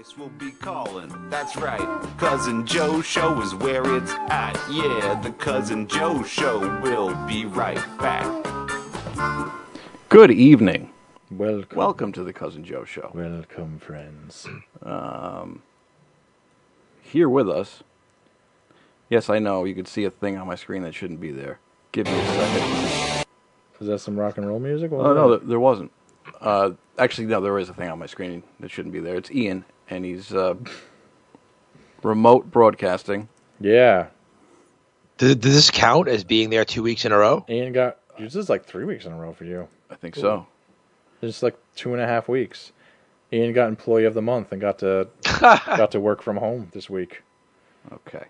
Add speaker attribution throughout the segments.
Speaker 1: voice will be calling. That's right. Cousin Joe Show is where it's at. Yeah, the Cousin Joe Show will be right back. Good evening.
Speaker 2: Welcome
Speaker 1: to the Cousin Joe Show.
Speaker 2: Welcome, friends.
Speaker 1: Here with us. Yes, I know. You could see a thing on my screen that shouldn't be there. Give me a second.
Speaker 2: Is that some rock and roll music?
Speaker 1: Oh, no, there wasn't. Actually, no, there is a thing on my screen that shouldn't be there. It's Ian, and he's remote broadcasting.
Speaker 2: Yeah.
Speaker 3: Does this count as being there 2 weeks in a row?
Speaker 2: Ian got... This is like 3 weeks in a row for you.
Speaker 1: I think so.
Speaker 2: It's like 2.5 weeks. Ian got Employee of the Month and got to work from home this week.
Speaker 1: Okay.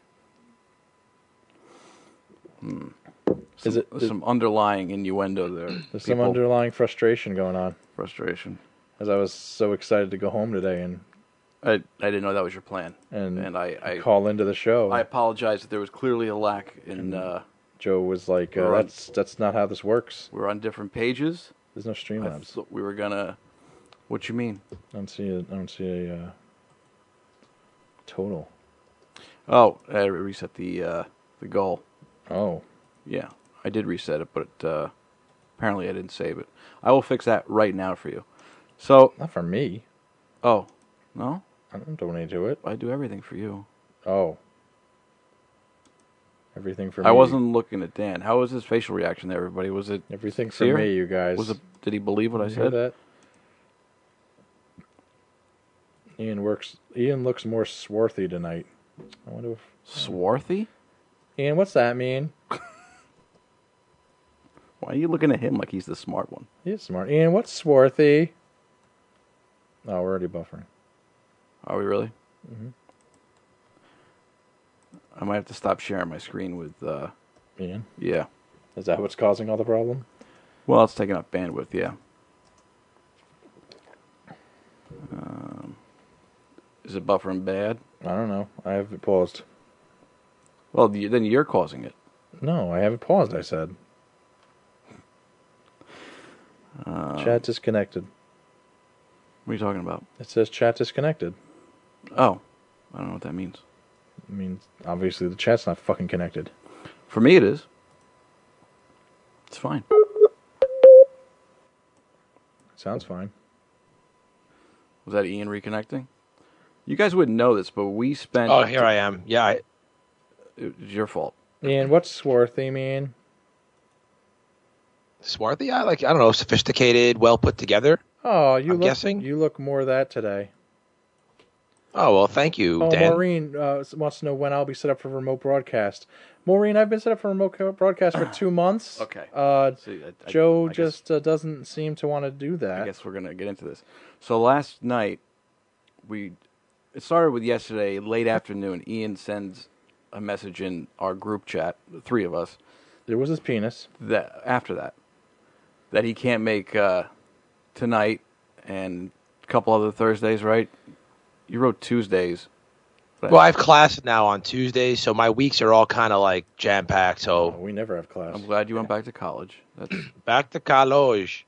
Speaker 1: Some underlying innuendo there.
Speaker 2: There's some underlying frustration going on.
Speaker 1: Frustration.
Speaker 2: As I was so excited to go home today and
Speaker 1: I didn't know that was your plan.
Speaker 2: And
Speaker 1: I
Speaker 2: call into the show.
Speaker 1: I apologize that there was clearly a lack in...
Speaker 2: Joe was like, that's not how this works.
Speaker 1: We're on different pages.
Speaker 2: There's no Streamlabs.
Speaker 1: We were gonna... What you mean?
Speaker 2: I don't see a total.
Speaker 1: Oh, I reset the goal.
Speaker 2: Oh.
Speaker 1: Yeah, I did reset it, but apparently I didn't save it. I will fix that right now for you. So...
Speaker 2: Not for me.
Speaker 1: Oh, no?
Speaker 2: I don't donate to it.
Speaker 1: I do everything for you.
Speaker 2: Oh. Everything for me.
Speaker 1: I wasn't looking at Dan. How was his facial reaction there, everybody? Was it
Speaker 2: everything
Speaker 1: sincere?
Speaker 2: For me, you guys?
Speaker 1: Did he believe what I
Speaker 2: said?
Speaker 1: said?
Speaker 2: That? Ian looks more swarthy tonight. I wonder if...
Speaker 1: Swarthy?
Speaker 2: Ian, what's that mean?
Speaker 1: Why are you looking at him like he's the smart one?
Speaker 2: He's smart. Ian, what's swarthy? Oh, we're already buffering.
Speaker 1: Are we really?
Speaker 2: Mm-hmm.
Speaker 1: I might have to stop sharing my screen with...
Speaker 2: Ian?
Speaker 1: Yeah.
Speaker 2: Is that what's causing all the problem?
Speaker 1: Well, it's taking up bandwidth, yeah. Is it buffering bad?
Speaker 2: I don't know. I have it paused.
Speaker 1: Well, then you're causing it.
Speaker 2: No, I have it paused, I said. Chat disconnected.
Speaker 1: What are you talking about?
Speaker 2: It says chat disconnected.
Speaker 1: Oh. I don't know what that means.
Speaker 2: It means, obviously, the chat's not fucking connected.
Speaker 1: For me, it is. It's fine.
Speaker 2: Sounds fine.
Speaker 1: Was that Ian reconnecting? You guys wouldn't know this, but we spent...
Speaker 3: Oh, here I am. Yeah,
Speaker 1: It was your fault.
Speaker 2: Ian, what's swarthy mean?
Speaker 3: Swarthy? I don't know, sophisticated, well put together.
Speaker 2: Oh,
Speaker 3: I'm guessing?
Speaker 2: You look more of that today.
Speaker 3: Oh, well, thank you, Dan.
Speaker 2: Maureen wants to know when I'll be set up for remote broadcast. Maureen, I've been set up for remote broadcast for 2 months.
Speaker 1: Okay.
Speaker 2: Joe just doesn't seem to want to do that.
Speaker 1: I guess we're going to get into this. So last night, it started with yesterday, late afternoon. Ian sends a message in our group chat, the three of us.
Speaker 2: It was his penis.
Speaker 1: That he can't make tonight and a couple other Thursdays, right? You wrote Tuesdays.
Speaker 3: Well, I have class now on Tuesdays, so my weeks are all kind of like jam-packed. So
Speaker 2: we never have class.
Speaker 1: I'm glad you went back to college.
Speaker 3: Back to college.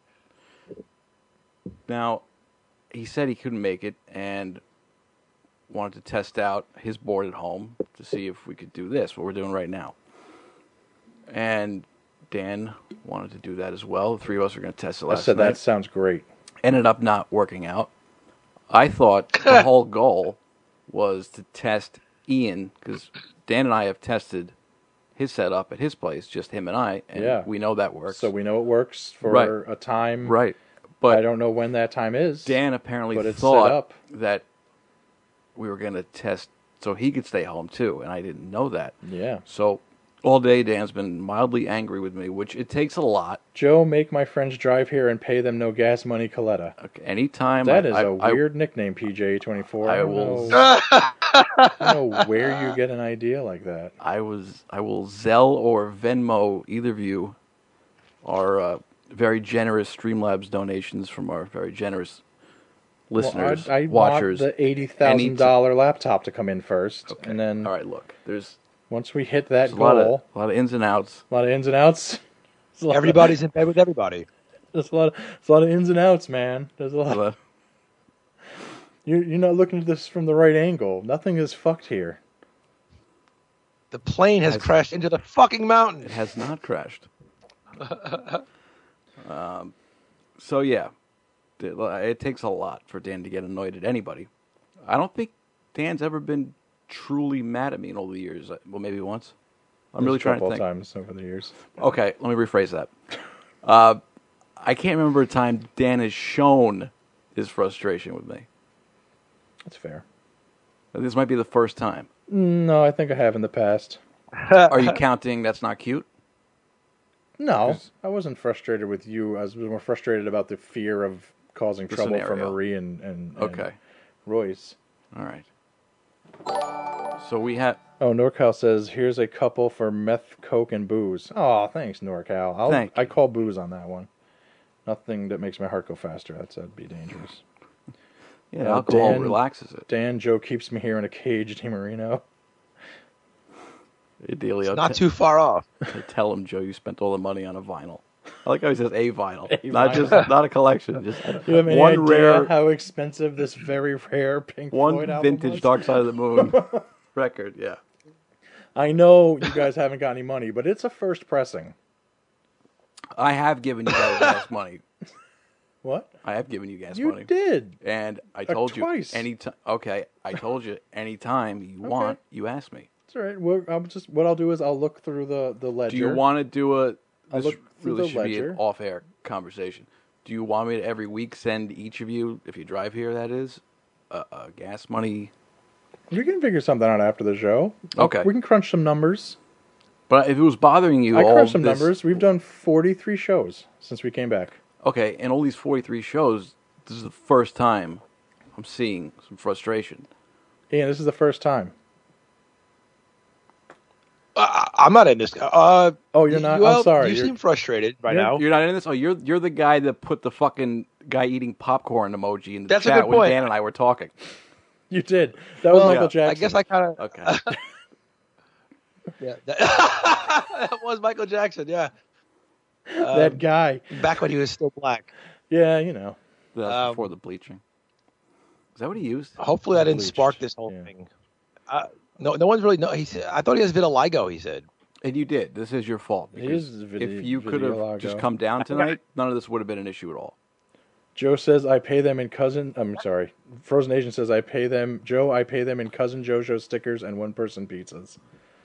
Speaker 1: Now, he said he couldn't make it and wanted to test out his board at home to see if we could do this, what we're doing right now. And Dan wanted to do that as well. The three of us are going to test it last night.
Speaker 2: That sounds great.
Speaker 1: Ended up not working out. I thought the whole goal was to test Ian, because Dan and I have tested his setup at his place, just him and I, and we know that works.
Speaker 2: So we know it works for a time.
Speaker 1: Right. But
Speaker 2: I don't know when that time is.
Speaker 1: Dan apparently thought that we were going to test so he could stay home too, and I didn't know that.
Speaker 2: Yeah.
Speaker 1: So all day Dan's been mildly angry with me, which it takes a lot.
Speaker 2: Joe, make my friends drive here and pay them no gas money, Coletta.
Speaker 1: Okay, anytime.
Speaker 2: That is a weird nickname, PJ24. I don't know where you get an idea like that.
Speaker 1: I will Zelle or Venmo either of you our very generous Streamlabs donations from our very generous listeners,
Speaker 2: I
Speaker 1: watchers.
Speaker 2: Want the $80,000 laptop to come in first,
Speaker 1: okay.
Speaker 2: And then
Speaker 1: all right. Look,
Speaker 2: once we hit that goal,
Speaker 1: a lot of ins and outs.
Speaker 3: Everybody's in bed with everybody.
Speaker 2: There's a lot of ins and outs, man. There's a lot. You're not looking at this from the right angle. Nothing is fucked here.
Speaker 3: The plane has crashed into the fucking mountain.
Speaker 1: It has not crashed. So yeah, it takes a lot for Dan to get annoyed at anybody. I don't think Dan's ever been truly mad at me in all the years. Well, maybe once. I'm really trying to think.
Speaker 2: A couple times over the years.
Speaker 1: Okay, let me rephrase that. I can't remember a time Dan has shown his frustration with me.
Speaker 2: That's fair.
Speaker 1: This might be the first time.
Speaker 2: No, I think I have in the past.
Speaker 1: Are you counting that's not cute?
Speaker 2: No, I wasn't frustrated with you. I was more frustrated about the fear of causing trouble for
Speaker 1: scenario.
Speaker 2: Marie and
Speaker 1: Okay.
Speaker 2: Royce.
Speaker 1: All right. So we have...
Speaker 2: Oh, NorCal says, here's a couple for meth, coke, and booze. Oh, thanks, NorCal.
Speaker 1: Thank you.
Speaker 2: I call booze on that one. Nothing that makes my heart go faster. That'd be dangerous.
Speaker 1: Yeah, alcohol
Speaker 2: Dan-
Speaker 1: relaxes it.
Speaker 2: Dan, Joe keeps me here in a cage, DiMarino.
Speaker 1: Delio,
Speaker 3: Not too far off.
Speaker 1: tell him, Joe, you spent all the money on a vinyl. I like how he says a vinyl,
Speaker 2: A
Speaker 1: not
Speaker 2: vinyl.
Speaker 1: just not a collection. Just
Speaker 2: You have any
Speaker 1: one
Speaker 2: idea
Speaker 1: rare,
Speaker 2: how expensive this very rare Pink
Speaker 1: one
Speaker 2: Floyd album
Speaker 1: vintage
Speaker 2: was?
Speaker 1: Dark Side of the Moon record. Yeah,
Speaker 2: I know you guys haven't got any money, but it's a first pressing.
Speaker 1: I have given you guys gas money.
Speaker 2: What?
Speaker 1: I have given you gas
Speaker 2: You
Speaker 1: money,
Speaker 2: did.
Speaker 1: and I told you
Speaker 2: twice.
Speaker 1: anytime. Okay, I told you anytime you want, you ask me.
Speaker 2: It's all right. What I'll do is I'll look through the ledger.
Speaker 1: Do you want to do a?
Speaker 2: I'll
Speaker 1: This
Speaker 2: look through
Speaker 1: really
Speaker 2: the
Speaker 1: should be an
Speaker 2: ledger.
Speaker 1: off-air conversation. Do you want me to every week send each of you, if you drive here, that is, gas money?
Speaker 2: We can figure something out after the show.
Speaker 1: Okay.
Speaker 2: We can crunch some numbers.
Speaker 1: But if it was bothering you,
Speaker 2: I
Speaker 1: all
Speaker 2: crunched some
Speaker 1: this,
Speaker 2: numbers. We've done 43 shows since we came back.
Speaker 1: Okay, and all these 43 shows, this is the first time I'm seeing some frustration.
Speaker 2: Ian, this is the first time.
Speaker 3: I'm not in this.
Speaker 2: Oh, you're not?
Speaker 3: Well,
Speaker 2: I'm sorry.
Speaker 3: You seem frustrated right
Speaker 2: you're-
Speaker 3: now.
Speaker 1: You're not in this? Oh, you're the guy that put the fucking guy eating popcorn emoji in the
Speaker 3: That's a
Speaker 1: chat
Speaker 3: good
Speaker 1: when
Speaker 3: point.
Speaker 1: Dan and I were talking.
Speaker 2: You did. That was
Speaker 3: Well,
Speaker 2: Michael Jackson.
Speaker 3: I guess I kind of.
Speaker 1: Okay.
Speaker 3: Yeah, that was Michael Jackson. Yeah,
Speaker 2: that guy.
Speaker 3: back when he was still black.
Speaker 2: Yeah, you know.
Speaker 1: That's before the bleaching. Is that what he used?
Speaker 3: Hopefully, I didn't
Speaker 2: Bleached,
Speaker 3: spark this whole
Speaker 2: yeah.
Speaker 3: thing. No one's really. No, he said. I thought he has vitiligo. He said.
Speaker 1: And you did. This is your fault.
Speaker 2: It
Speaker 1: Because
Speaker 2: is
Speaker 1: if you could have just
Speaker 2: vitiligo.
Speaker 1: come down tonight, none of this would have been an issue at all.
Speaker 2: Joe says I pay them in cousin. I'm sorry. Frozen Asian says I pay them. Joe, I pay them in cousin JoJo stickers and one-person pizzas.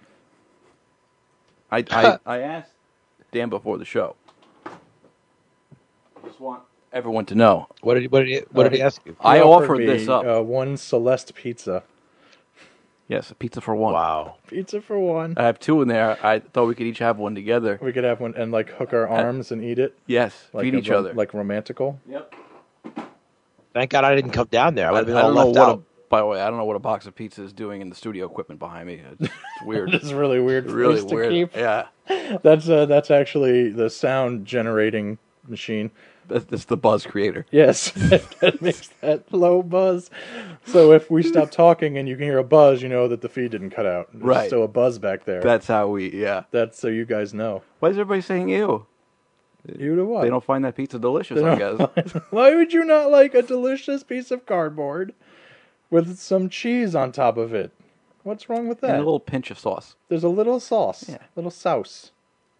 Speaker 1: I asked Dan before the show. I just want everyone to know.
Speaker 3: What did he ask you?
Speaker 1: I
Speaker 2: He
Speaker 1: offered
Speaker 2: me,
Speaker 1: this up.
Speaker 2: one Celeste pizza.
Speaker 1: Yes, a pizza for one.
Speaker 3: Wow.
Speaker 2: Pizza for one.
Speaker 1: I have two in there. I thought we could each have one together.
Speaker 2: We could have one and like hook our arms and eat it.
Speaker 1: Yes,
Speaker 2: Like
Speaker 1: feed each other.
Speaker 2: Like romantical.
Speaker 1: Yep.
Speaker 3: Thank God I didn't come down there. I would have been
Speaker 1: I
Speaker 3: all
Speaker 1: don't know
Speaker 3: left
Speaker 1: what.
Speaker 3: out.
Speaker 1: By the way, I don't know what a box of pizza is doing in the studio equipment behind me. It's weird.
Speaker 2: It's really weird.
Speaker 1: really
Speaker 2: place to
Speaker 1: weird.
Speaker 2: keep.
Speaker 1: Yeah,
Speaker 2: That's actually the sound generating machine.
Speaker 1: that's the buzz creator.
Speaker 2: Yes, that makes that low buzz. So if we stop talking and you can hear a buzz, you know that the feed didn't cut out. There's
Speaker 1: Right.
Speaker 2: still a buzz back there.
Speaker 1: That's how we. Yeah.
Speaker 2: That's so you guys know.
Speaker 1: Why is everybody saying ew?
Speaker 2: You know what?
Speaker 1: They don't find that pizza delicious, I guess.
Speaker 2: Why would you not like a delicious piece of cardboard with some cheese on top of it? What's wrong with
Speaker 1: And
Speaker 2: that?
Speaker 1: a little pinch of sauce.
Speaker 2: There's a little sauce,
Speaker 1: Yeah.
Speaker 2: little sauce.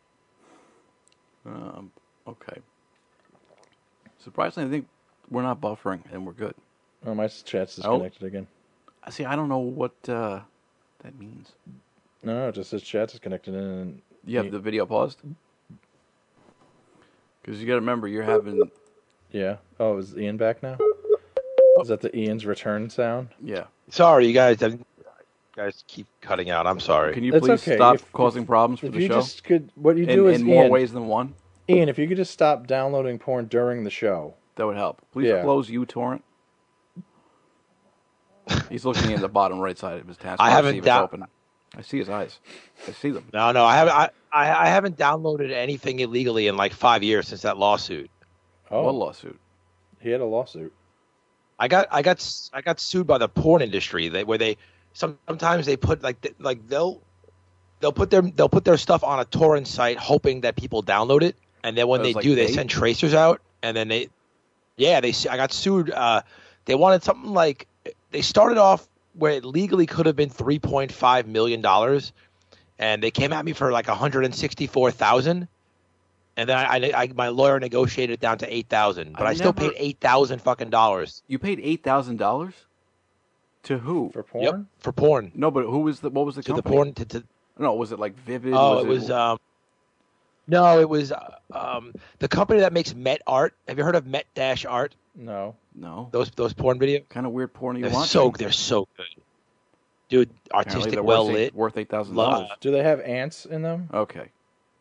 Speaker 1: Okay. Surprisingly, I think we're not buffering and we're good.
Speaker 2: Oh, my chat's
Speaker 1: Oh.
Speaker 2: disconnected again.
Speaker 1: See, I don't know what that means.
Speaker 2: No, it just says chat's disconnected and
Speaker 1: You have the video paused? Because you got to remember, you're having.
Speaker 2: yeah. Oh, is Ian back now? Is that the Ian's return sound?
Speaker 1: Yeah.
Speaker 3: Sorry, you guys. You guys keep cutting out. I'm sorry.
Speaker 1: Can you
Speaker 2: It's
Speaker 1: please
Speaker 2: okay.
Speaker 1: stop
Speaker 2: If-
Speaker 1: causing problems for
Speaker 2: If
Speaker 1: the
Speaker 2: you
Speaker 1: show?
Speaker 2: just could, what you do is
Speaker 1: in more
Speaker 2: Ian,
Speaker 1: ways than one?
Speaker 2: Ian, if you could just stop downloading porn during the show.
Speaker 1: That would help. Please
Speaker 2: Yeah.
Speaker 1: close uTorrent. He's looking in the bottom right side of his taskbar.
Speaker 3: I haven't
Speaker 1: see if it's
Speaker 3: down-
Speaker 1: open. I see his eyes. I see them.
Speaker 3: No, I haven't. I haven't downloaded anything illegally in like 5 years since that lawsuit.
Speaker 2: Oh,
Speaker 1: What lawsuit?
Speaker 2: he had a lawsuit.
Speaker 3: I got sued by the porn industry. Where they sometimes they put they'll put their stuff on a torrent site hoping that people download it, and then when
Speaker 1: Oh,
Speaker 3: they
Speaker 1: it's like
Speaker 3: do, they
Speaker 1: bait?
Speaker 3: send tracers out, and then I got sued They wanted something like they started off where it legally could have been $3.5 million, and they came at me for like $164,000. And then my lawyer negotiated it down to $8,000, but I still paid $8,000 fucking dollars.
Speaker 1: You paid $8,000 to who?
Speaker 2: For porn?
Speaker 3: Yep, for porn.
Speaker 1: No, but who was the? What was the
Speaker 3: To the
Speaker 1: company?
Speaker 3: porn.
Speaker 1: No, was it like Vivid?
Speaker 3: Oh, it was. No, it was the company that makes Met Art. Have you heard of Met-Art?
Speaker 2: No.
Speaker 1: No.
Speaker 3: Those porn videos.
Speaker 1: Kind of weird porn are you
Speaker 3: They're
Speaker 1: watching?
Speaker 3: they're so good, dude.
Speaker 1: Apparently
Speaker 3: Artistic,
Speaker 1: they're
Speaker 3: well lit.
Speaker 1: worth $8,000.
Speaker 2: Do they have ants in them?
Speaker 1: Okay.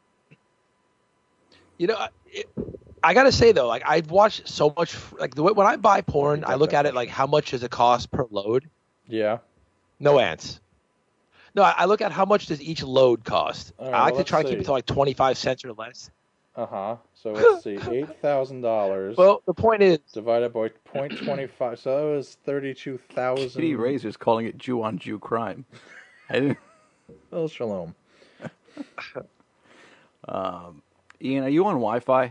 Speaker 3: You know, I gotta say though, like I've watched so much. Like when I buy porn, I look at it like how much does it cost per load.
Speaker 2: Yeah.
Speaker 3: No ants. No, I look at how much does each load cost.
Speaker 2: All right,
Speaker 3: I like
Speaker 2: well,
Speaker 3: to try to keep
Speaker 2: let's
Speaker 3: it to like 25 cents or less.
Speaker 2: So let's see, $8,000
Speaker 3: Well, the point is,
Speaker 2: divided by 0.25, so that was 32,000.
Speaker 1: Kitty Razor's calling it Jew on Jew crime. I didn't.
Speaker 2: Well, shalom.
Speaker 1: Ian, are you on Wi-Fi?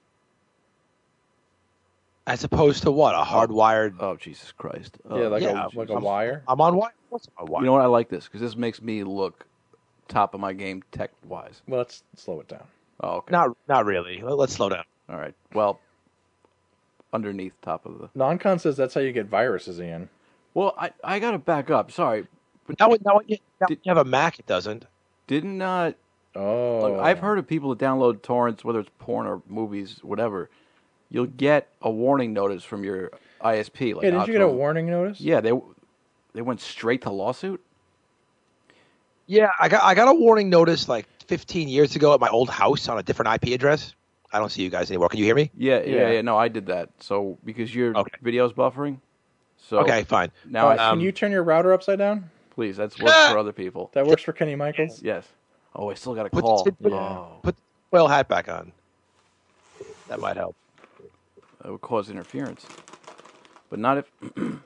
Speaker 3: as opposed to what, a hardwired.
Speaker 1: Oh, Jesus Christ!
Speaker 2: Yeah, like
Speaker 3: yeah,
Speaker 2: a wire.
Speaker 3: I'm on wire. What's on wire?
Speaker 1: You know what? I like this because this makes me look top of my game tech-wise.
Speaker 2: Well, let's slow it down.
Speaker 1: Oh, okay.
Speaker 3: Not really. Let's slow down.
Speaker 1: All right. Well, underneath top of the.
Speaker 2: Non-con says that's how you get viruses, Ian.
Speaker 1: Well, I got to back up. Sorry, but
Speaker 3: Now when you have a Mac, it doesn't.
Speaker 1: didn't
Speaker 2: Oh.
Speaker 1: look, I've heard of people that download torrents, whether it's porn or movies, whatever. You'll get a warning notice from your ISP. Like,
Speaker 2: Hey, didn't you get a warning notice?
Speaker 1: Yeah, they went straight to lawsuit.
Speaker 3: Yeah, I got a warning notice like 15 years ago at my old house on a different IP address. I don't see you guys anymore. Can you hear me?
Speaker 1: Yeah. No, I did that. So because your video's buffering. So
Speaker 3: Okay, fine.
Speaker 1: Now
Speaker 2: Can you turn your router upside down?
Speaker 1: please, that's works for other people.
Speaker 2: That works for Kenny Michaels.
Speaker 1: Yes. Oh, I still got a
Speaker 3: Put
Speaker 1: call.
Speaker 3: the-
Speaker 1: Oh,
Speaker 3: Put the foil hat back on. That might help.
Speaker 1: that would cause interference. But not if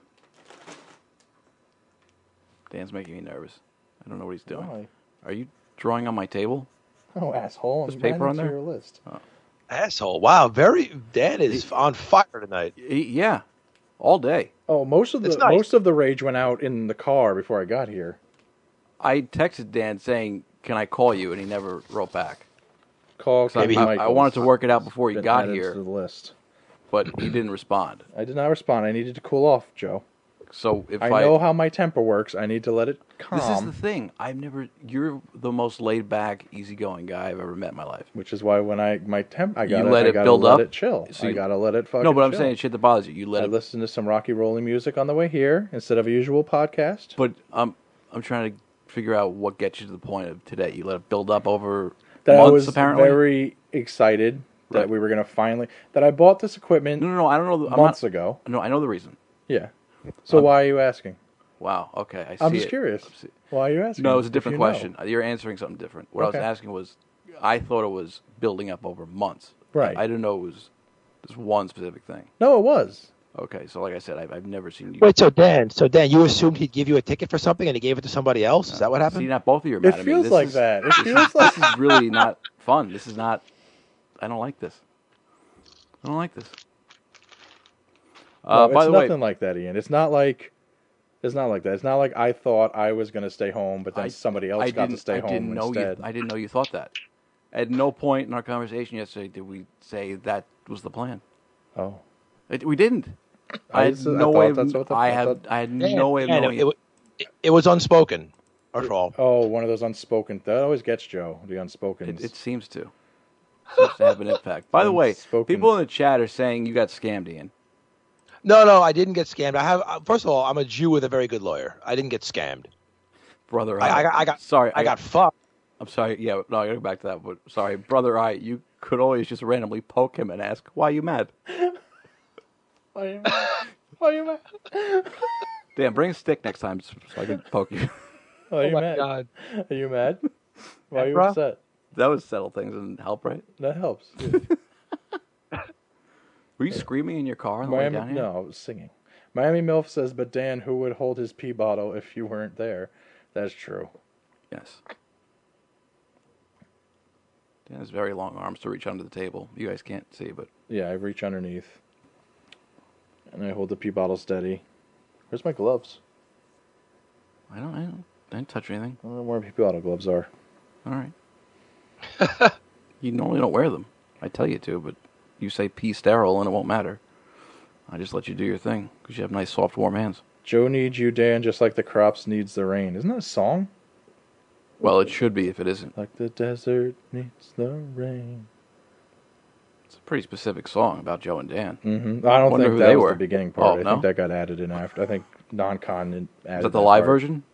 Speaker 1: Dan's making me nervous. I don't know what he's doing.
Speaker 2: Why?
Speaker 1: Are you drawing on my table?
Speaker 2: Oh, asshole!
Speaker 1: There's
Speaker 2: I'm
Speaker 1: paper
Speaker 2: adding
Speaker 1: on
Speaker 2: to
Speaker 1: there?
Speaker 2: your list.
Speaker 3: Asshole. Wow, Dan is on fire tonight.
Speaker 1: Yeah, all day.
Speaker 2: Oh, most of
Speaker 3: It's nice.
Speaker 2: the rage went out in the car before I got here.
Speaker 1: I texted Dan saying, "Can I call you?" and he never wrote back.
Speaker 2: Call
Speaker 1: So
Speaker 2: Kenny
Speaker 1: I
Speaker 2: Michaels.
Speaker 1: wanted to work it out before he
Speaker 2: Been
Speaker 1: got
Speaker 2: added
Speaker 1: here,
Speaker 2: to the list.
Speaker 1: but he didn't respond.
Speaker 2: I did not respond. I needed to cool off, Joe.
Speaker 1: So if
Speaker 2: I know how my temper works. I need to let it calm.
Speaker 1: this is the thing. You're the most laid back, easygoing guy I've ever met in my life.
Speaker 2: Which is why when I gotta
Speaker 1: let it build
Speaker 2: let
Speaker 1: up?
Speaker 2: it chill.
Speaker 1: So
Speaker 2: I
Speaker 1: you-
Speaker 2: gotta let it fucking
Speaker 1: No, but I'm
Speaker 2: chill.
Speaker 1: saying shit that bothers you. You let
Speaker 2: I
Speaker 1: it.
Speaker 2: listened to some rocky rolling music on the way here instead of a usual podcast.
Speaker 1: But I'm trying to figure out what gets you to the point of today. You let it build up over
Speaker 2: That
Speaker 1: months,
Speaker 2: I was
Speaker 1: apparently.
Speaker 2: very excited that
Speaker 1: Right.
Speaker 2: we were going to finally that I bought this equipment
Speaker 1: No. I don't know. I'm
Speaker 2: months
Speaker 1: not,
Speaker 2: ago.
Speaker 1: No, I know the reason.
Speaker 2: Yeah. So why are you asking?
Speaker 1: Wow. Okay, I see.
Speaker 2: I'm just
Speaker 1: it.
Speaker 2: curious.
Speaker 1: I see.
Speaker 2: Why are you asking?
Speaker 1: No, it was a
Speaker 2: if
Speaker 1: different
Speaker 2: you know?
Speaker 1: question. You're answering something different. What I
Speaker 2: Okay.
Speaker 1: was asking was, I thought it was building up over months.
Speaker 2: Right.
Speaker 1: I didn't know it was just one specific thing.
Speaker 2: No, it was.
Speaker 1: Okay, so like I said, I've never seen you.
Speaker 3: Wait, so Dan, you assumed he'd give you a ticket for something and he gave it to somebody else? Is that what happened?
Speaker 1: See, not both of you are mad
Speaker 2: It
Speaker 1: at me.
Speaker 2: feels
Speaker 1: This
Speaker 2: like
Speaker 1: is-
Speaker 2: that. It feels like
Speaker 1: This is really not fun. This is not. I don't like this. I don't like this.
Speaker 2: No,
Speaker 1: By
Speaker 2: it's
Speaker 1: the way,
Speaker 2: nothing like that, Ian. It's not like that. It's not like I thought I was going to stay home, but then somebody else got to stay home instead.
Speaker 1: I didn't know you thought that. At no point in our conversation yesterday did we say that was the plan.
Speaker 2: Oh,
Speaker 1: We didn't. I had no
Speaker 2: thought
Speaker 1: way of.
Speaker 2: that's what the-
Speaker 1: I
Speaker 2: I
Speaker 1: have.
Speaker 2: thought-
Speaker 1: I had no way of knowing it.
Speaker 3: It was unspoken. That's all.
Speaker 2: Oh, one of those unspoken. That always gets Joe. The unspoken.
Speaker 1: It seems to. Seems to have an impact. By the way,
Speaker 2: Unspoken.
Speaker 1: people in the chat are saying you got scammed, Ian.
Speaker 3: No, I didn't get scammed. First of all, I'm a Jew with a very good lawyer. I didn't get scammed.
Speaker 1: Brother,
Speaker 3: I got
Speaker 1: sorry.
Speaker 3: I got fucked.
Speaker 1: I'm sorry. Yeah, no, I gotta go back to that. But sorry, brother. You could always just randomly poke him and ask, "Why are you mad?"
Speaker 2: Why are you mad? Why are you mad?
Speaker 1: Dan, bring a stick next time so I can poke you.
Speaker 2: Why are you
Speaker 3: my
Speaker 2: mad?
Speaker 3: God.
Speaker 2: Are you mad? Why are you
Speaker 3: Bro?
Speaker 2: upset?
Speaker 1: That would settle things and help, right?
Speaker 2: That helps.
Speaker 1: Were you screaming in your car on the way
Speaker 2: Miami,
Speaker 1: down here?
Speaker 2: no, I was singing. Miami Milf says, but Dan, who would hold his pee bottle if you weren't there? That's true.
Speaker 1: Yes. Dan has very long arms to reach under the table. You guys can't see, but
Speaker 2: Yeah, I reach underneath. And I hold the pee bottle steady. Where's my gloves?
Speaker 1: I didn't touch anything.
Speaker 2: I don't know where my pee bottle gloves are.
Speaker 1: All right. You normally don't wear them. I tell you to, but you say pee sterile and it won't matter. I just let you do your thing because you have nice, soft, warm hands.
Speaker 2: Joe needs you, Dan, just like the crops needs the rain. Isn't that a song?
Speaker 1: Well, it should be if it isn't.
Speaker 2: Like the desert needs the rain.
Speaker 1: It's a pretty specific song about Joe and Dan.
Speaker 2: Mm-hmm. I don't
Speaker 1: Wonder
Speaker 2: think
Speaker 1: who
Speaker 2: that
Speaker 1: they
Speaker 2: was
Speaker 1: were.
Speaker 2: the beginning part.
Speaker 1: Oh,
Speaker 2: I
Speaker 1: no?
Speaker 2: think that got added in after. I think non-con added
Speaker 1: Is that the live
Speaker 2: part.
Speaker 1: version?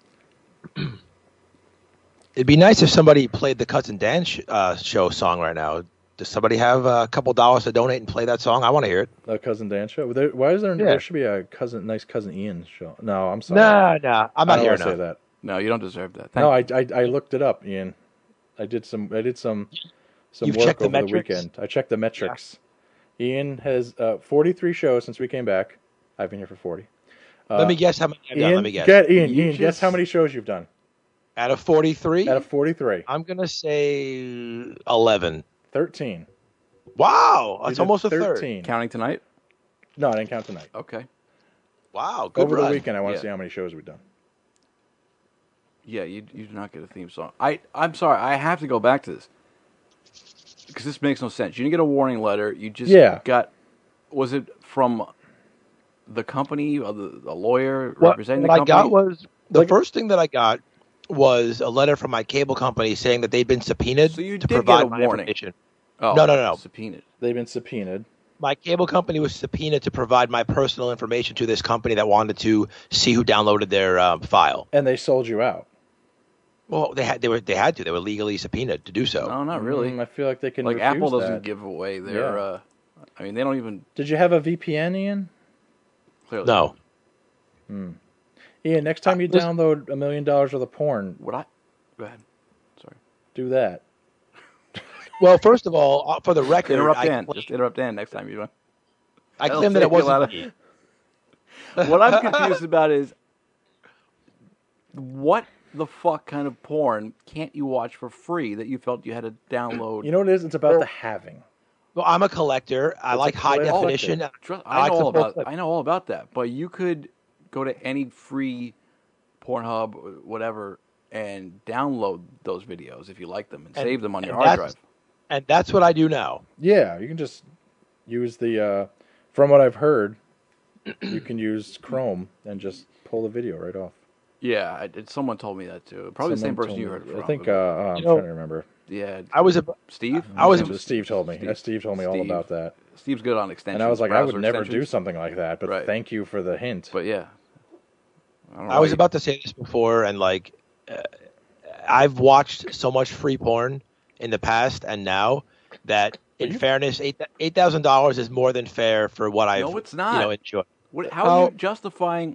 Speaker 3: It'd be nice if somebody played the Cousin Dan show song right now. Does somebody have a couple dollars to donate and play that song? I want to hear it.
Speaker 2: A Cousin Dan show? Why is there?
Speaker 3: Yeah.
Speaker 2: There should be a nice cousin Ian show. No, I'm sorry.
Speaker 3: Nah, I'm
Speaker 2: I
Speaker 3: not
Speaker 2: don't
Speaker 3: here
Speaker 2: want to
Speaker 3: now.
Speaker 2: say that.
Speaker 1: No, you don't deserve that.
Speaker 2: No,
Speaker 1: Thank you.
Speaker 2: I looked it up, Ian. I did some
Speaker 3: You've
Speaker 2: work
Speaker 3: checked the
Speaker 2: over the
Speaker 3: metrics?
Speaker 2: weekend. I checked the metrics. Ian has 43 shows since we came back. I've been here for 40.
Speaker 3: Let me guess how many I've done.
Speaker 2: Ian,
Speaker 3: Let me guess.
Speaker 1: You
Speaker 2: guess
Speaker 1: just-
Speaker 2: how many shows you've done?
Speaker 3: Out of 43,
Speaker 2: Out of 43,
Speaker 3: I'm going to say 11.
Speaker 2: 13.
Speaker 3: Wow,
Speaker 2: You
Speaker 3: that's
Speaker 2: did
Speaker 3: almost a
Speaker 2: 13.
Speaker 3: third.
Speaker 1: Counting tonight?
Speaker 2: No, I didn't count tonight.
Speaker 1: Okay.
Speaker 3: Wow, good
Speaker 2: Over
Speaker 3: run.
Speaker 2: the weekend, I want to
Speaker 1: Yeah.
Speaker 2: see how many shows we've done.
Speaker 1: Yeah, you do not get a theme song. I'm sorry, I have to go back to this. Because this makes no sense. You didn't get a warning letter. You just got... Was it from the company or the lawyer representing
Speaker 3: What
Speaker 1: the company?
Speaker 3: I got was... The first thing that I got was a letter from my cable company saying that they'd been subpoenaed
Speaker 1: So you
Speaker 3: to
Speaker 1: did get
Speaker 3: provide
Speaker 1: a
Speaker 3: my
Speaker 1: warning.
Speaker 3: information.
Speaker 1: Oh,
Speaker 3: No.
Speaker 1: Subpoenaed.
Speaker 2: They've been subpoenaed.
Speaker 3: My cable company was subpoenaed to provide my personal information to this company that wanted to see who downloaded their file.
Speaker 2: And they sold you out.
Speaker 3: Well, they had to. They were legally subpoenaed to do so.
Speaker 1: No, not really.
Speaker 2: I feel like they can
Speaker 1: Like
Speaker 2: refuse
Speaker 1: Apple doesn't
Speaker 2: that.
Speaker 1: give away their...
Speaker 2: Yeah.
Speaker 1: I mean, they don't even...
Speaker 2: Did you have a VPN, Ian?
Speaker 1: Clearly.
Speaker 3: No.
Speaker 2: Ian, next time you
Speaker 3: listen-
Speaker 2: download $1 million worth of porn,
Speaker 1: Would I... Go ahead. Sorry.
Speaker 2: do that.
Speaker 3: Well, first of all, for the record,
Speaker 1: Interrupt
Speaker 3: I
Speaker 1: Dan.
Speaker 3: claim-
Speaker 1: Just interrupt Dan next time you want.
Speaker 3: I
Speaker 1: That'll
Speaker 3: claim that it
Speaker 1: save you a lot
Speaker 3: wasn't
Speaker 1: of-
Speaker 3: me.
Speaker 1: What I'm confused about is what the fuck kind of porn can't you watch for free that you felt you had to download?
Speaker 2: You know what it is? It's about the having.
Speaker 3: Well, I'm a collector. I
Speaker 2: It's
Speaker 3: like
Speaker 2: a
Speaker 3: high
Speaker 2: collector.
Speaker 3: definition.
Speaker 1: I
Speaker 3: like
Speaker 1: know
Speaker 3: the
Speaker 1: all
Speaker 3: full
Speaker 1: about
Speaker 3: clip.
Speaker 1: I know all about that, but you could go to any free Pornhub or whatever and download those videos if you like them and save them on your hard drive.
Speaker 3: And that's what I do now.
Speaker 2: Yeah, you can just use the. From what I've heard, you can use Chrome and just pull the video right off.
Speaker 1: Yeah, someone told me that too. Probably the same
Speaker 2: Someone
Speaker 1: person
Speaker 2: told
Speaker 1: you
Speaker 2: me.
Speaker 1: heard from.
Speaker 2: I think
Speaker 1: but-
Speaker 2: I'm
Speaker 3: You know-
Speaker 2: trying to remember.
Speaker 1: yeah,
Speaker 3: I was a,
Speaker 1: Steve.
Speaker 3: I was
Speaker 2: Steve told me. Steve told me all
Speaker 1: Steve.
Speaker 2: about that.
Speaker 1: Steve's good on extensions.
Speaker 2: And I was like, I would
Speaker 1: browser
Speaker 2: never do
Speaker 1: extensions.
Speaker 2: something like that, but
Speaker 1: Right.
Speaker 2: thank you for the hint.
Speaker 1: But yeah, don't know
Speaker 3: I was
Speaker 1: why
Speaker 3: about to say this before, and like, I've watched so much free porn in the past and now that, in fairness, $8,000 is more than fair for what I've
Speaker 1: No, it's not.
Speaker 3: enjoyed.
Speaker 1: How are you justifying?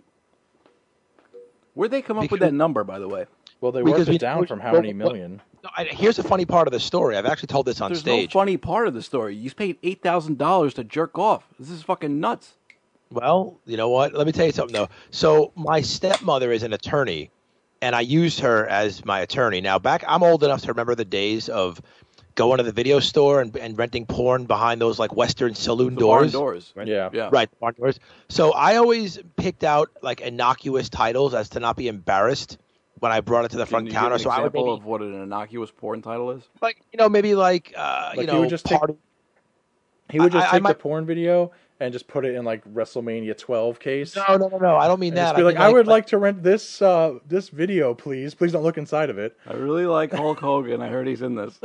Speaker 1: Where'd they come up with
Speaker 3: Because-
Speaker 1: that number, by the way?
Speaker 2: Well, they
Speaker 3: Because
Speaker 2: worked
Speaker 3: we-
Speaker 2: it down from how
Speaker 3: well,
Speaker 2: many million?
Speaker 3: No, here's the funny part of the story. I've actually told this on
Speaker 1: There's
Speaker 3: stage.
Speaker 1: no funny part of the story. You paid $8,000 to jerk off. This is fucking nuts.
Speaker 3: Well, you know what? Let me tell you something, though. So my stepmother is an attorney, and I used her as my attorney. Now, I'm old enough to remember the days of going to the video store and renting porn behind those like Western saloon
Speaker 1: The barn
Speaker 3: doors.
Speaker 1: doors. Right?
Speaker 2: Yeah.
Speaker 1: Yeah.
Speaker 3: Right, barn doors. So I always picked out like innocuous titles as to not be embarrassed when I brought it to the
Speaker 1: Can
Speaker 3: front
Speaker 1: you
Speaker 3: counter.
Speaker 1: give an
Speaker 3: So I would
Speaker 1: example
Speaker 3: maybe,
Speaker 1: of what an innocuous porn title is?
Speaker 3: like, maybe like,
Speaker 2: Like he would just take-
Speaker 3: party.
Speaker 2: He would just
Speaker 3: I
Speaker 2: take the
Speaker 3: might-
Speaker 2: porn video and just put it in like WrestleMania 12 case.
Speaker 3: No. I don't mean
Speaker 2: And
Speaker 3: that.
Speaker 2: just be
Speaker 3: I
Speaker 2: like,
Speaker 3: mean,
Speaker 2: I would like to rent this this video, please. Please don't look inside of it.
Speaker 1: I really like Hulk Hogan. I heard he's in this.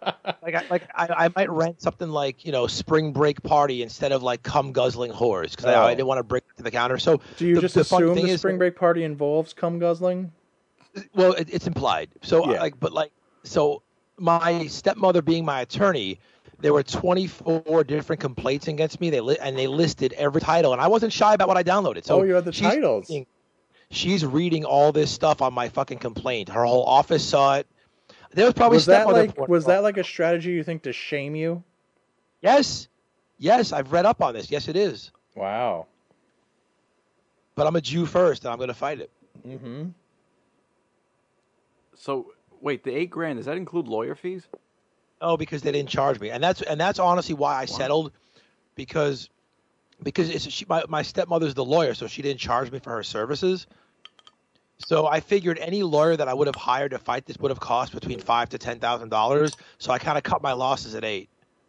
Speaker 3: I might rent something like Spring Break Party instead of like cum guzzling whores because I didn't want to bring it to the counter. So
Speaker 2: Do you just
Speaker 3: funny
Speaker 2: assume
Speaker 3: thing
Speaker 2: the
Speaker 3: is-
Speaker 2: spring break party involves cum guzzling?
Speaker 3: Well, it's implied. So
Speaker 2: Yeah.
Speaker 3: so my stepmother being my attorney, there were 24 different complaints against me. They listed every title, and I wasn't shy about what I downloaded. So
Speaker 2: Oh, you had the titles.
Speaker 3: She's reading all this stuff on my fucking complaint. Her whole office saw it. There was probably
Speaker 2: Was that
Speaker 3: stepmother
Speaker 2: like
Speaker 3: porn
Speaker 2: was
Speaker 3: involved.
Speaker 2: that like a strategy you think to shame you?
Speaker 3: Yes, I've read up on this. Yes, it is.
Speaker 2: Wow.
Speaker 3: But I'm a Jew first, and I'm going to fight it.
Speaker 2: Mm-hmm.
Speaker 1: So wait, the $8,000 does that include lawyer fees?
Speaker 3: Oh, because they didn't charge me, and that's honestly why I settled, because because my stepmother's the lawyer, so she didn't charge me for her services. So I figured any lawyer that I would have hired to fight this would have cost between $5,000 to $10,000. So I kind of cut my losses at $8,000.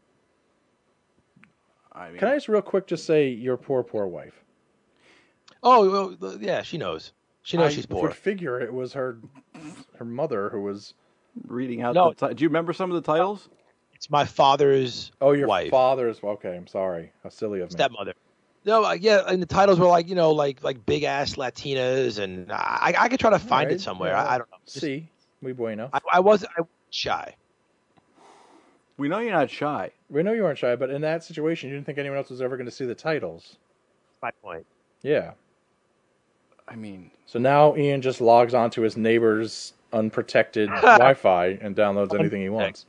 Speaker 1: I mean,
Speaker 2: Can I just real quick just say your poor wife?
Speaker 3: Oh, well, yeah, she knows. She knows she's
Speaker 2: I
Speaker 3: poor.
Speaker 2: would figure it was her mother who was.
Speaker 1: reading out
Speaker 3: No.
Speaker 1: do you remember some of the titles?
Speaker 3: It's my father's
Speaker 2: Oh, your
Speaker 3: wife,
Speaker 2: father's. Okay, I'm sorry. How silly of me.
Speaker 3: stepmother. No, yeah, and the titles were like, like big ass Latinas, and I could try to find
Speaker 2: Alright,
Speaker 3: it somewhere.
Speaker 2: yeah.
Speaker 3: I don't know.
Speaker 2: See, muy bueno.
Speaker 3: I wasn't shy.
Speaker 1: We know you're not shy.
Speaker 2: We know you weren't shy, but in that situation, you didn't think anyone else was ever going to see the titles.
Speaker 3: That's my point.
Speaker 2: Yeah.
Speaker 1: I mean,
Speaker 2: So now Ian just logs onto his neighbor's unprotected Wi-Fi and downloads anything he wants.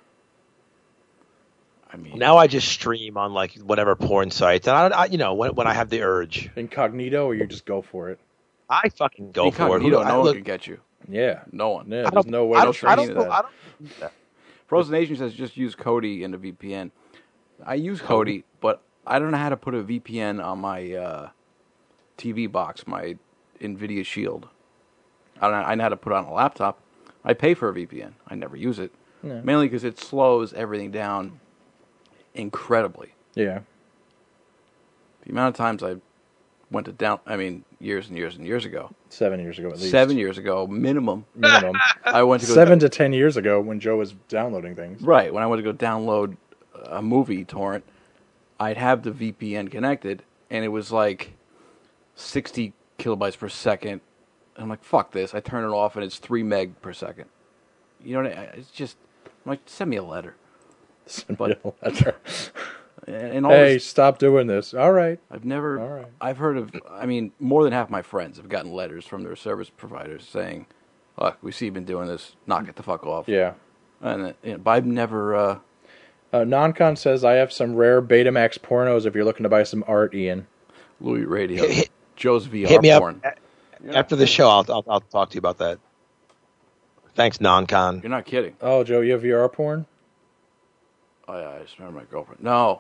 Speaker 3: Now I just stream on like whatever porn sites, and when I have the urge,
Speaker 2: Incognito, or you just go for it.
Speaker 3: I fucking go for it.
Speaker 1: incognito, no one
Speaker 3: Look,
Speaker 1: can get you.
Speaker 2: Yeah.
Speaker 1: No one.
Speaker 2: Yeah, there's no way
Speaker 3: I
Speaker 2: to
Speaker 3: don't,
Speaker 2: train
Speaker 3: I don't,
Speaker 2: to
Speaker 3: I
Speaker 2: that.
Speaker 3: don't do that.
Speaker 1: Frozen Nation says just use Kodi and a VPN. I use Kodi, but I don't know how to put a VPN on my TV box, my NVIDIA Shield. I know how to put it on a laptop. I pay for a VPN. I never use it.
Speaker 2: Yeah.
Speaker 1: Mainly because it slows everything down incredibly.
Speaker 2: Yeah.
Speaker 1: The amount of times I went to years and years and years ago.
Speaker 2: 7 years ago at least.
Speaker 1: 7 years ago, minimum.
Speaker 2: Minimum.
Speaker 1: I went to go
Speaker 2: 7 to 10 years ago when Joe was downloading things.
Speaker 1: Right, when I went to go download a movie torrent, I'd have the VPN connected, and it was like 60 kilobytes per second. I'm like, fuck this. I turn it off, and it's 3 meg per second. You know what it's just, I'm like, send me a letter.
Speaker 2: Send
Speaker 1: But-
Speaker 2: me a letter.
Speaker 1: And all
Speaker 2: Hey,
Speaker 1: this,
Speaker 2: stop doing this. All right.
Speaker 1: I've
Speaker 2: All right.
Speaker 1: I've heard of, more than half my friends have gotten letters from their service providers saying, look, we see you've been doing this, knock it the fuck off.
Speaker 2: Yeah.
Speaker 1: And, but I've never,
Speaker 2: Noncon says, I have some rare Betamax pornos if you're looking to buy some art, Ian.
Speaker 1: Louis Radio, Joe's VR
Speaker 3: Hit me
Speaker 1: porn.
Speaker 3: up after the show. I'll talk to you about that. Thanks, non-con.
Speaker 1: You're not kidding.
Speaker 2: Oh, Joe, you have VR porn?
Speaker 1: Oh, yeah, I just remember my girlfriend. No.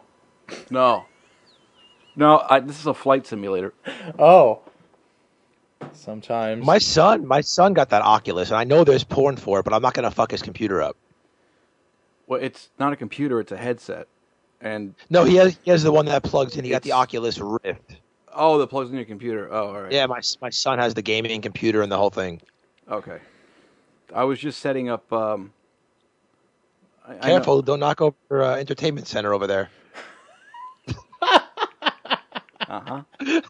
Speaker 1: This is a flight simulator.
Speaker 2: Oh. Sometimes.
Speaker 3: My son got that Oculus, and I know there's porn for it, but I'm not gonna fuck his computer up.
Speaker 1: Well, it's not a computer; it's a headset. And
Speaker 3: No, he has the one that plugs in. He got the
Speaker 1: It's-
Speaker 3: Oculus Rift.
Speaker 1: that plugs in your computer. Oh, all right.
Speaker 3: Yeah, my son has the gaming computer and the whole thing.
Speaker 1: Okay. I was just setting up.
Speaker 3: Careful, don't knock over entertainment center over there.
Speaker 1: I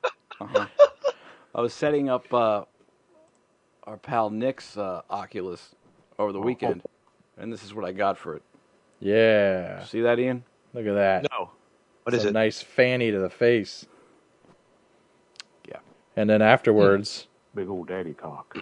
Speaker 1: was setting up our pal Nick's Oculus over the weekend, and this is what I got for it.
Speaker 2: Yeah.
Speaker 1: See that, Ian?
Speaker 2: Look at that.
Speaker 3: No, what is
Speaker 2: Some
Speaker 3: it?
Speaker 2: nice fanny to the face.
Speaker 1: Yeah.
Speaker 2: And then afterwards,
Speaker 4: Big old daddy cock.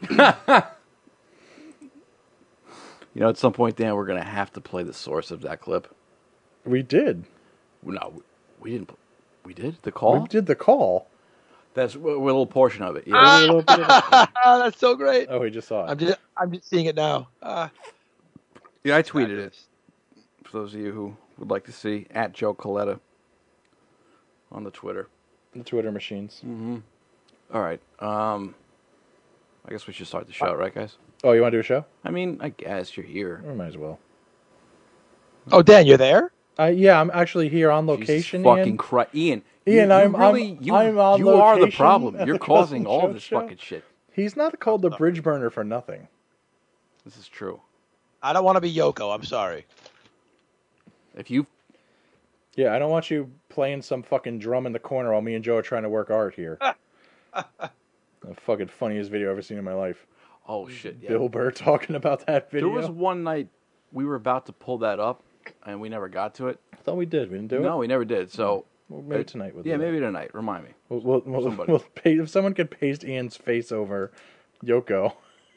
Speaker 1: At some point, Dan, we're gonna have to play the source of that clip.
Speaker 2: we did.
Speaker 1: No, we didn't. We did the call.
Speaker 2: We did the call.
Speaker 1: That's a little portion of it. Yeah.
Speaker 2: A little bit of-
Speaker 3: That's so great.
Speaker 2: oh, we just saw it.
Speaker 3: I'm just seeing it now.
Speaker 1: Yeah, I tweeted it. For those of you who would like to see, at Joe Coletta on the Twitter.
Speaker 2: The Twitter machines.
Speaker 1: All right. I guess we should start the show, right, guys?
Speaker 2: Oh, you want to do a show?
Speaker 1: I guess you're here.
Speaker 2: We might as well.
Speaker 3: Oh, Dan, you're there?
Speaker 2: Yeah, I'm actually here on location.
Speaker 1: Jesus fucking
Speaker 2: Ian.
Speaker 1: Christ. Ian,
Speaker 2: Ian,
Speaker 1: you
Speaker 2: I'm
Speaker 1: really, you,
Speaker 2: I'm on
Speaker 1: you are the
Speaker 2: location
Speaker 1: problem.
Speaker 2: at
Speaker 1: You're
Speaker 2: the
Speaker 1: causing
Speaker 2: Cousin
Speaker 1: all
Speaker 2: Joe
Speaker 1: this
Speaker 2: show.
Speaker 1: fucking shit.
Speaker 2: He's not called the bridge burner for nothing.
Speaker 1: This is true.
Speaker 3: I don't want to be Yoko. I'm sorry.
Speaker 1: If you
Speaker 2: Yeah, I don't want you playing some fucking drum in the corner while me and Joe are trying to work art here. The fucking funniest video I've ever seen in my life.
Speaker 1: Oh shit! Yeah.
Speaker 2: Bill Burr talking about that video.
Speaker 1: There was one night we were about to pull that up, and we never got to it.
Speaker 2: I thought we did. We didn't do it.
Speaker 1: No, we never did. So
Speaker 2: Well, maybe tonight. We'll do
Speaker 1: yeah,
Speaker 2: that.
Speaker 1: maybe tonight. Remind me.
Speaker 2: We'll if someone could paste Ian's face over Yoko,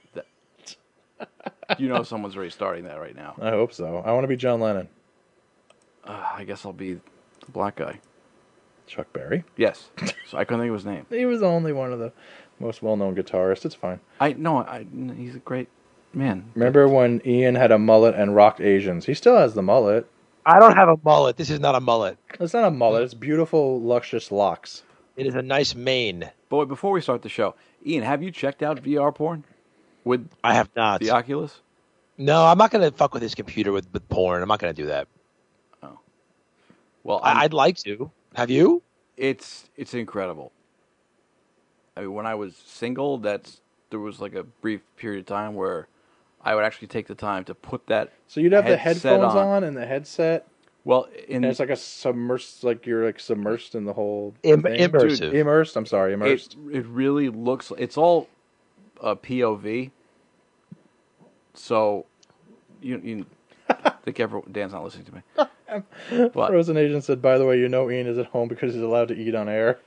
Speaker 1: Someone's already starting that right now.
Speaker 2: I hope so. I want to be John Lennon.
Speaker 1: I guess I'll be the black guy.
Speaker 2: Chuck Berry.
Speaker 1: Yes. So I couldn't think of his name.
Speaker 2: He was only one of the most well-known guitarists. It's fine.
Speaker 1: He's a great man.
Speaker 2: Remember when Ian had a mullet and rocked Asians? He still has the mullet.
Speaker 3: I don't have a mullet. This is not a mullet.
Speaker 2: It's not a mullet. It's beautiful, luscious locks.
Speaker 3: It is a nice mane.
Speaker 1: But wait, before we start the show, Ian, have you checked out VR porn with
Speaker 3: I have not.
Speaker 1: the Oculus?
Speaker 3: No, I'm not going to fuck with his computer with porn. I'm not going to do that.
Speaker 1: Oh, well,
Speaker 3: I'd like to. Have you?
Speaker 1: it's incredible. I mean, when I was single, there was like a brief period of time where I would actually take the time to put that.
Speaker 2: So you'd have the
Speaker 1: headset
Speaker 2: headphones on and the headset,
Speaker 1: Well,
Speaker 2: and it's like a submersed, like you're like submersed in the whole
Speaker 3: Immersive.
Speaker 2: Dude, immersed. I'm sorry, immersed.
Speaker 1: it really looks. It's all POV. So you think everyone Dan's not listening to me. But
Speaker 2: Frozen Agent said, "By the way, you know Ian is at home because he's allowed to eat on air."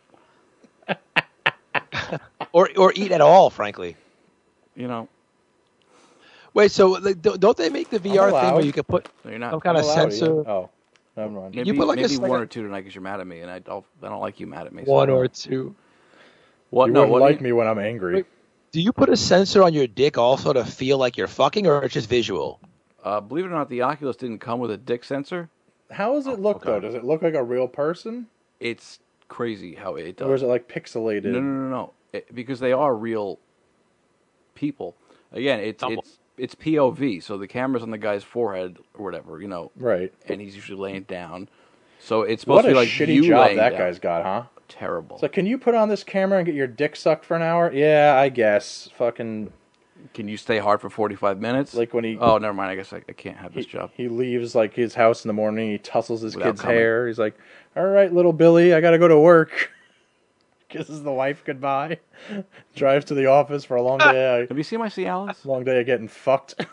Speaker 3: Or eat at all, frankly.
Speaker 1: you know,
Speaker 3: Wait, so like, don't they make the VR thing
Speaker 2: allowed.
Speaker 3: where you can put
Speaker 1: no, you're not.
Speaker 3: some kind of
Speaker 2: I'm allowed,
Speaker 3: sensor?
Speaker 2: Ian. Oh, never mind.
Speaker 1: Maybe,
Speaker 3: You put like
Speaker 1: maybe
Speaker 3: a-
Speaker 1: one or two tonight because you're mad at me, and I don't like you mad at me.
Speaker 3: One or two.
Speaker 1: what?
Speaker 2: You
Speaker 1: No,
Speaker 2: wouldn't
Speaker 1: what?
Speaker 2: like me when I'm angry.
Speaker 3: Wait. Do you put a sensor on your dick also to feel like you're fucking, or it's just visual?
Speaker 1: Believe it or not, the Oculus didn't come with a dick sensor.
Speaker 2: How does it look
Speaker 1: okay.
Speaker 2: though? Does it look like a real person,
Speaker 1: It's crazy how it does.
Speaker 2: or is it like pixelated?
Speaker 1: No. Because they are real people. Again,
Speaker 3: Double.
Speaker 1: it's POV, so the camera's on the guy's forehead or whatever,
Speaker 2: Right.
Speaker 1: and he's usually laying down. So it's supposed
Speaker 2: What
Speaker 1: to
Speaker 2: a
Speaker 1: be like
Speaker 2: shitty
Speaker 1: you
Speaker 2: job
Speaker 1: laying
Speaker 2: that
Speaker 1: down.
Speaker 2: guy's got, huh?
Speaker 1: Terrible.
Speaker 2: It's like, can you put on this camera and get your dick sucked for an hour? Yeah, I guess. Fucking
Speaker 1: Can you stay hard for 45 minutes?
Speaker 2: like when he
Speaker 1: Oh, never mind. I guess I can't have this job.
Speaker 2: he leaves like his house in the morning. He tussles his
Speaker 1: Without
Speaker 2: kid's
Speaker 1: coming.
Speaker 2: hair. He's like, "All right, little Billy, I gotta go to work." Kisses the wife goodbye. Drives to the office for a long day.
Speaker 1: Have you seen my Cialis?
Speaker 2: Long day of getting fucked.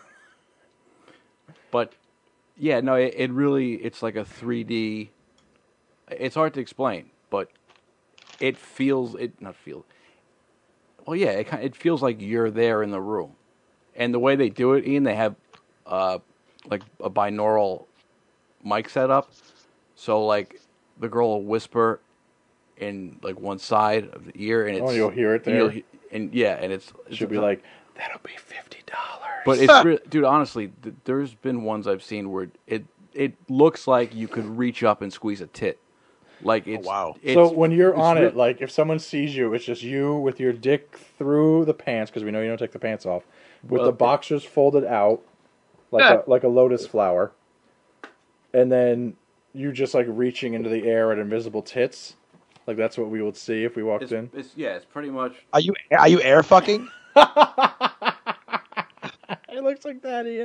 Speaker 1: But yeah, no, it really it's like a 3D. It's hard to explain, but it feels it not feel. Well, yeah, it feels like you're there in the room, and the way they do it, Ian, they have like a binaural mic set up, so like the girl will whisper in like one side of the ear, and it's,
Speaker 2: Oh, you'll hear it there?
Speaker 1: and yeah, and it's
Speaker 2: Should be like, that'll be $50.
Speaker 1: But it's dude, honestly, there's been ones I've seen where it looks like you could reach up and squeeze a tit. Like it's
Speaker 3: wow.
Speaker 2: So when you're on
Speaker 1: real-
Speaker 2: it, like if someone sees you, it's just you with your dick through the pants, because we know you don't take the pants off, with
Speaker 1: Well,
Speaker 2: the boxers folded out, like a lotus flower, and then you just like reaching into the air at invisible tits, like that's what we would see if we walked in.
Speaker 1: it's pretty much.
Speaker 3: Are you air fucking?
Speaker 2: It looks like that, Ian.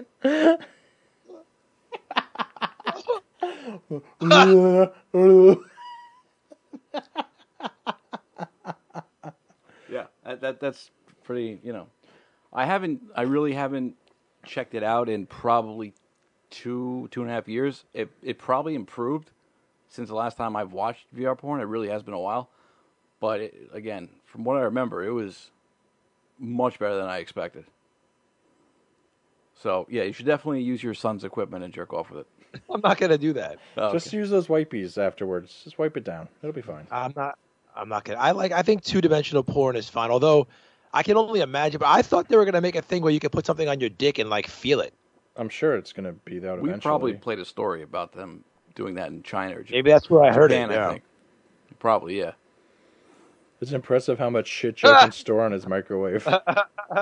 Speaker 1: Yeah, that's pretty. I really haven't checked it out in probably 2.5 years. It probably improved since the last time I've watched VR porn. It really has been a while, but again, from what I remember, it was much better than I expected. So yeah, you should definitely use your son's equipment and jerk off with it.
Speaker 3: I'm not gonna do that.
Speaker 1: Oh,
Speaker 2: Just use those wipies afterwards. Just wipe it down. It'll be fine.
Speaker 3: I'm not gonna. I think 2-dimensional porn is fine. Although I can only imagine. But I thought they were gonna make a thing where you could put something on your dick and like feel it.
Speaker 2: I'm sure it's going to be that
Speaker 1: We
Speaker 2: eventually.
Speaker 1: probably played a story about them doing that in China or Japan.
Speaker 3: Maybe that's where I heard
Speaker 1: Japan,
Speaker 3: it. Yeah.
Speaker 1: I think. Probably, yeah.
Speaker 2: It's impressive how much shit Joe can store on his microwave.
Speaker 1: I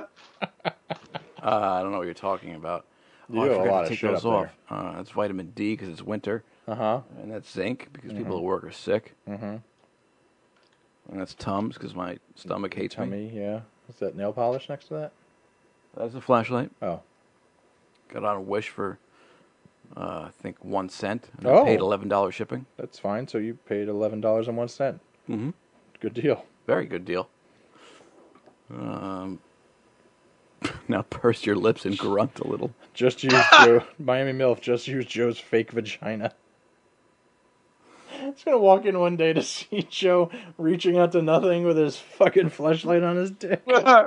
Speaker 1: don't know what you're talking about.
Speaker 2: You
Speaker 1: I
Speaker 2: have a
Speaker 1: forgot
Speaker 2: lot
Speaker 1: to
Speaker 2: of
Speaker 1: take
Speaker 2: shit
Speaker 1: those
Speaker 2: up
Speaker 1: off. That's vitamin D because it's winter,
Speaker 2: Uh-huh.
Speaker 1: and that's zinc because people at work are sick,
Speaker 2: Mm-hmm.
Speaker 1: and that's Tums because my stomach hates me.
Speaker 2: Tummy, yeah. Is that nail polish next to that?
Speaker 1: That's a flashlight.
Speaker 2: Oh.
Speaker 1: Got on a Wish for I think 1 cent. And
Speaker 2: Oh.
Speaker 1: I paid $11 shipping.
Speaker 2: That's fine. So you paid $11.01.
Speaker 1: Mm-hmm.
Speaker 2: Good deal.
Speaker 1: Very good deal. Now purse your lips and grunt a little.
Speaker 2: Just use Joe. Miami MILF just used Joe's fake vagina. Just gonna walk in one day to see Joe reaching out to nothing with his fucking flashlight on his dick. Oh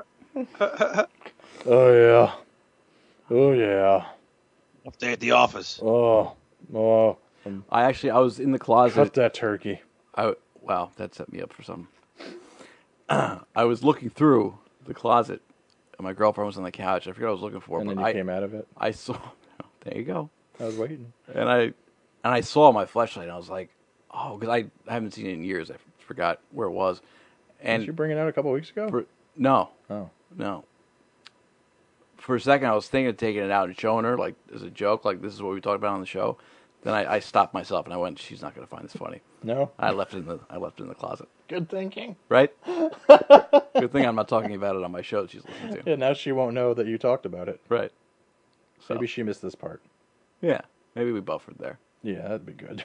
Speaker 2: yeah. Oh yeah.
Speaker 3: Up there at the office.
Speaker 2: Oh. Oh.
Speaker 1: I was in the closet.
Speaker 2: Cut that turkey.
Speaker 1: Wow, that set me up for something. I was looking through the closet, and my girlfriend was on the couch. I forgot what I was looking for,
Speaker 2: And
Speaker 1: but
Speaker 2: then you came out of it.
Speaker 1: I saw. There you go.
Speaker 2: I was waiting.
Speaker 1: And and I saw my flashlight, and I was like, oh, because I haven't seen it in years. I forgot where it was. And
Speaker 2: Did you bring it out a couple weeks ago?
Speaker 1: No.
Speaker 2: Oh.
Speaker 1: No. For a second, I was thinking of taking it out and showing her, like, as a joke, like, this is what we talked about on the show. Then I stopped myself, and I went, she's not going to find this funny.
Speaker 2: No?
Speaker 1: I left it in the closet.
Speaker 2: Good thinking.
Speaker 1: Right? Good thing I'm not talking about it on my show that she's listening to.
Speaker 2: Yeah, now she won't know that you talked about it.
Speaker 1: Right. So,
Speaker 2: Maybe she missed this part.
Speaker 1: yeah. Maybe we buffered there.
Speaker 2: Yeah, that'd be good.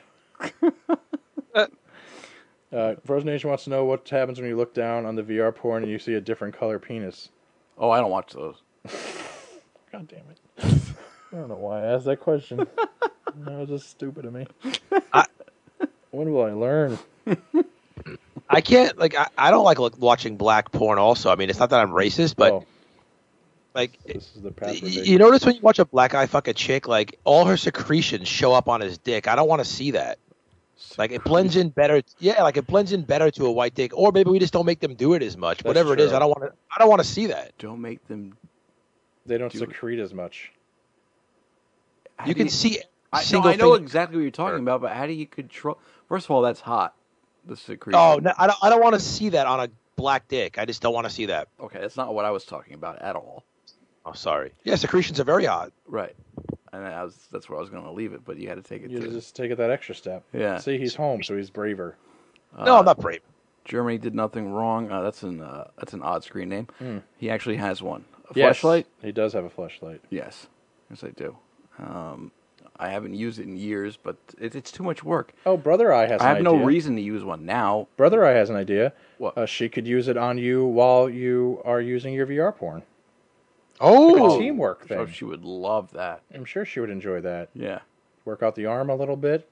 Speaker 2: Frozen Nation wants to know what happens when you look down on the VR porn and you see a different color penis.
Speaker 1: Oh, I don't watch those.
Speaker 2: God damn it. I don't know why I asked that question. That was just stupid of me. When will I learn?
Speaker 3: I can't, like, I don't like watching black porn also. I mean, it's not that I'm racist, but, like,
Speaker 2: this is the path
Speaker 3: you notice when you watch a black guy fuck a chick, like, all her secretions show up on his dick. I don't want to see that. Like, it blends in better. Yeah, like, it blends in better to a white dick. Or maybe we just don't make them do it as much.
Speaker 2: That's
Speaker 3: Whatever
Speaker 2: true.
Speaker 3: it is, I don't want to see that.
Speaker 1: Don't make them.
Speaker 2: They don't secrete as much.
Speaker 3: You can see
Speaker 1: I
Speaker 3: single
Speaker 1: know
Speaker 3: thing-
Speaker 1: exactly what you're talking about, but how do you control? First of all, that's hot. The secretion.
Speaker 3: Oh, no, I don't want to see that on a black dick. I just don't want to see that.
Speaker 1: Okay, that's not what I was talking about at all.
Speaker 3: Oh, sorry. Yeah, secretions are very odd.
Speaker 1: Right. And that's where I was going to leave it, but you had to take it
Speaker 2: You
Speaker 1: to.
Speaker 2: just take it that extra step.
Speaker 1: Yeah.
Speaker 2: See, he's home, so he's braver.
Speaker 3: No, I'm not brave.
Speaker 1: Germany did nothing wrong. That's an odd screen name. He actually has one. A
Speaker 2: Yes,
Speaker 1: flashlight?
Speaker 2: he does have a flashlight.
Speaker 1: Yes. Yes, I do. I haven't used it in years, but it's too much work.
Speaker 2: Oh, Brother Eye has an idea.
Speaker 1: I have no reason to use one now.
Speaker 2: Brother Eye has an idea.
Speaker 1: What?
Speaker 2: She could use it on you while you are using your VR porn.
Speaker 3: Oh,
Speaker 2: Like a teamwork
Speaker 1: So
Speaker 2: thing.
Speaker 1: she would love that.
Speaker 2: I'm sure she would enjoy that.
Speaker 1: Yeah.
Speaker 2: Work out the arm a little bit.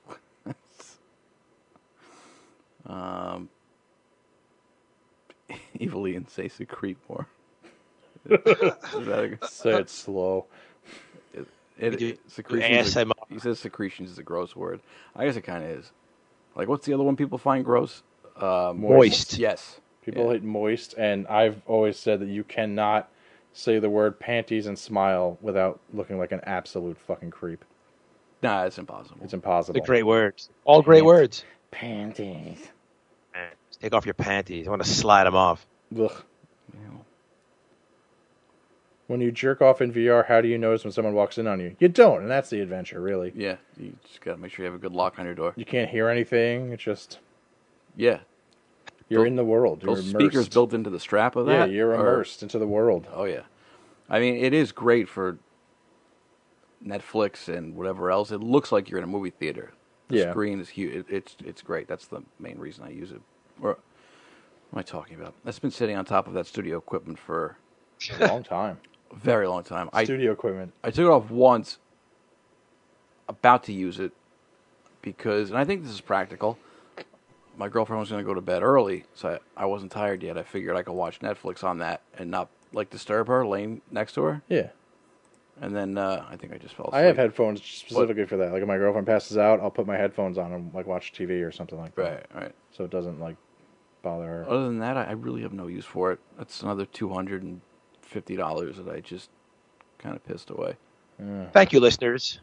Speaker 1: Evil Ian say secrete more. Is that
Speaker 2: Say it slow.
Speaker 1: secretions.
Speaker 3: ASMR.
Speaker 1: He says secretions is a gross word. I guess it kind of is. Like, what's the other one people find gross?
Speaker 3: Moist.
Speaker 1: Yes.
Speaker 2: People hate moist, and I've always said that you cannot say the word panties and smile without looking like an absolute fucking creep.
Speaker 1: Nah, it's impossible.
Speaker 2: It's impossible.
Speaker 3: the great words. All great words.
Speaker 2: Panties.
Speaker 3: Just take off your panties. I want to slide them off.
Speaker 2: Ugh.
Speaker 1: You know.
Speaker 2: When you jerk off in VR, how do you notice when someone walks in on you? You don't, and that's the adventure, really.
Speaker 1: Yeah, you just gotta make sure you have a good lock on your door.
Speaker 2: You can't hear anything. It's just
Speaker 1: Yeah.
Speaker 2: you're in the world. You're
Speaker 1: Those
Speaker 2: immersed.
Speaker 1: speakers built into the strap of
Speaker 2: Yeah,
Speaker 1: that?
Speaker 2: you're
Speaker 1: Or-
Speaker 2: immersed into the world.
Speaker 1: Oh, yeah. I mean, it is great for Netflix and whatever else. It looks like you're in a movie theater. The
Speaker 2: Yeah.
Speaker 1: screen is huge. It's great. That's the main reason I use it. Or, what am I talking about? That's been sitting on top of that studio equipment for
Speaker 2: A long time.
Speaker 1: a very long time.
Speaker 2: Studio equipment.
Speaker 1: I took it off once, about to use it, because, and I think this is practical, my girlfriend was going to go to bed early, so I wasn't tired yet. I figured I could watch Netflix on that and not, like, disturb her, laying next to her.
Speaker 2: Yeah.
Speaker 1: And then I think I just fell asleep.
Speaker 2: I have headphones specifically for that. Like if my girlfriend passes out, I'll put my headphones on and like watch TV or something like that.
Speaker 1: Right.
Speaker 2: So it doesn't like bother her.
Speaker 1: Other than that, I really have no use for it. That's another $250 that I just kind of pissed away.
Speaker 3: Thank you, listeners.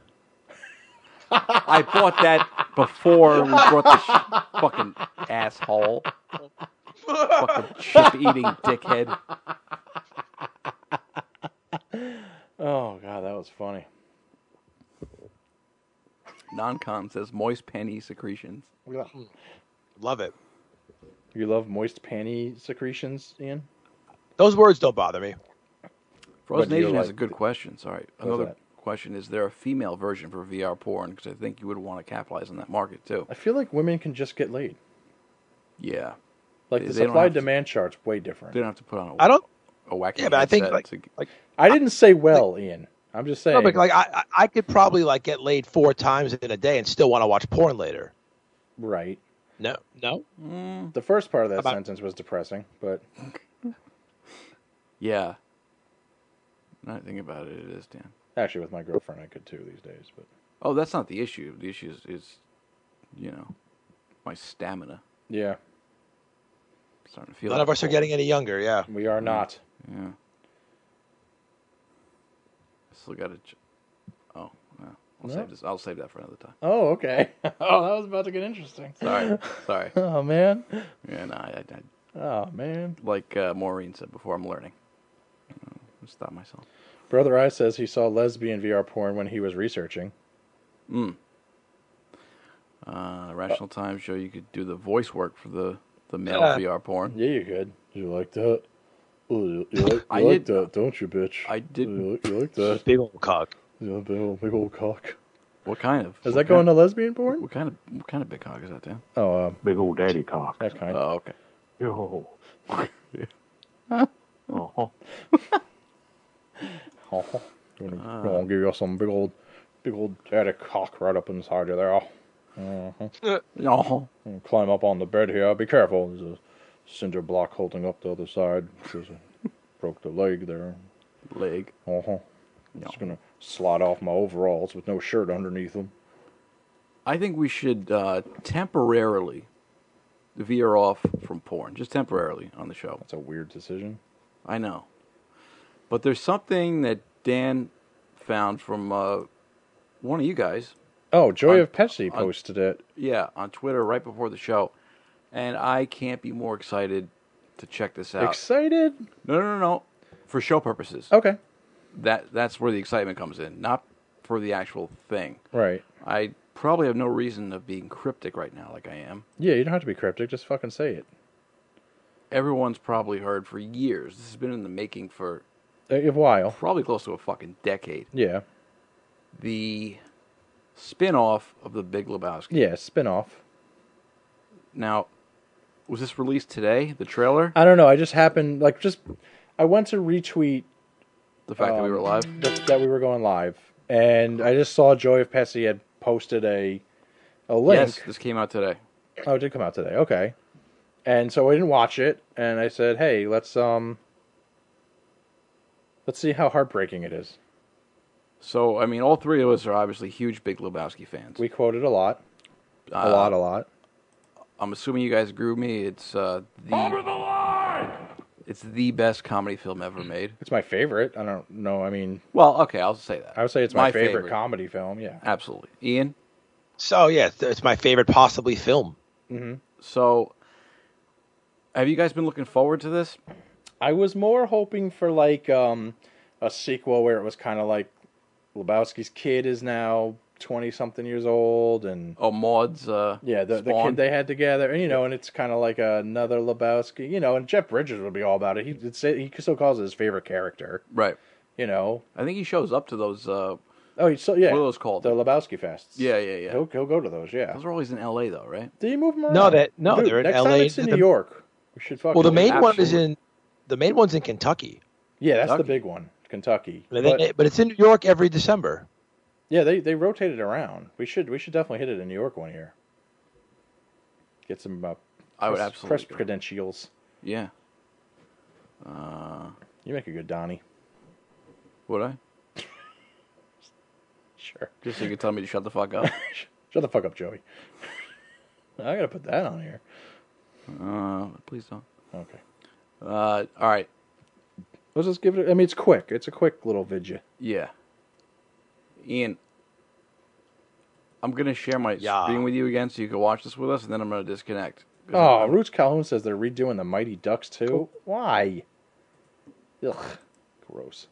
Speaker 1: I bought that before we brought the fucking asshole. Fucking chip-eating dickhead.
Speaker 2: Oh god, that was funny.
Speaker 1: Non-con says moist penny secretions.
Speaker 3: Love it.
Speaker 2: You love moist panty secretions, Ian?
Speaker 3: Those words don't bother me.
Speaker 1: Frozen
Speaker 2: do you
Speaker 1: Nation has a
Speaker 2: like?
Speaker 1: good question. Sorry.
Speaker 2: What's
Speaker 1: Another
Speaker 2: that?
Speaker 1: question, is there a female version for VR porn? Because I think you would want to capitalize on that market, too.
Speaker 2: I feel like women can just get laid.
Speaker 1: Yeah.
Speaker 2: Like
Speaker 1: They
Speaker 2: the
Speaker 1: don't
Speaker 2: supply
Speaker 1: have to-
Speaker 2: demand chart's way different.
Speaker 1: They don't have to put on
Speaker 3: I don't.
Speaker 1: a wacky
Speaker 3: Yeah, but I think
Speaker 1: headset
Speaker 3: like
Speaker 2: I didn't say well, Ian. I'm just saying.
Speaker 3: no, but like I could probably like get laid 4 times in a day and still want to watch porn later.
Speaker 2: Right.
Speaker 3: No.
Speaker 2: The first part of that
Speaker 3: About-
Speaker 2: sentence was depressing, but
Speaker 1: Yeah. Now that I think about it, it is, Dan.
Speaker 2: actually with my girlfriend I could too these days. But
Speaker 1: Oh, that's not the issue. The issue is my stamina.
Speaker 2: yeah,
Speaker 1: Starting to feel
Speaker 3: None
Speaker 1: like
Speaker 3: of us are getting any younger. Yeah.
Speaker 2: we are not.
Speaker 1: Yeah. I still got to. Oh, well, I'll save that for another time.
Speaker 2: Oh, okay. Oh, that was about to get interesting.
Speaker 1: Sorry.
Speaker 2: Oh, man.
Speaker 1: Yeah, no, I
Speaker 2: Oh, man.
Speaker 1: like Maureen said before, I'm learning. Stop myself.
Speaker 2: Brother I says he saw lesbian VR porn when he was researching.
Speaker 1: Rational Times show you could do the voice work for the male VR porn.
Speaker 2: Yeah, you could. You like that? Oh, you like that, don't you, bitch?
Speaker 1: I didn't.
Speaker 2: You like that?
Speaker 3: Big old cock.
Speaker 2: Yeah, big old cock.
Speaker 1: What kind of?
Speaker 2: Is that going to lesbian porn?
Speaker 1: What kind of big cock is that, Dan?
Speaker 2: Oh,
Speaker 4: Big old daddy cock.
Speaker 2: that kind.
Speaker 1: Oh, okay.
Speaker 4: Yo.
Speaker 2: Gonna give you some big old daddy cock right up inside you there.
Speaker 1: No.
Speaker 2: Climb up on the bed here. Be careful. There's a cinder block holding up the other side. Broke the leg there.
Speaker 1: Leg.
Speaker 2: Just gonna slide off my overalls with no shirt underneath them.
Speaker 1: I think we should temporarily veer off from porn, just temporarily on the show.
Speaker 2: That's a weird decision.
Speaker 1: I know. But there's something that Dan found from one of you guys.
Speaker 2: Oh, Joy of Pepsi posted it.
Speaker 1: Yeah, on Twitter right before the show. And I can't be more excited to check this out.
Speaker 2: Excited?
Speaker 1: No. For show purposes.
Speaker 2: Okay.
Speaker 1: That's where the excitement comes in, not for the actual thing.
Speaker 2: Right.
Speaker 1: I probably have no reason of being cryptic right now like I am.
Speaker 2: Yeah, you don't have to be cryptic. Just fucking say it.
Speaker 1: Everyone's probably heard for years. This has been in the making for
Speaker 2: A while.
Speaker 1: probably close to a fucking decade.
Speaker 2: Yeah.
Speaker 1: The spin-off of The Big Lebowski.
Speaker 2: Yeah, spin-off.
Speaker 1: Now, was this released today, the trailer?
Speaker 2: I don't know. I just happened, I went to retweet
Speaker 1: The fact that we were live?
Speaker 2: that we were going live, and I just saw Joy of Pepsi had posted a link.
Speaker 1: Yes, this came out today.
Speaker 2: Oh, it did come out today. Okay. And so I didn't watch it, and I said, "Hey, let's see how heartbreaking it is."
Speaker 1: So, I mean, all three of us are obviously huge Big Lebowski fans.
Speaker 2: We quoted a lot. A lot.
Speaker 1: I'm assuming you guys agree with me. It's Over the line! It's the best comedy film ever made.
Speaker 2: It's my favorite. I don't know. I mean...
Speaker 1: Well, okay, I'll say that.
Speaker 2: I would say it's my favorite comedy film, yeah.
Speaker 1: Absolutely. Ian?
Speaker 3: So, yeah, it's my favorite possibly film.
Speaker 2: Mm-hmm.
Speaker 1: So, have you guys been looking forward to this?
Speaker 2: I was more hoping for, a sequel where it was kind of like Lebowski's kid is now 20-something years old, and...
Speaker 1: Oh, Maud's,
Speaker 2: the kid they had together, and, and it's kind of like another Lebowski, and Jeff Bridges would be all about it. He still calls it his favorite character.
Speaker 1: Right.
Speaker 2: I
Speaker 1: think he shows up to those,
Speaker 2: Oh, so yeah.
Speaker 1: what are those called?
Speaker 2: The Lebowski Fests.
Speaker 1: Yeah.
Speaker 2: He'll go to those, yeah.
Speaker 1: Those are always in L.A., though, right?
Speaker 2: Do you move them around?
Speaker 3: No, they're in
Speaker 2: next
Speaker 3: L.A.
Speaker 2: Time it's in New York. We should fucking...
Speaker 3: Well, the main one is
Speaker 1: Absolutely.
Speaker 3: the main one's in Kentucky.
Speaker 2: Yeah, that's
Speaker 1: Kentucky.
Speaker 2: the big one. Kentucky.
Speaker 3: But it's in New York every December.
Speaker 2: Yeah, they rotate it around. We should definitely hit it in New York one year. Get some
Speaker 1: I would
Speaker 2: press
Speaker 1: absolutely go.
Speaker 2: credentials.
Speaker 1: Yeah.
Speaker 2: You make a good Donnie.
Speaker 1: Would I?
Speaker 2: Sure.
Speaker 1: Just so you could tell me to shut the fuck up.
Speaker 2: Shut the fuck up, Joey. I gotta put that on here.
Speaker 1: Please don't.
Speaker 2: Okay.
Speaker 1: All right.
Speaker 2: Let's just give it... I mean, it's quick. It's a quick little vidya.
Speaker 1: Yeah. Ian, I'm going to share my screen with you again so you can watch this with us, and then I'm going to disconnect.
Speaker 2: Oh, Roots Calhoun says they're redoing the Mighty Ducks too. Why? Ugh. Gross.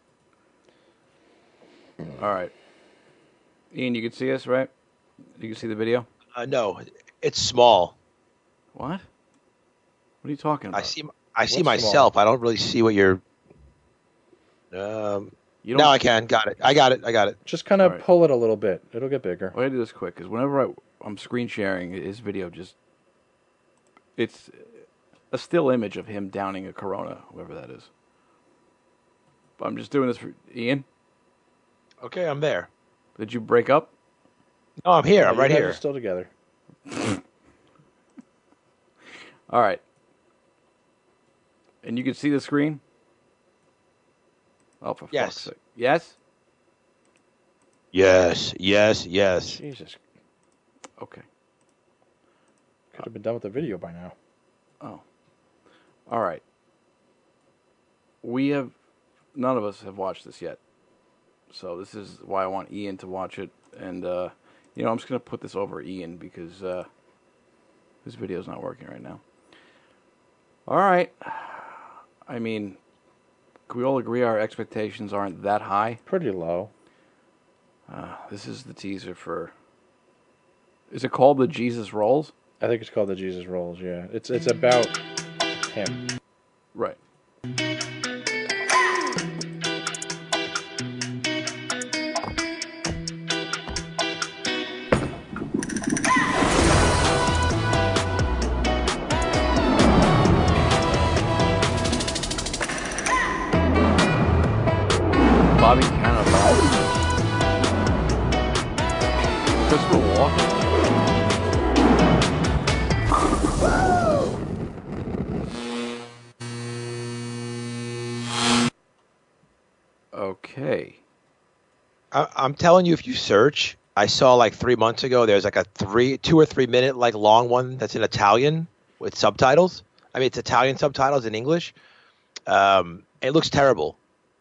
Speaker 1: All right. Ian, you can see us, right? You can see the video?
Speaker 3: No, it's small.
Speaker 1: What? What are you talking about?
Speaker 3: I see myself.
Speaker 2: small?
Speaker 3: I don't really see what you're...
Speaker 1: You
Speaker 3: Now I can. Got it. I got it.
Speaker 2: Just kind of
Speaker 1: All right.
Speaker 2: pull it a little bit. It'll get bigger.
Speaker 1: I'm going to do this quick, because whenever I'm screen sharing, his video just... It's a still image of him downing a Corona, whoever that is. But I'm just doing this for... Ian,
Speaker 3: Okay, I'm there.
Speaker 1: did you break up?
Speaker 3: No, I'm here. I'm
Speaker 2: You
Speaker 3: right
Speaker 2: guys
Speaker 3: here.
Speaker 2: are still together.
Speaker 1: All right. And you can see the screen? Oh, for
Speaker 3: Yes.
Speaker 1: fuck's sake. Yes?
Speaker 3: Yes.
Speaker 2: Jesus.
Speaker 1: Okay.
Speaker 2: Could have been done with the video by now.
Speaker 1: Oh. All right. None of us have watched this yet. So this is why I want Ian to watch it. And, I'm just going to put this over Ian because this video's not working right now. All right. I mean, can we all agree our expectations aren't that high?
Speaker 2: Pretty low.
Speaker 1: This is the teaser for... Is it called the Jesus Rolls?
Speaker 2: I think it's called the Jesus Rolls, yeah. It's about him.
Speaker 1: Right. Bobby Cannavale. Christopher Walken. Okay.
Speaker 3: I'm telling you, if you search, I saw like 3 months ago, there's like a 2 or 3 minute like long one that's in Italian with subtitles. I mean, it's Italian subtitles in English. It looks terrible.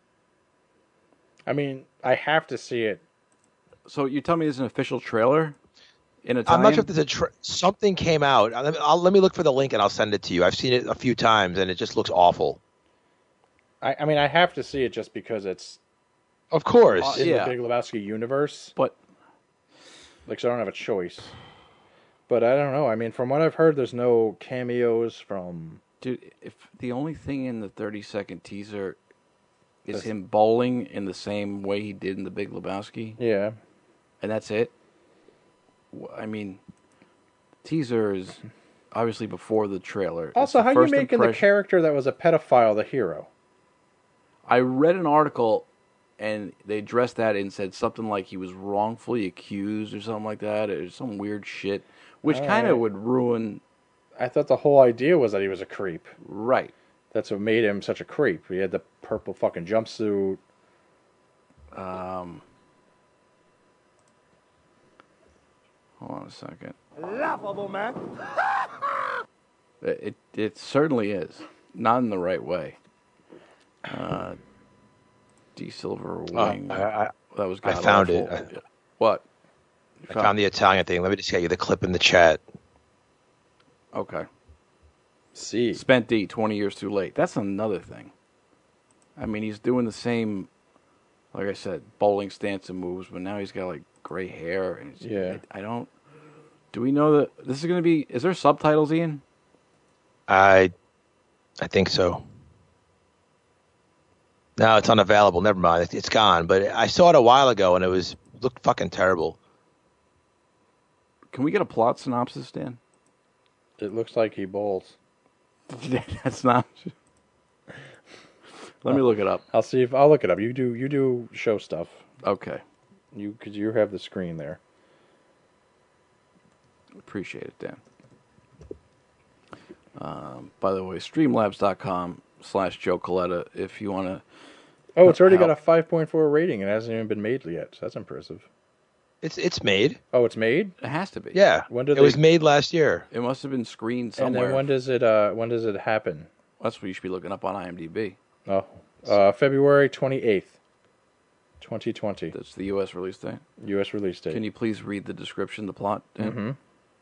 Speaker 2: I mean, I have to see it.
Speaker 1: So you tell me there's an official trailer in Italian?
Speaker 3: I'm not sure if there's something came out. Let me look for the link and I'll send it to you. I've seen it a few times and it just looks awful.
Speaker 2: I mean, I have to see it just because it's
Speaker 3: Of course.
Speaker 2: in the Big Lebowski universe.
Speaker 1: But
Speaker 2: so I don't have a choice. But I don't know. I mean, from what I've heard, there's no cameos from...
Speaker 1: Dude, if the only thing in the 30-second teaser is him bowling in the same way he did in the Big Lebowski,
Speaker 2: Yeah.
Speaker 1: and that's it, I mean, teaser is obviously before the trailer.
Speaker 2: Also, how are you making the character that was a pedophile the hero?
Speaker 1: I read an article, and they addressed that and said something like he was wrongfully accused or something like that, or some weird shit, which kind of would ruin...
Speaker 2: I thought the whole idea was that he was a creep.
Speaker 1: Right.
Speaker 2: That's what made him such a creep. He had the purple fucking jumpsuit.
Speaker 1: Hold on a second.
Speaker 4: Laughable, man.
Speaker 1: It certainly is. Not in the right way. D. Silver Wing. That was
Speaker 3: I found it.
Speaker 1: What?
Speaker 3: I found the Italian thing. Let me just get you the clip in the chat.
Speaker 1: Okay.
Speaker 2: See.
Speaker 1: Spent D, 20 years too late. That's another thing. I mean, he's doing the same, like I said, bowling stance and moves, but now he's got, like, gray hair. And I don't... Do we know that this is going to be... Is there subtitles, Ian?
Speaker 3: I think so. No, it's unavailable. Never mind. It's gone. But I saw it a while ago, and looked fucking terrible.
Speaker 1: Can we get a plot synopsis, Dan?
Speaker 2: It looks like he bowls.
Speaker 1: That's not... Let me look it up.
Speaker 2: I'll look it up. You do show stuff.
Speaker 1: Okay.
Speaker 2: Because you have the screen there.
Speaker 1: Appreciate it, Dan. By the way, streamlabs.com/Joe Coletta if you want to...
Speaker 2: Oh, it's already got a 5.4 rating. It hasn't even been made yet. So that's impressive.
Speaker 3: It's made.
Speaker 2: Oh, it's made?
Speaker 1: It has to be.
Speaker 3: Yeah. It was made last year.
Speaker 1: It must have been screened somewhere.
Speaker 2: And then when does it happen?
Speaker 1: That's what you should be looking up on IMDb.
Speaker 2: Oh, February 28th, 2020.
Speaker 1: That's the U.S. release date?
Speaker 2: U.S. release date.
Speaker 1: Can you please read the description, the plot?
Speaker 2: Mm-hmm.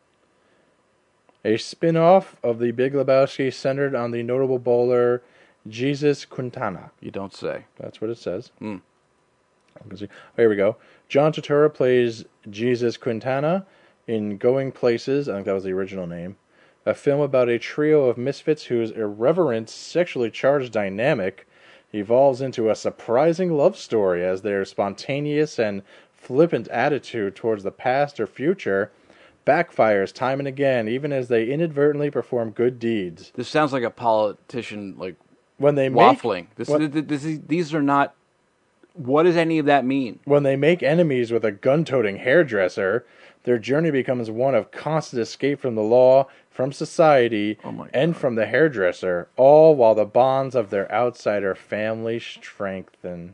Speaker 2: A spin-off of The Big Lebowski centered on the notable bowler Jesus Quintana.
Speaker 1: You don't say.
Speaker 2: That's what it says.
Speaker 1: Mm.
Speaker 2: Here we go. John Turturro plays Jesus Quintana in Going Places. I think that was the original name. A film about a trio of misfits whose irreverent, sexually charged dynamic evolves into a surprising love story as their spontaneous and flippant attitude towards the past or future backfires time and again, even as they inadvertently perform good deeds.
Speaker 1: This sounds like a politician, like,
Speaker 2: when they
Speaker 1: waffling. These are not... What does any of that mean?
Speaker 2: When they make enemies with a gun-toting hairdresser, their journey becomes one of constant escape from the law, from society, and from the hairdresser, all while the bonds of their outsider family strengthen.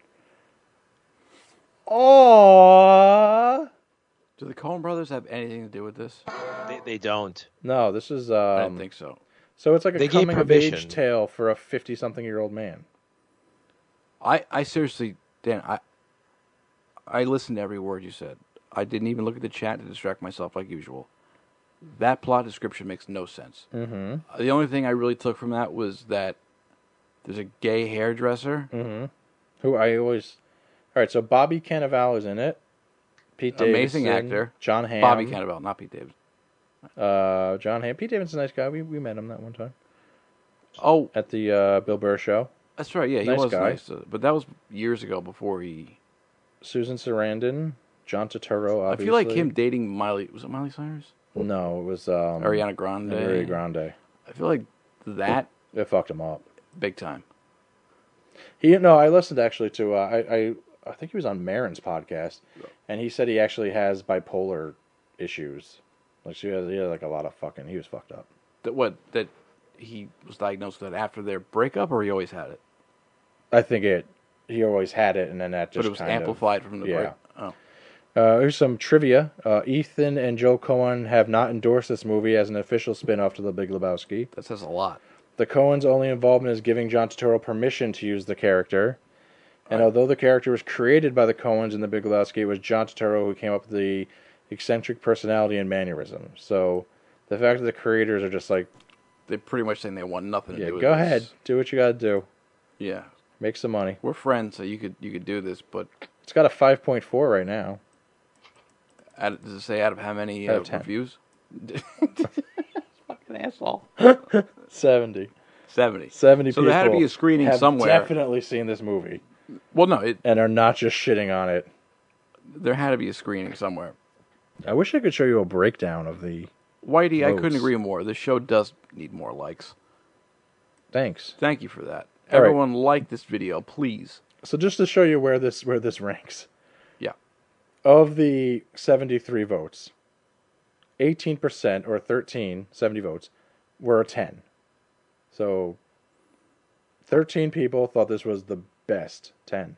Speaker 2: Aww.
Speaker 1: Do the Coen brothers have anything to do with this?
Speaker 3: They don't.
Speaker 2: No, this is...
Speaker 1: I didn't think so.
Speaker 2: So it's like a coming-of-age tale for a 50-something-year-old man.
Speaker 1: I seriously, Dan, I listened to every word you said. I didn't even look at the chat to distract myself like usual. That plot description makes no sense.
Speaker 2: Mm-hmm.
Speaker 1: The only thing I really took from that was that there's a gay hairdresser.
Speaker 2: Mm-hmm. Who I always... All right, so Bobby Cannavale is in it. Pete Davidson.
Speaker 1: Amazing actor.
Speaker 2: John Hamm.
Speaker 1: Bobby Cannavale, not Pete Davidson.
Speaker 2: John Hamm. Pete Davidson's a nice guy. We met him that one time.
Speaker 1: Oh,
Speaker 2: At the Bill Burr show.
Speaker 1: that's right. Yeah, he
Speaker 2: Nice
Speaker 1: was
Speaker 2: guy.
Speaker 1: nice. But that was years ago before he...
Speaker 2: Susan Sarandon. John Turturro, obviously.
Speaker 1: I feel like him dating Miley... Was it Miley Cyrus?
Speaker 2: No, it was...
Speaker 1: Ariana Grande.
Speaker 2: Ariana Grande.
Speaker 1: I feel like that...
Speaker 2: It fucked him up.
Speaker 1: Big time.
Speaker 2: I listened actually to... I think he was on Maron's podcast, and he said he actually has bipolar issues. Like, he had like a lot of fucking... He was fucked up.
Speaker 1: That he was diagnosed with that after their breakup, or he always had it?
Speaker 2: I think he always had it, and then that just
Speaker 1: But it was amplified from the break. Oh.
Speaker 2: Here's some trivia. Ethan and Joe Coen have not endorsed this movie as an official spin-off to The Big Lebowski.
Speaker 1: That says a lot.
Speaker 2: The Coens' only involvement is giving John Turturro permission to use the character. And although the character was created by the Coens in The Big Lebowski, it was John Turturro who came up with the eccentric personality and mannerism. So the fact that the creators are just like...
Speaker 1: They're pretty much saying they want nothing to
Speaker 2: Yeah,
Speaker 1: do with
Speaker 2: go
Speaker 1: this.
Speaker 2: ahead. Do what you gotta do.
Speaker 1: Yeah.
Speaker 2: Make some money.
Speaker 1: We're friends, so you could do this, but...
Speaker 2: It's got a 5.4 right now.
Speaker 1: Does it say out of how many
Speaker 2: Out of 10.
Speaker 1: reviews? Fucking asshole.
Speaker 2: 70.
Speaker 1: 70.
Speaker 2: 70
Speaker 1: So
Speaker 2: people
Speaker 1: there had to be a screening
Speaker 2: have
Speaker 1: somewhere.
Speaker 2: definitely seen this movie.
Speaker 1: Well, no,
Speaker 2: And are not just shitting on it.
Speaker 1: there had to be a screening somewhere.
Speaker 2: I wish I could show you a breakdown of the...
Speaker 1: Whitey, I
Speaker 2: Votes.
Speaker 1: couldn't agree more. The show does need more likes.
Speaker 2: Thanks.
Speaker 1: Thank you for that.
Speaker 2: All right.
Speaker 1: Everyone like this video, please.
Speaker 2: So just to show you where this ranks.
Speaker 1: Yeah.
Speaker 2: Of the 73 votes, 18% or 70 votes were a 10. So 13 people thought this was the best 10.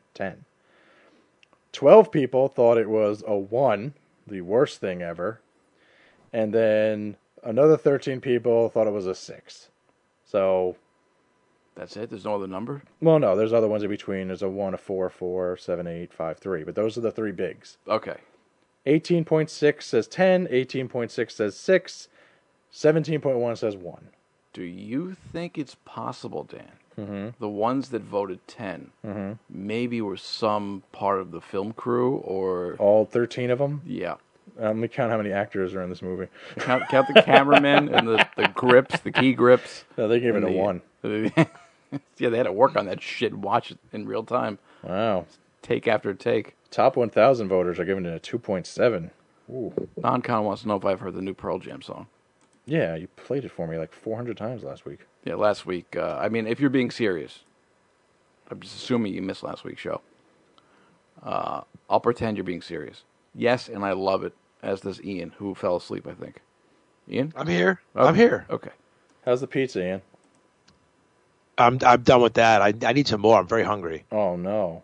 Speaker 2: 12 people thought it was a 1, the worst thing ever. And then another 13 people thought it was a 6. So,
Speaker 1: That's it? There's no other number?
Speaker 2: well, no, there's other ones in between. There's a 1, a 4, 4, 7, 8, 5, 3. But those are the three bigs.
Speaker 1: Okay.
Speaker 2: 18.6 says 10, 18.6 says 6, 17.1 says 1.
Speaker 1: Do you think it's possible, Dan,
Speaker 2: Mm-hmm.
Speaker 1: the ones that voted 10
Speaker 2: Mm-hmm.
Speaker 1: maybe were some part of the film crew or...
Speaker 2: All 13 of them?
Speaker 1: Yeah.
Speaker 2: Let me count how many actors are in this movie.
Speaker 1: Count the cameramen and the grips, the key grips.
Speaker 2: No, they gave it
Speaker 1: and
Speaker 2: a 1.
Speaker 1: Yeah, they had to work on that shit and watch it in real time.
Speaker 2: Wow.
Speaker 1: Take after take.
Speaker 2: Top 1,000 voters are giving it a 2.7. Ooh.
Speaker 1: Non-con wants to know if I've heard the new Pearl Jam song.
Speaker 2: Yeah, you played it for me like 400 times last week.
Speaker 1: Yeah, last week. I mean, if you're being serious, I'm just assuming you missed last week's show. I'll pretend you're being serious. Yes, and I love it, as does Ian, who fell asleep, I think. Ian?
Speaker 3: I'm here.
Speaker 1: Okay.
Speaker 3: I'm here.
Speaker 1: Okay.
Speaker 2: How's the pizza, Ian?
Speaker 3: I'm done with that. I need some more. I'm very hungry.
Speaker 2: Oh, no.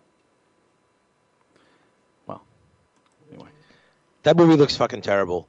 Speaker 1: Well, anyway.
Speaker 3: That movie looks fucking terrible.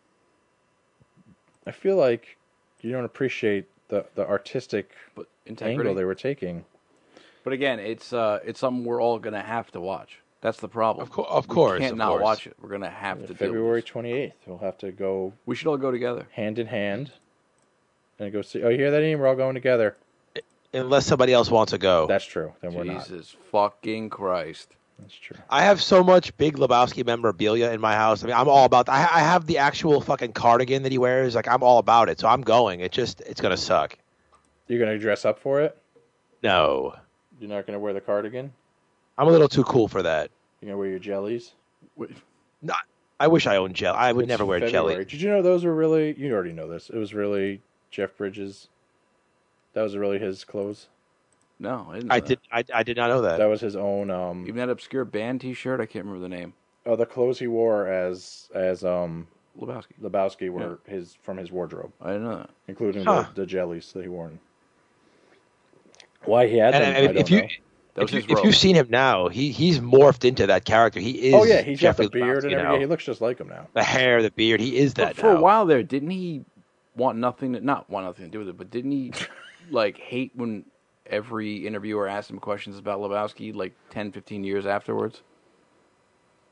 Speaker 2: I feel like you don't appreciate the artistic
Speaker 1: But
Speaker 2: angle
Speaker 1: integrity.
Speaker 2: they were taking.
Speaker 1: But again, it's something we're all going to have to watch. That's the problem.
Speaker 3: Of course.
Speaker 1: We can't
Speaker 3: of
Speaker 1: not
Speaker 3: course.
Speaker 1: watch it. We're going to have to
Speaker 2: February
Speaker 1: deal with
Speaker 2: 28th. We'll have to go
Speaker 1: this. We should all go together.
Speaker 2: hand in hand and go see. Oh, you hear that, Ian? We're all going together.
Speaker 3: Unless somebody else wants to go.
Speaker 2: That's true. Then we're not.
Speaker 1: Jesus fucking Christ.
Speaker 2: That's true.
Speaker 3: I have so much Big Lebowski memorabilia in my house. I mean, I'm all about. I have the actual fucking cardigan that he wears. Like, I'm all about it. So I'm going. It's gonna suck.
Speaker 2: You're going to dress up for it?
Speaker 3: No,
Speaker 2: You're not going to wear the cardigan?
Speaker 3: I'm a little too cool for that.
Speaker 2: You're going to wear your jellies?
Speaker 1: Wait,
Speaker 3: No, I wish I owned jelly. I would
Speaker 2: It's
Speaker 3: never wear
Speaker 2: February.
Speaker 3: jelly.
Speaker 2: Did you know those were really... You already know this. It was really Jeff Bridges. That was really his clothes.
Speaker 1: no, I didn't.
Speaker 3: I
Speaker 1: know
Speaker 3: did. I did not know that.
Speaker 2: That was his own...
Speaker 1: that. Even that obscure band T-shirt, I can't remember the name.
Speaker 2: Oh, the clothes he wore as
Speaker 1: Lebowski.
Speaker 2: Lebowski were from his wardrobe,
Speaker 1: I didn't know that.
Speaker 2: including
Speaker 3: Huh.
Speaker 2: the jellies that he wore. Why he had them,
Speaker 3: And
Speaker 2: I don't
Speaker 3: if you
Speaker 2: know.
Speaker 1: That was his
Speaker 3: if
Speaker 1: robe.
Speaker 3: you've seen him now, he's morphed into that character. He is.
Speaker 2: Oh yeah, he's got
Speaker 3: Jeffrey
Speaker 2: the beard and
Speaker 3: Lebowski
Speaker 2: everything.
Speaker 3: now.
Speaker 2: He looks just like him now.
Speaker 3: The hair, the beard. He is that
Speaker 1: But for
Speaker 3: now.
Speaker 1: a while there, didn't he want nothing to do with it? But didn't he like hate when every interviewer asked him questions about Lebowski like 10, 15 years afterwards?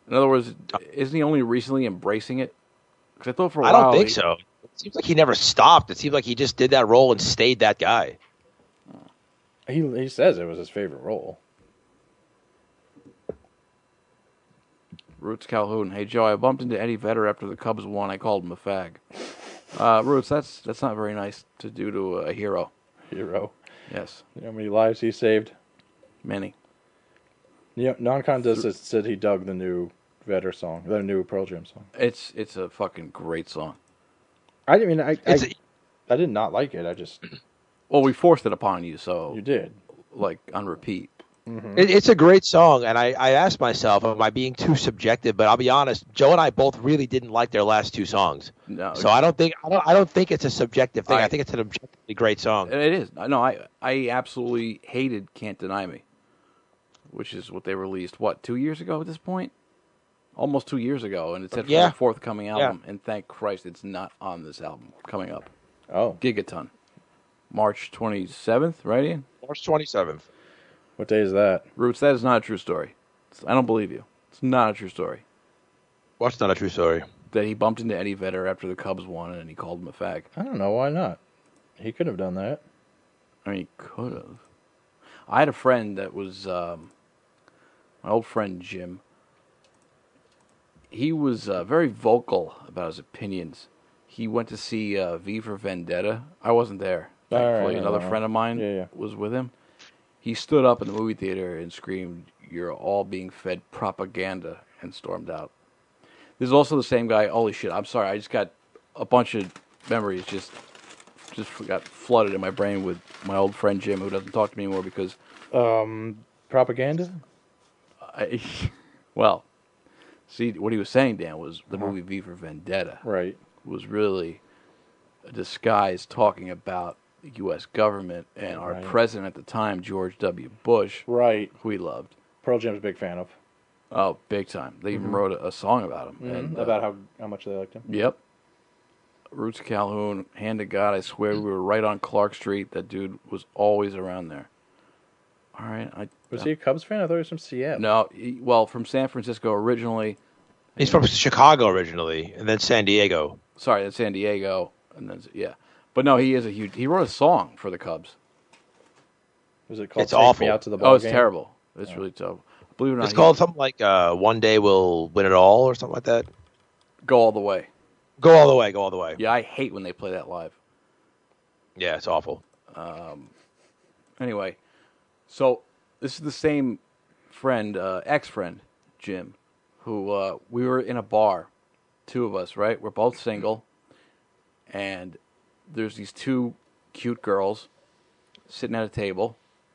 Speaker 1: In other words, isn't he only recently embracing it? Because I thought for a
Speaker 3: I
Speaker 1: while...
Speaker 3: don't think so. It seems like he never stopped. It seems like he just did that role and stayed that guy.
Speaker 2: He says it was his favorite role.
Speaker 1: Roots Calhoun. Hey, Joe, I bumped into Eddie Vedder after the Cubs won. I called him a fag. Roots, that's not very nice to do to a hero.
Speaker 2: Hero.
Speaker 1: Yes.
Speaker 2: You know how many lives he saved?
Speaker 1: Many.
Speaker 2: Yeah, Non-Contest said he dug the new Vedder song, the new Pearl Jam song.
Speaker 1: It's a fucking great song.
Speaker 2: I mean, I did not like it. I just...
Speaker 1: Well, we forced it upon you, so...
Speaker 2: You did.
Speaker 1: Like, on repeat.
Speaker 2: Mm-hmm.
Speaker 3: It's a great song, and I asked myself, am I being too subjective? But I'll be honest, Joe and I both really didn't like their last two songs.
Speaker 1: No.
Speaker 3: So I don't think it's a subjective thing. I think it's an objectively great song.
Speaker 1: It is. No, I absolutely hated Can't Deny Me, which is what they released, 2 years ago at this point? Almost 2 years ago, and it said for the forthcoming album, and thank Christ it's not on this album coming up.
Speaker 2: Oh.
Speaker 1: Gigaton. March 27th, right, Ian?
Speaker 3: March 27th.
Speaker 2: What day is that?
Speaker 1: Roots, that is not a true story. I don't believe you. It's not a true story.
Speaker 3: What's not a true story?
Speaker 1: That he bumped into Eddie Vedder after the Cubs won and he called him a fag.
Speaker 2: I don't know. Why not? He could have done that.
Speaker 1: I mean, he could have. I had a friend that was my old friend Jim. He was very vocal about his opinions. He went to see V for Vendetta. I wasn't there. Thankfully, another friend of mine was with him. He stood up in the movie theater and screamed, "You're all being fed propaganda," and stormed out. This is also the same guy. Holy shit, I'm sorry. I just got a bunch of memories just got flooded in my brain with my old friend Jim, who doesn't talk to me anymore because...
Speaker 2: Propaganda?
Speaker 1: Well, see, what he was saying, Dan, was the movie V for Vendetta.
Speaker 2: Right.
Speaker 1: Was really a disguise talking about the U.S. government and our president at the time, George W. Bush,
Speaker 2: right,
Speaker 1: who he loved.
Speaker 2: Pearl Jam's a big fan of.
Speaker 1: Oh, big time. They even wrote a song about him. And,
Speaker 2: about how much they liked him.
Speaker 1: Yep. Roots Calhoun, hand to God, I swear we were right on Clark Street. That dude was always around there. All right.
Speaker 2: Was he a Cubs fan? I thought he was from Seattle.
Speaker 1: No, from San Francisco originally.
Speaker 3: He's from Chicago originally, and then San Diego.
Speaker 1: Sorry, that's San Diego, and then But no, he is a huge. He wrote a song for the Cubs.
Speaker 2: Was it called
Speaker 3: It's
Speaker 2: Take
Speaker 3: awful.
Speaker 2: Me Out to the Ball
Speaker 1: Oh, it's
Speaker 2: Game?
Speaker 1: terrible. It's really tough. Believe it or not,
Speaker 3: It's called something like "One Day We'll Win It All" or something like that.
Speaker 1: Go All the Way.
Speaker 3: Go all the way. Go all the way.
Speaker 1: Yeah, I hate when they play that live.
Speaker 3: Yeah, it's awful.
Speaker 1: Anyway, so this is the same friend, ex-friend, Jim, who we were in a bar, two of us, right? We're both single, and there's these two cute girls sitting at a table.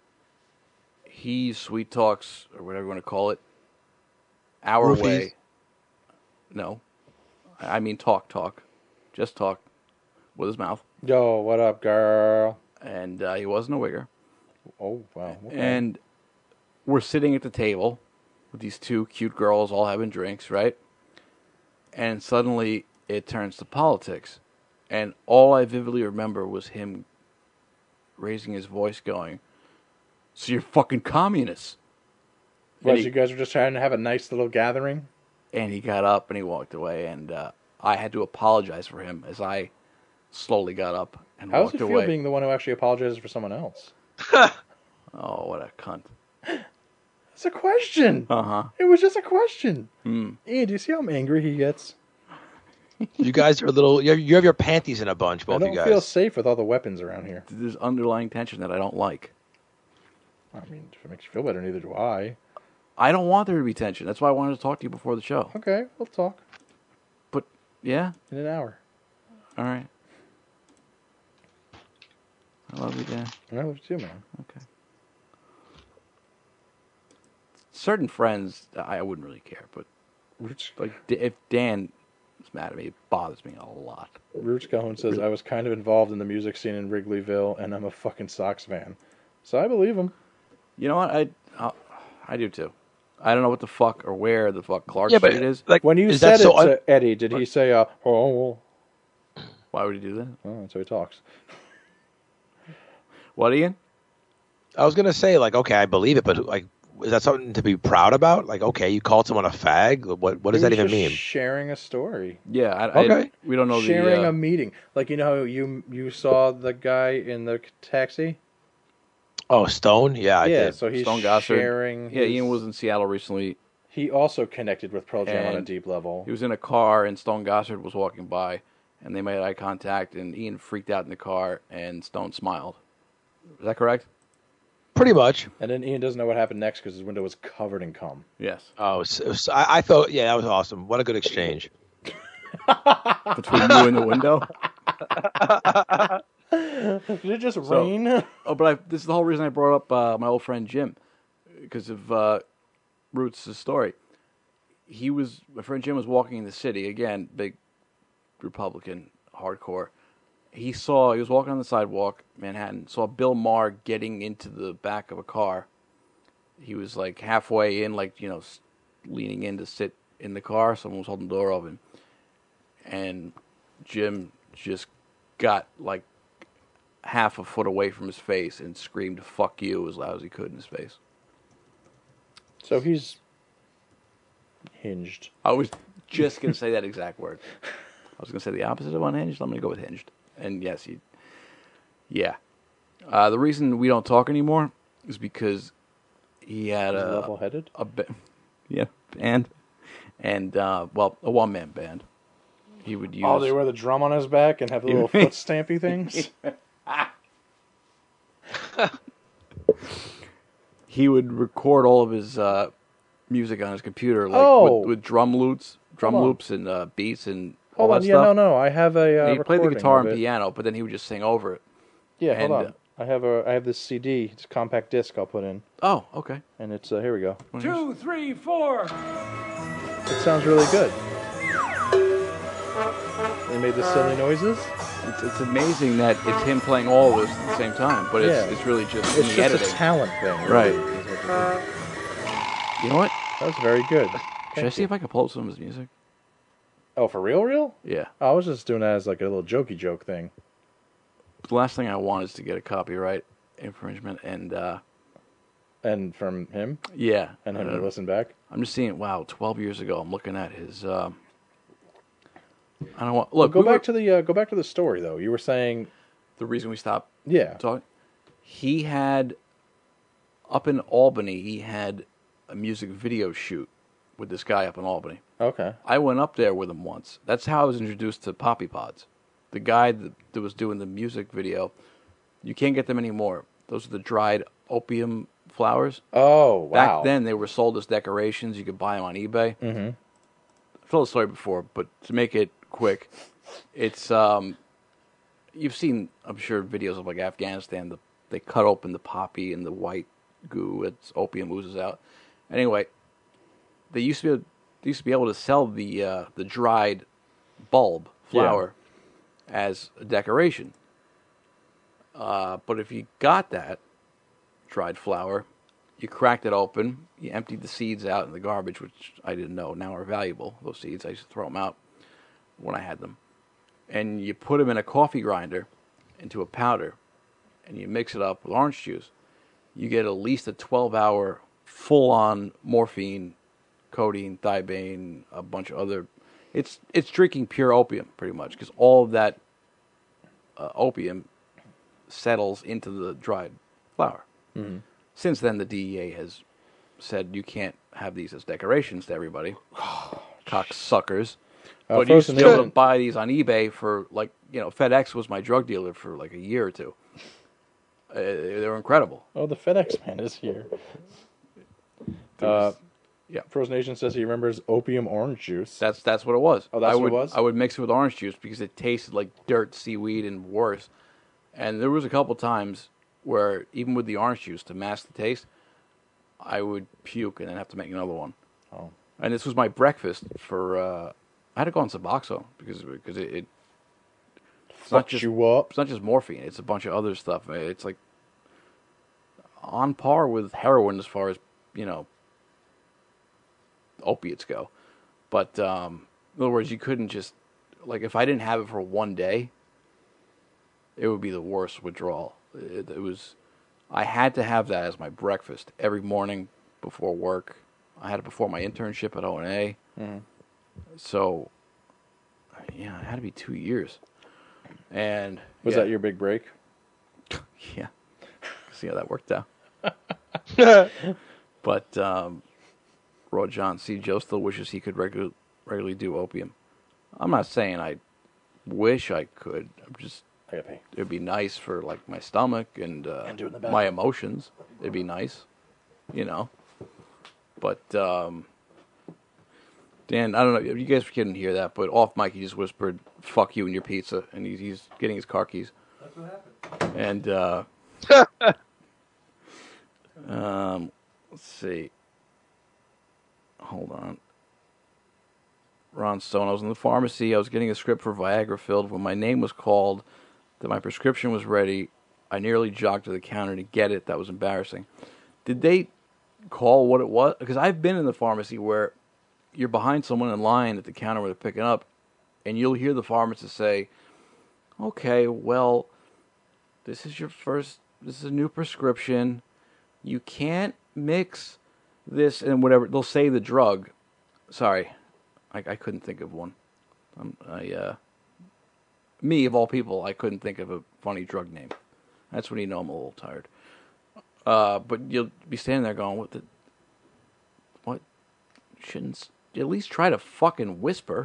Speaker 1: He sweet talks, or whatever you want to call it, our
Speaker 3: Roofies.
Speaker 1: way. No, I mean talk. Just talk with his mouth.
Speaker 2: Yo, what up, girl?
Speaker 1: And he wasn't a wigger.
Speaker 2: Oh, wow. Okay.
Speaker 1: And we're sitting at the table with these two cute girls all having drinks, right? And suddenly it turns to politics. And all I vividly remember was him raising his voice going, "So you're fucking communists."
Speaker 2: You guys were just trying to have a nice little gathering?
Speaker 1: And he got up and he walked away. And I had to apologize for him as I slowly got up and
Speaker 2: How
Speaker 1: walked
Speaker 2: does it
Speaker 1: away.
Speaker 2: feel being the one who actually apologizes for someone else?
Speaker 1: Oh, what a cunt.
Speaker 2: It's a question.
Speaker 1: Uh-huh.
Speaker 2: It was just a question.
Speaker 1: Hmm.
Speaker 2: Ian, do you see how angry he gets?
Speaker 3: You guys are a little. You have your panties in a bunch,
Speaker 2: I
Speaker 3: both
Speaker 2: don't
Speaker 3: you guys.
Speaker 2: feel safe with all the weapons around here.
Speaker 1: There's underlying tension that I don't like.
Speaker 2: I mean, if it makes you feel better, neither do I.
Speaker 1: I don't want there to be tension. That's why I wanted to talk to you before the show.
Speaker 2: Okay, we'll talk
Speaker 1: But, yeah?
Speaker 2: in an hour.
Speaker 1: All right. I love you, Dan.
Speaker 2: I love you too, man.
Speaker 1: Okay. Certain friends, I wouldn't really care, but like if Dan is mad at me, it bothers me a lot.
Speaker 2: Roots Calhoun says, I was kind of involved in the music scene in Wrigleyville, and I'm a fucking Sox fan. So I believe him.
Speaker 1: You know what? I do too. I don't know what the fuck or where the fuck Clark
Speaker 3: Yeah, but
Speaker 1: Street is.
Speaker 3: like
Speaker 2: When you
Speaker 3: is
Speaker 2: said
Speaker 3: that so
Speaker 2: it to Eddie, did he say, oh,
Speaker 1: Why would he do that?
Speaker 2: that's how he talks.
Speaker 1: What, Ian?
Speaker 3: I was gonna say like, okay, I believe it, but like, is that something to be proud about? Like, okay, you called someone a fag. What does
Speaker 2: He
Speaker 3: that
Speaker 2: was
Speaker 3: even
Speaker 2: just
Speaker 3: mean?
Speaker 2: Sharing a story.
Speaker 1: Yeah,
Speaker 3: Okay.
Speaker 1: we don't know
Speaker 2: Sharing
Speaker 1: the.
Speaker 2: a meeting. Like, you know how you saw the guy in the taxi?
Speaker 3: Oh, Stone. Yeah, I
Speaker 2: Yeah,
Speaker 3: did.
Speaker 2: so he's
Speaker 1: Stone Gossard.
Speaker 2: sharing
Speaker 1: Yeah,
Speaker 2: his...
Speaker 1: Ian was in Seattle recently.
Speaker 2: He also connected with Pearl Jam on a
Speaker 1: And
Speaker 2: deep level.
Speaker 1: He was in a car, and Stone Gossard was walking by, and they made eye contact, and Ian freaked out in the car, and Stone smiled. Is that correct?
Speaker 3: Pretty much.
Speaker 2: And then Ian doesn't know what happened next because his window was covered in cum.
Speaker 1: Yes.
Speaker 3: Oh, I thought, yeah, that was awesome. What a good exchange.
Speaker 1: Between you and the window.
Speaker 2: Did it just rain?
Speaker 1: Oh, but this is the whole reason I brought up my old friend Jim, because of Roots' story. My friend Jim was walking in the city, again, big Republican, hardcore. He was walking on the sidewalk, Manhattan, saw Bill Maher getting into the back of a car. He was like halfway in, like, leaning in to sit in the car. Someone was holding the door open. And Jim just got like half a foot away from his face and screamed "fuck you" as loud as he could in his face.
Speaker 2: So he's hinged.
Speaker 1: I was just going to say that exact word. I was going to say the opposite of unhinged. I'm going to go with hinged. And yes, yeah. The reason we don't talk anymore is because he had
Speaker 2: He's
Speaker 1: a
Speaker 2: level-headed?
Speaker 1: band, and a one-man band. He would use.
Speaker 2: Oh, they wear the drum on his back and have the little foot stampy things?
Speaker 1: He would record all of his music on his computer, like with drum loops, and beats and all
Speaker 2: Hold on,
Speaker 1: that
Speaker 2: yeah,
Speaker 1: stuff.
Speaker 2: no, I have a
Speaker 1: And he'd play the
Speaker 2: recording
Speaker 1: guitar
Speaker 2: of
Speaker 1: and
Speaker 2: it.
Speaker 1: piano, but then he would just sing over it.
Speaker 2: Yeah, hold
Speaker 1: and,
Speaker 2: on. I have this CD, it's a compact disc I'll put in,
Speaker 1: Oh, okay.
Speaker 2: and it's here we go.
Speaker 4: 2, 3, 4.
Speaker 2: It sounds really good. They made the silly noises.
Speaker 1: It's amazing that it's him playing all of this at the same time, but it's really just in
Speaker 2: It's
Speaker 1: the
Speaker 2: just
Speaker 1: editing.
Speaker 2: a talent thing,
Speaker 1: Right.
Speaker 2: really, is what it is.
Speaker 1: You know what?
Speaker 2: That was very good.
Speaker 1: Should I see if I can pull up some of his music?
Speaker 2: Oh, for real?
Speaker 1: Yeah.
Speaker 2: Oh, I was just doing that as like a little jokey joke thing.
Speaker 1: The last thing I want is to get a copyright infringement, and
Speaker 2: And from him,
Speaker 1: yeah,
Speaker 2: and him to listen back.
Speaker 1: I'm just seeing. Wow, 12 years ago, I'm looking at his. I don't want. Look,
Speaker 2: Go back to the story though. You were saying,
Speaker 1: the reason we stopped
Speaker 2: yeah,
Speaker 1: talking. He had up in Albany. He had a music video shoot with this guy up in Albany.
Speaker 2: okay,
Speaker 1: I went up there with him once. That's how I was introduced to Poppy Pods. The guy that was doing the music video, you can't get them anymore. Those are the dried opium flowers.
Speaker 2: oh wow.
Speaker 1: Back then, they were sold as decorations. You could buy them on eBay.
Speaker 2: Mm-hmm.
Speaker 1: I've told the story before, but to make it quick, it's you've seen, I'm sure, videos of like Afghanistan. They cut open the poppy and the white goo. It's opium oozes out. Anyway, they used to be able to sell the dried bulb flower as a decoration. But if you got that dried flower, you cracked it open, you emptied the seeds out in the garbage, which I didn't know now are valuable. Those seeds, I used to throw them out when I had them. And you put them in a coffee grinder into a powder, and you mix it up with orange juice. You get at least a 12-hour full-on morphine, codeine, thibane, a bunch of other. It's drinking pure opium, pretty much, because all of that opium settles into the dried flower.
Speaker 2: Mm-hmm.
Speaker 1: Since then, the DEA has said you can't have these as decorations to everybody. Cocksuckers. But you used to be able to buy these on eBay for, like, FedEx was my drug dealer for like a year or two. They were incredible.
Speaker 2: Oh, the FedEx man is here.
Speaker 1: Yeah.
Speaker 2: Frozen Nation says he remembers opium orange juice.
Speaker 1: That's what it was.
Speaker 2: Oh, that's what it was?
Speaker 1: I would mix it with orange juice because it tasted like dirt, seaweed, and worse. And there was a couple times where, even with the orange juice, to mask the taste, I would puke and then have to make another one.
Speaker 2: Oh.
Speaker 1: And this was my breakfast for... I had to go on Suboxone because it's not just
Speaker 2: you up.
Speaker 1: It's not just morphine. It's a bunch of other stuff. It's like on par with heroin as far as, opiates go. But in other words, you couldn't just, like, if I didn't have it for one day, it would be the worst withdrawal. It was, I had to have that as my breakfast every morning before work. I had it before my internship at O&A.
Speaker 2: Mhm.
Speaker 1: So, yeah, it had to be 2 years. And
Speaker 2: Was
Speaker 1: yeah,
Speaker 2: that your big break?
Speaker 1: Yeah. See how that worked out. But Raw John C. Joe still wishes he could regularly do opium. I'm not saying I wish I could. I'm just
Speaker 2: I gotta pay.
Speaker 1: it'd be nice for like my stomach and
Speaker 2: do it in the bathroom.
Speaker 1: my emotions. It'd be nice, But Dan, I don't know if you guys couldn't hear that, but off mic he just whispered "fuck you" and your pizza, and he's getting his car keys.
Speaker 4: That's what happened.
Speaker 1: And let's see. Hold on. Ron Stone. I was in the pharmacy. I was getting a script for Viagra filled. When my name was called, that my prescription was ready, I nearly jogged to the counter to get it. That was embarrassing. Did they call what it was? Because I've been in the pharmacy where you're behind someone in line at the counter where they're picking up, and you'll hear the pharmacist say, okay, well, this is a new prescription. You can't mix this and whatever. They'll say the drug. Sorry, I couldn't think of one. Me, of all people, I couldn't think of a funny drug name. That's when you know I'm a little tired. But you'll be standing there going, what? Shouldn't you at least try to fucking whisper,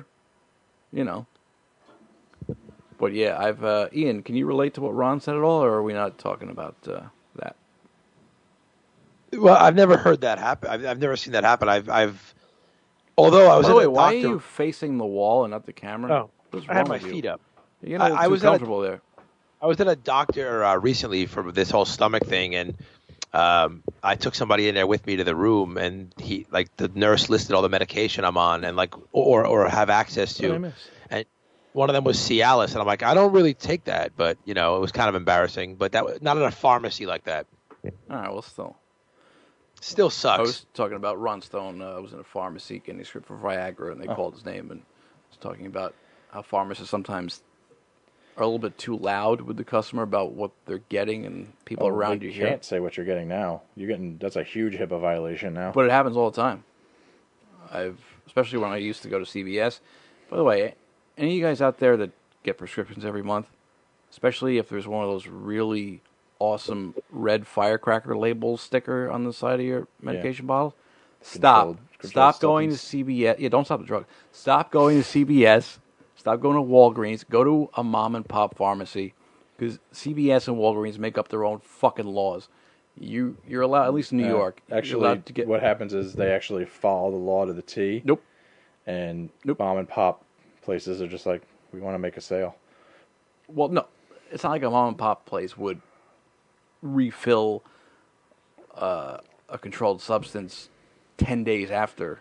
Speaker 1: But yeah, Ian, can you relate to what Ron said at all, or are we not talking about that?
Speaker 3: Well, I've never heard that happen. I've never seen that happen. Although I was
Speaker 1: By the way,
Speaker 3: at a
Speaker 1: why are
Speaker 3: doctor.
Speaker 1: you facing the wall and not the camera?
Speaker 3: Oh,
Speaker 1: What's
Speaker 3: I had
Speaker 1: wrong
Speaker 3: my
Speaker 1: with you?
Speaker 3: feet up.
Speaker 1: You're getting a little too comfortable there.
Speaker 3: I was at a doctor recently for this whole stomach thing, and I took somebody in there with me to the room, and the nurse listed all the medication I'm on, and or have access to.
Speaker 2: What did I miss?
Speaker 3: And one of them was Cialis, and I'm like, I don't really take that, but it was kind of embarrassing. But that was not in a pharmacy like that.
Speaker 1: All right, well,
Speaker 3: Still
Speaker 1: I
Speaker 3: sucks.
Speaker 1: was talking about Ron Stone. I was in a pharmacy getting a script for Viagra, and they called his name, and I was talking about how pharmacists sometimes are a little bit too loud with the customer about what they're getting, and people around you
Speaker 2: You
Speaker 1: hear.
Speaker 2: can't say what you're getting now. That's a huge HIPAA violation now.
Speaker 1: But it happens all the time. Especially when I used to go to CVS. By the way, any of you guys out there that get prescriptions every month, especially if there's one of those really awesome red firecracker label sticker on the side of your medication bottle, stop going to CVS. Yeah, don't stop the drug. Stop going to CVS. Stop going to Walgreens. Go to a mom and pop pharmacy, because CVS and Walgreens make up their own fucking laws. You're allowed, at least in New York.
Speaker 2: Actually, what happens is they actually follow the law to the T.
Speaker 1: Nope.
Speaker 2: And mom and pop places are just like, we want to make a sale.
Speaker 1: Well, no, it's not like a mom and pop place would refill a controlled substance 10 days after,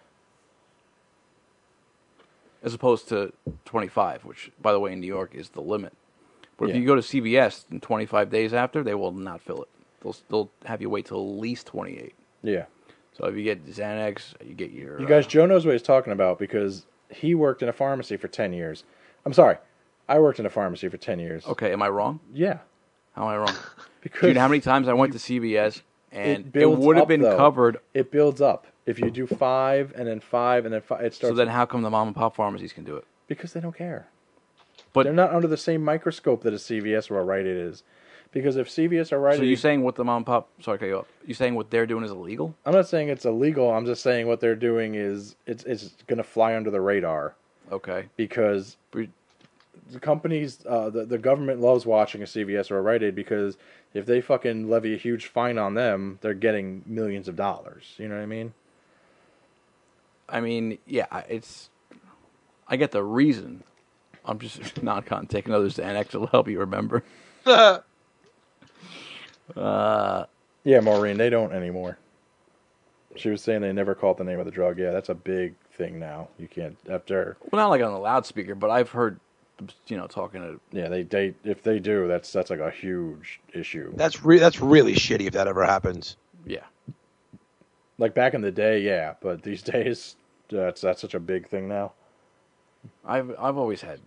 Speaker 1: as opposed to 25, which, by the way, in New York is the limit. But if you go to CVS in 25 days after, they will not fill it. They'll have you wait till at least 28.
Speaker 2: Yeah.
Speaker 1: So if you get Xanax, you get your...
Speaker 2: You guys, Joe knows what he's talking about because he worked in a pharmacy for 10 years. I'm sorry. I worked in a pharmacy for 10 years.
Speaker 1: Okay, am I wrong?
Speaker 2: Yeah.
Speaker 1: How am I wrong?
Speaker 2: Because
Speaker 1: Do you know how many times I went to CVS and it
Speaker 2: builds
Speaker 1: would have
Speaker 2: up,
Speaker 1: been
Speaker 2: though.
Speaker 1: covered?
Speaker 2: It builds up. If you do 5 and then 5 and then 5, it starts...
Speaker 1: So then how come the mom and pop pharmacies can do it?
Speaker 2: Because they don't care.
Speaker 1: But
Speaker 2: they're not under the same microscope that a CVS or a Rite Aid is. Because if CVS or Rite Aid...
Speaker 1: So you're saying what the mom and pop... Sorry, cut you off. You're saying what they're doing is illegal?
Speaker 2: I'm not saying it's illegal. I'm just saying what they're doing is... It's going to fly under the radar.
Speaker 1: Okay.
Speaker 2: Because the companies... the government loves watching a CVS or a Rite Aid because if they fucking levy a huge fine on them, they're getting millions of dollars. You know what I mean?
Speaker 1: I mean, yeah, I get the reason. I'm just not going to take another Xanax to help you remember.
Speaker 2: Yeah, Maureen, they don't anymore. She was saying they never call it the name of the drug. Yeah, that's a big thing now. You can't after.
Speaker 1: Well, not like on the loudspeaker, but I've heard, talking to.
Speaker 2: Yeah, they if they do, that's like a huge issue.
Speaker 3: That's really shitty if that ever happens.
Speaker 1: Yeah.
Speaker 2: Like back in the day, yeah, but these days, that's such a big thing now.
Speaker 1: I've always had.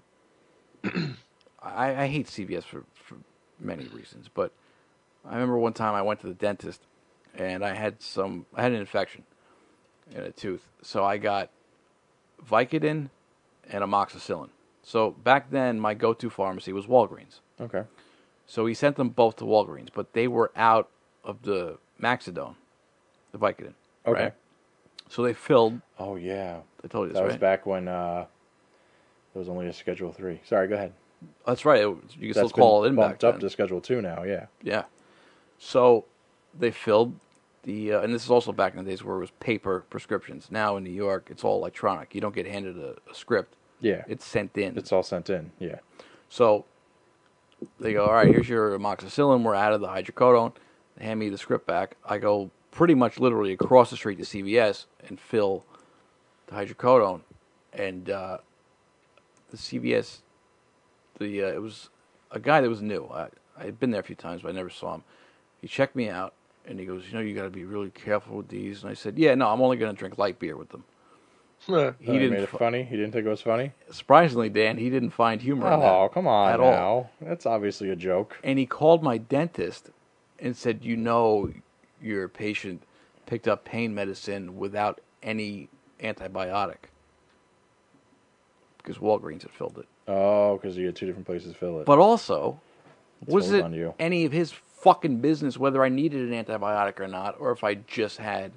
Speaker 1: I hate CVS for many reasons, but I remember one time I went to the dentist, and I had an infection in a tooth, so I got Vicodin and amoxicillin. So back then, my go-to pharmacy was Walgreens.
Speaker 2: Okay.
Speaker 1: So he sent them both to Walgreens, but they were out of the Maxidone, the Vicodin.
Speaker 2: Okay.
Speaker 1: Right? So they filled.
Speaker 2: Oh yeah.
Speaker 1: I told you this,
Speaker 2: That was
Speaker 1: right?
Speaker 2: back when there was only a Schedule 3. Sorry, go ahead.
Speaker 1: That's right. You can
Speaker 2: That's
Speaker 1: still call it
Speaker 2: been
Speaker 1: in back
Speaker 2: bumped up
Speaker 1: then.
Speaker 2: to Schedule 2 now. Yeah.
Speaker 1: Yeah. So they filled the, and this is also back in the days where it was paper prescriptions. Now in New York, it's all electronic. You don't get handed a script.
Speaker 2: Yeah.
Speaker 1: It's sent in.
Speaker 2: It's all sent in. Yeah.
Speaker 1: So they go, all right, here's your amoxicillin. We're out of the hydrocodone. They hand me the script back. I go pretty much literally across the street to CVS and fill the hydrocodone. And the CVS, it was a guy that was new. I had been there a few times, but I never saw him. He checked me out, and he goes, you got to be really careful with these. And I said, yeah, no, I'm only going to drink light beer with them. He
Speaker 2: He
Speaker 1: didn't.
Speaker 2: made it funny. He didn't think it was funny.
Speaker 1: Surprisingly, Dan, he didn't find humor in that.
Speaker 2: Oh, come on
Speaker 1: at all.
Speaker 2: now. That's obviously a joke.
Speaker 1: And he called my dentist and said, your patient picked up pain medicine without any antibiotic because Walgreens had filled it.
Speaker 2: Oh, because you had two different places fill it.
Speaker 1: But also, was
Speaker 2: hold
Speaker 1: it
Speaker 2: on you.
Speaker 1: any of his fucking business whether I needed an antibiotic or not, or if I just had?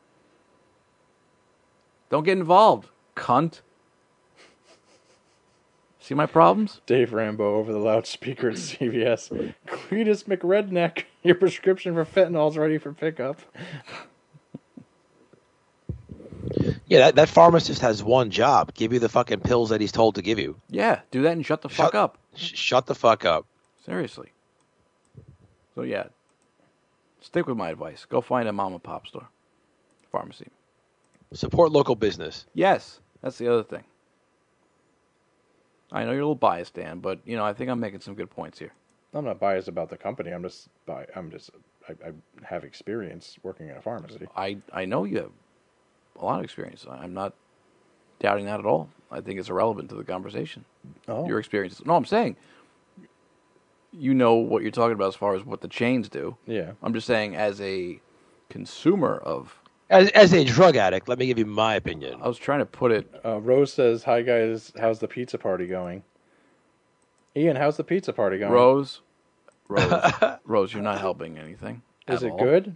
Speaker 1: Don't get involved, cunt. See my problems?
Speaker 2: Dave Rambo over the loudspeaker at CVS. Cletus McRedneck, your prescription for fentanyl's ready for pickup.
Speaker 3: Yeah, that pharmacist has one job: give you the fucking pills that he's told to give you.
Speaker 1: Yeah, do that and shut the fuck up.
Speaker 3: Shut the fuck up.
Speaker 1: Seriously. So yeah, stick with my advice. Go find a mom and pop store, pharmacy.
Speaker 3: Support local business.
Speaker 1: Yes, that's the other thing. I know you're a little biased, Dan, but I think I'm making some good points here.
Speaker 2: I'm not biased about the company. I have experience working in a pharmacy.
Speaker 1: I know you have a lot of experience. I'm not doubting that at all. I think it's irrelevant to the conversation.
Speaker 2: Oh.
Speaker 1: Your experiences. No, I'm saying you know what you're talking about as far as what the chains do.
Speaker 2: Yeah.
Speaker 1: I'm just saying as a consumer of.
Speaker 3: As a drug addict, let me give you my opinion.
Speaker 1: I was trying to put it.
Speaker 2: Rose says, "Hi guys, how's the pizza party going?" Ian, how's the pizza party going?
Speaker 1: Rose, you're not helping anything.
Speaker 2: Is
Speaker 1: at
Speaker 2: it
Speaker 1: all.
Speaker 2: good?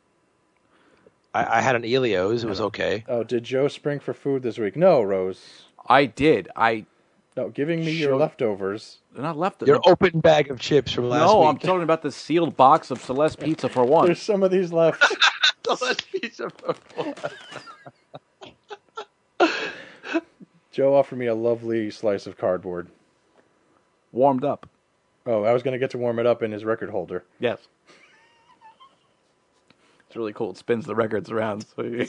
Speaker 3: I had an Elio's. It was okay.
Speaker 2: Oh, did Joe spring for food this week? No, Rose.
Speaker 1: I did.
Speaker 2: No, giving me your
Speaker 1: Showed-
Speaker 2: leftovers.
Speaker 1: They're not left.
Speaker 3: Your open bag of chips from last
Speaker 1: No,
Speaker 3: week.
Speaker 1: I'm talking about the sealed box of Celeste Pizza for one.
Speaker 2: There's some of these left.
Speaker 3: Celeste pizza from
Speaker 2: Joe offered me a lovely slice of cardboard.
Speaker 1: Warmed up.
Speaker 2: Oh, I was going to get to warm it up in his record holder.
Speaker 1: Yes. It's really cool. It spins the records around. So you...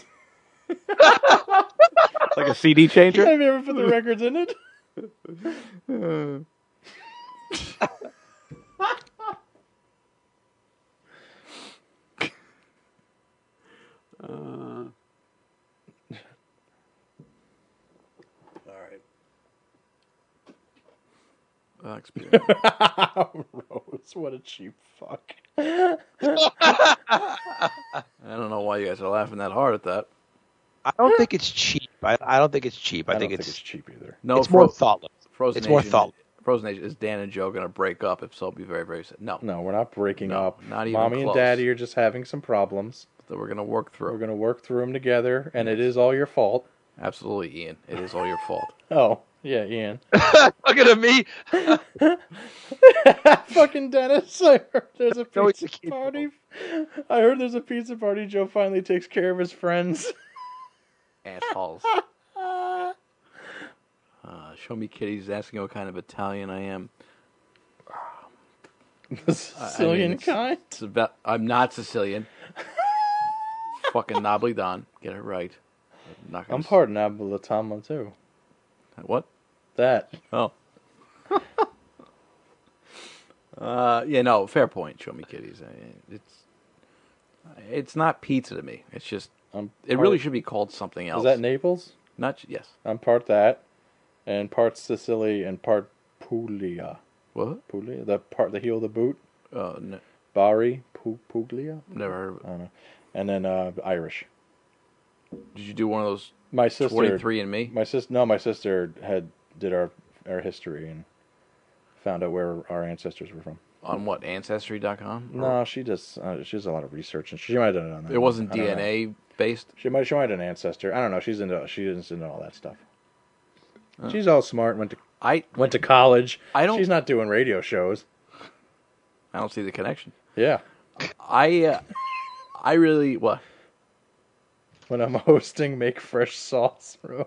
Speaker 1: like a CD changer.
Speaker 2: Have you ever put the records in it?
Speaker 1: All right. Experience.
Speaker 2: Rose, what a cheap fuck.
Speaker 1: I don't know why you guys are laughing that hard at that.
Speaker 3: I don't think it's cheap. I don't think it's cheap. I
Speaker 2: don't
Speaker 3: think it's
Speaker 2: cheap either.
Speaker 1: No,
Speaker 3: it's more thoughtless.
Speaker 1: Frozen
Speaker 3: It's more
Speaker 1: Nation-
Speaker 3: thoughtless.
Speaker 1: Frozen Nation, is Dan and Joe going to break up? If so, be very, very sad. No.
Speaker 2: No, we're not breaking
Speaker 1: No,
Speaker 2: up.
Speaker 1: not even
Speaker 2: Mommy and
Speaker 1: close.
Speaker 2: Daddy are just having some problems.
Speaker 1: That we're going to work through.
Speaker 2: We're going to work through them together, and it is all your fault.
Speaker 1: Absolutely, Ian. It is all your fault.
Speaker 2: Oh, yeah, Ian.
Speaker 3: Looking at me.
Speaker 2: Fucking Dennis. I heard there's a
Speaker 3: No, it's
Speaker 2: pizza
Speaker 3: a kid.
Speaker 2: party. I heard there's a pizza party. Joe finally takes care of his friends.
Speaker 1: Assholes. Show me kitties asking what kind of Italian I am.
Speaker 2: The Sicilian
Speaker 1: it's-
Speaker 2: kind.
Speaker 1: It's about, I'm not Sicilian. Fucking Nobly Don. Get it right. Not gonna
Speaker 2: I'm part Napolitano too.
Speaker 1: What?
Speaker 2: That.
Speaker 1: Oh. Yeah, no, fair point. Show me kitties. It's not pizza to me. It's just it really should be called something else.
Speaker 2: Is that Naples?
Speaker 1: Yes.
Speaker 2: I'm part that, and part Sicily and part Puglia.
Speaker 1: What?
Speaker 2: Puglia, the heel of the boot.
Speaker 1: No.
Speaker 2: Bari Puglia.
Speaker 1: Never heard of it.
Speaker 2: I don't know. And then Irish.
Speaker 1: Did you do one of those
Speaker 2: My sister
Speaker 1: 23andMe?
Speaker 2: My sister did our history and found out where our ancestors were from.
Speaker 1: On what, Ancestry.com?
Speaker 2: No, she does a lot of research, and she might have done it on that.
Speaker 1: It wasn't
Speaker 2: I don't know.
Speaker 1: DNA based?
Speaker 2: She might have an ancestor. I don't know. She's into all that stuff. She's all smart. Went to college. She's not doing radio shows.
Speaker 1: I don't see the connection.
Speaker 2: Yeah.
Speaker 1: I really what?
Speaker 2: When I'm hosting Make Fresh Sauce Rose.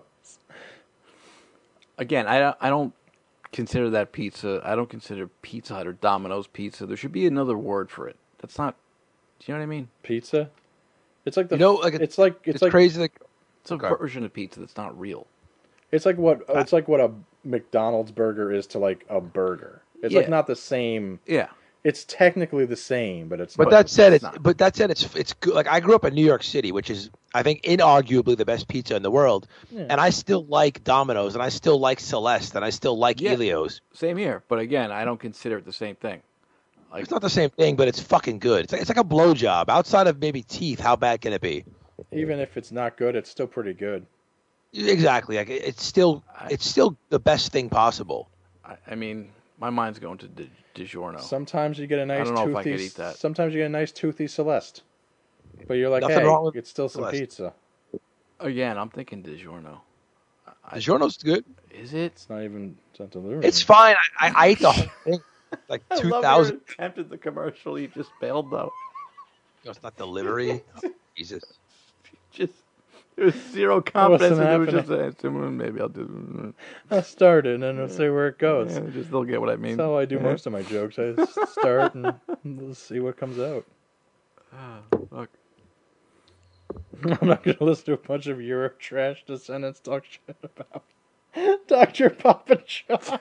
Speaker 1: Again, I don't consider that pizza. I don't consider Pizza Hut or Domino's pizza. There should be another word for it. That's not. Do you know what I mean?
Speaker 2: Pizza. It's like
Speaker 3: it's
Speaker 2: like
Speaker 3: crazy.
Speaker 1: It's a version of pizza that's not real.
Speaker 2: It's like what a McDonald's burger is to like a burger. It's like not the same.
Speaker 1: Yeah.
Speaker 2: It's technically the same, but it's.
Speaker 3: But
Speaker 2: not.
Speaker 3: that said,
Speaker 1: it's not.
Speaker 3: But that said, it's good. Like I grew up in New York City, which is I think inarguably the best pizza in the world, and I still like Domino's, and I still like Celeste, and I still like Elio's.
Speaker 1: Same here, but again, I don't consider it the same thing. Like,
Speaker 3: it's not the same thing, but it's fucking good. It's like a blowjob. Outside of maybe teeth, how bad can it be?
Speaker 2: Even if it's not good, it's still pretty good.
Speaker 3: Exactly. Like it's still the best thing possible.
Speaker 1: I mean, my mind's going to DiGiorno.
Speaker 2: Sometimes you get a nice
Speaker 1: I don't know
Speaker 2: toothy.
Speaker 1: if I could eat that.
Speaker 2: Sometimes you get a nice toothy Celeste, but you're like,
Speaker 3: Nothing
Speaker 2: hey,
Speaker 3: wrong with
Speaker 2: it's still some
Speaker 3: Celeste.
Speaker 2: pizza.
Speaker 1: Again, I'm thinking DiGiorno.
Speaker 3: DiGiorno's good.
Speaker 1: Is it?
Speaker 2: It's not delivering.
Speaker 3: It's fine. I ate the whole thing. Like 2,000.
Speaker 1: Attempted the commercial. You just failed though.
Speaker 3: No, it's not delivery. Jesus.
Speaker 1: There was zero confidence.
Speaker 2: wasn't
Speaker 1: And it was
Speaker 2: happening.
Speaker 1: just maybe I'll do.
Speaker 2: I'll start it and then we'll see where it goes.
Speaker 1: Yeah, just they'll get what I mean.
Speaker 2: That's how I do most of my jokes. I just start and we'll see what comes out.
Speaker 1: Fuck.
Speaker 2: I'm not going to listen to a bunch of Euro trash descendants talk shit about Dr. Papa John.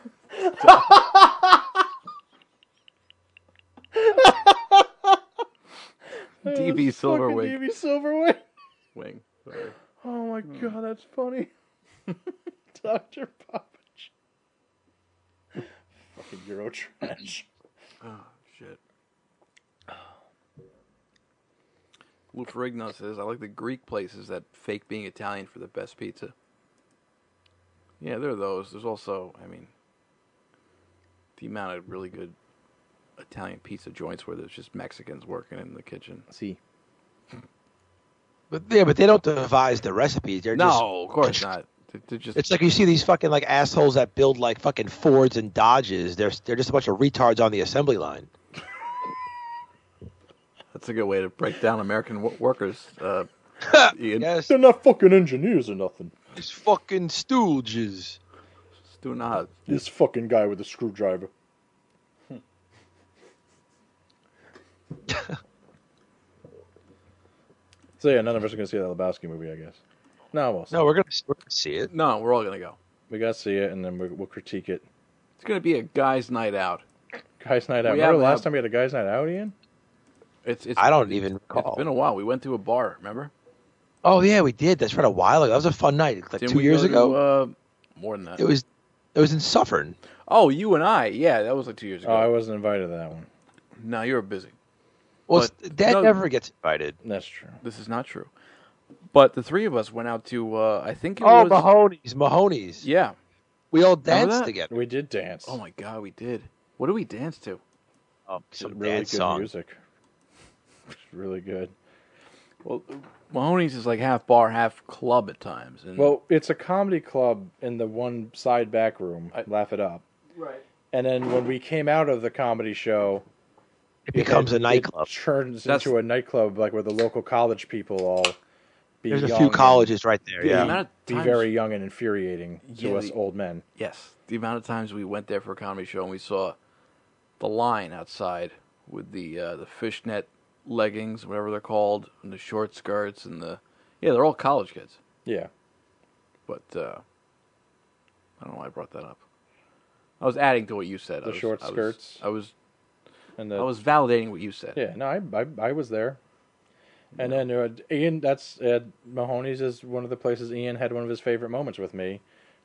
Speaker 1: DB Silverwing.
Speaker 2: DB Silverwing.
Speaker 1: Wing. Sorry.
Speaker 2: Oh my god, that's funny. Dr. Papa John. Fucking Euro trash.
Speaker 1: Oh, shit. Lou Ferrigno says, I like the Greek places that fake being Italian for the best pizza. Yeah, there are those. There's also, I mean, the amount of really good Italian pizza joints where there's just Mexicans working in the kitchen.
Speaker 2: See.
Speaker 3: But they don't devise the recipes. They're just,
Speaker 1: No, of course not. They're just,
Speaker 3: it's like you see these fucking like assholes that build like fucking Fords and Dodges. They're just a bunch of retards on the assembly line.
Speaker 1: that's a good way to break down American workers. Ian.
Speaker 3: Yes,
Speaker 2: They're not fucking engineers or nothing.
Speaker 3: these fucking stooges.
Speaker 1: Stu Nod.
Speaker 2: This fucking guy with the screwdriver. So yeah, none of us are gonna see that Lebowski movie, I guess. No, we'll see.
Speaker 3: No, we're gonna see it.
Speaker 1: No, we're all going to go.
Speaker 2: We gotta see it, and then we'll critique it.
Speaker 1: It's going to be a guy's night out.
Speaker 2: Guys' night out.
Speaker 1: We
Speaker 2: Remember
Speaker 1: have-
Speaker 2: the last time we had a guys' night out, Ian?
Speaker 1: It's
Speaker 3: I don't even recall.
Speaker 1: It's been a while. We went to a bar, remember?
Speaker 3: Oh yeah, we did. That's right, a while ago. That was a fun night. Like
Speaker 1: Didn't
Speaker 3: 2
Speaker 1: we
Speaker 3: years
Speaker 1: go
Speaker 3: ago.
Speaker 1: to, more than that.
Speaker 3: It was in Suffern.
Speaker 1: Oh, you and I. Yeah, that was like 2 years ago.
Speaker 2: Oh, I wasn't invited to that one.
Speaker 1: No, you were busy.
Speaker 3: Well,
Speaker 1: But-
Speaker 3: Dad
Speaker 1: no.
Speaker 3: never gets invited.
Speaker 2: That's true.
Speaker 1: This is not true. But the three of us went out to, I think it
Speaker 3: Oh,
Speaker 1: was...
Speaker 3: Mahoney's.
Speaker 1: Yeah.
Speaker 3: We all
Speaker 1: Remember
Speaker 3: danced
Speaker 1: that?
Speaker 3: together.
Speaker 2: We did dance.
Speaker 1: Oh, my God, we did. What did we dance to?
Speaker 3: Oh, some
Speaker 2: really
Speaker 3: dance
Speaker 2: good
Speaker 3: song.
Speaker 2: music. It's really good.
Speaker 1: Well, Mahoney's is like half bar, half club at times. And
Speaker 2: Well, it's a comedy club in the one side back room. Laugh It Up.
Speaker 1: right.
Speaker 2: And then when we came out of the comedy show,
Speaker 3: It becomes a nightclub.
Speaker 2: It turns
Speaker 1: That's-
Speaker 2: into a nightclub, like where the local college people all be
Speaker 3: There's a
Speaker 2: young
Speaker 3: few
Speaker 2: and
Speaker 3: colleges right there.
Speaker 1: The
Speaker 3: Yeah.
Speaker 1: amount of
Speaker 2: be
Speaker 1: times-
Speaker 2: very young and infuriating to
Speaker 1: Yeah,
Speaker 2: us
Speaker 1: the-
Speaker 2: old men.
Speaker 1: Yes. The amount of times we went there for a comedy show and we saw the line outside with the fishnet leggings, whatever they're called, and the short skirts and yeah, they're all college kids.
Speaker 2: Yeah.
Speaker 1: But I don't know why I brought that up. I was adding to what you said.
Speaker 2: The short skirts.
Speaker 1: I was
Speaker 2: And
Speaker 1: validating what you said.
Speaker 2: yeah, no, I was there. And then Ian, that's Mahoney's is one of the places Ian had one of his favorite moments with me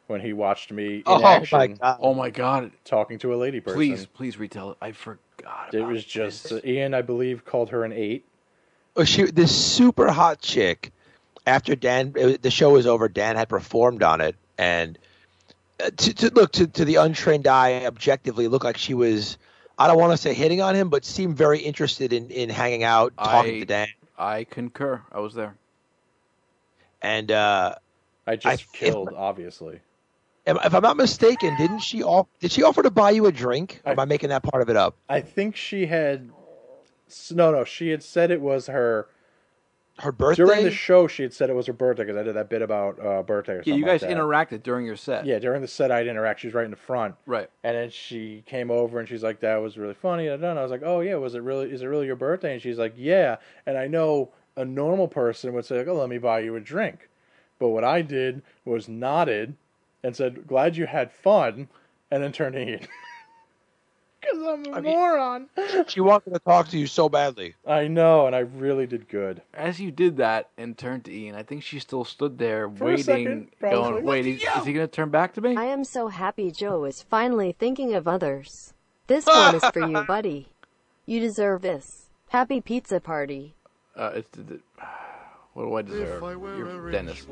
Speaker 2: when he watched me in
Speaker 3: Oh my
Speaker 2: action
Speaker 3: god!
Speaker 1: Oh my God!
Speaker 2: talking to a lady person.
Speaker 1: Please retell it. I forgot.
Speaker 2: It
Speaker 1: about
Speaker 2: was just
Speaker 1: this.
Speaker 2: Ian, I believe, called her an 8.
Speaker 3: This super hot chick. After the show was over, Dan had performed on it, and to the untrained eye, objectively, looked like she was. I don't want to say hitting on him, but seemed very interested in hanging out, talking to Dan.
Speaker 1: I concur. I was there.
Speaker 3: And
Speaker 2: Killed, obviously.
Speaker 3: if I'm not mistaken, did she offer to buy you a drink? Or am I making that part of it up?
Speaker 2: I think she had. No, she had said it was her
Speaker 3: birthday?
Speaker 2: During the show, she had said it was her birthday because I did that bit about birthday or something.
Speaker 1: Yeah, you guys
Speaker 2: like that.
Speaker 1: interacted during your set.
Speaker 2: Yeah, during the set, I'd interact. She was right in the front.
Speaker 1: Right.
Speaker 2: And then she came over and she's like, "That was really funny." And I was like, "Oh yeah, is it really your birthday?" And she's like, "Yeah." And I know a normal person would say, like, "Oh, let me buy you a drink," but what I did was nodded and said, "Glad you had fun," and then turned to Ian. Because I'm a moron.
Speaker 3: She wanted to talk to you so badly.
Speaker 2: I know, and I really did good.
Speaker 1: As you did that and turned to Ian, I think she still stood there
Speaker 2: For
Speaker 1: waiting,
Speaker 2: a second,
Speaker 1: going, "Wait, is he going to turn back to me?"
Speaker 5: I am so happy Joe is finally thinking of others. This one is for you, buddy. You deserve this. Happy pizza party.
Speaker 1: What do I deserve? You're Dennis.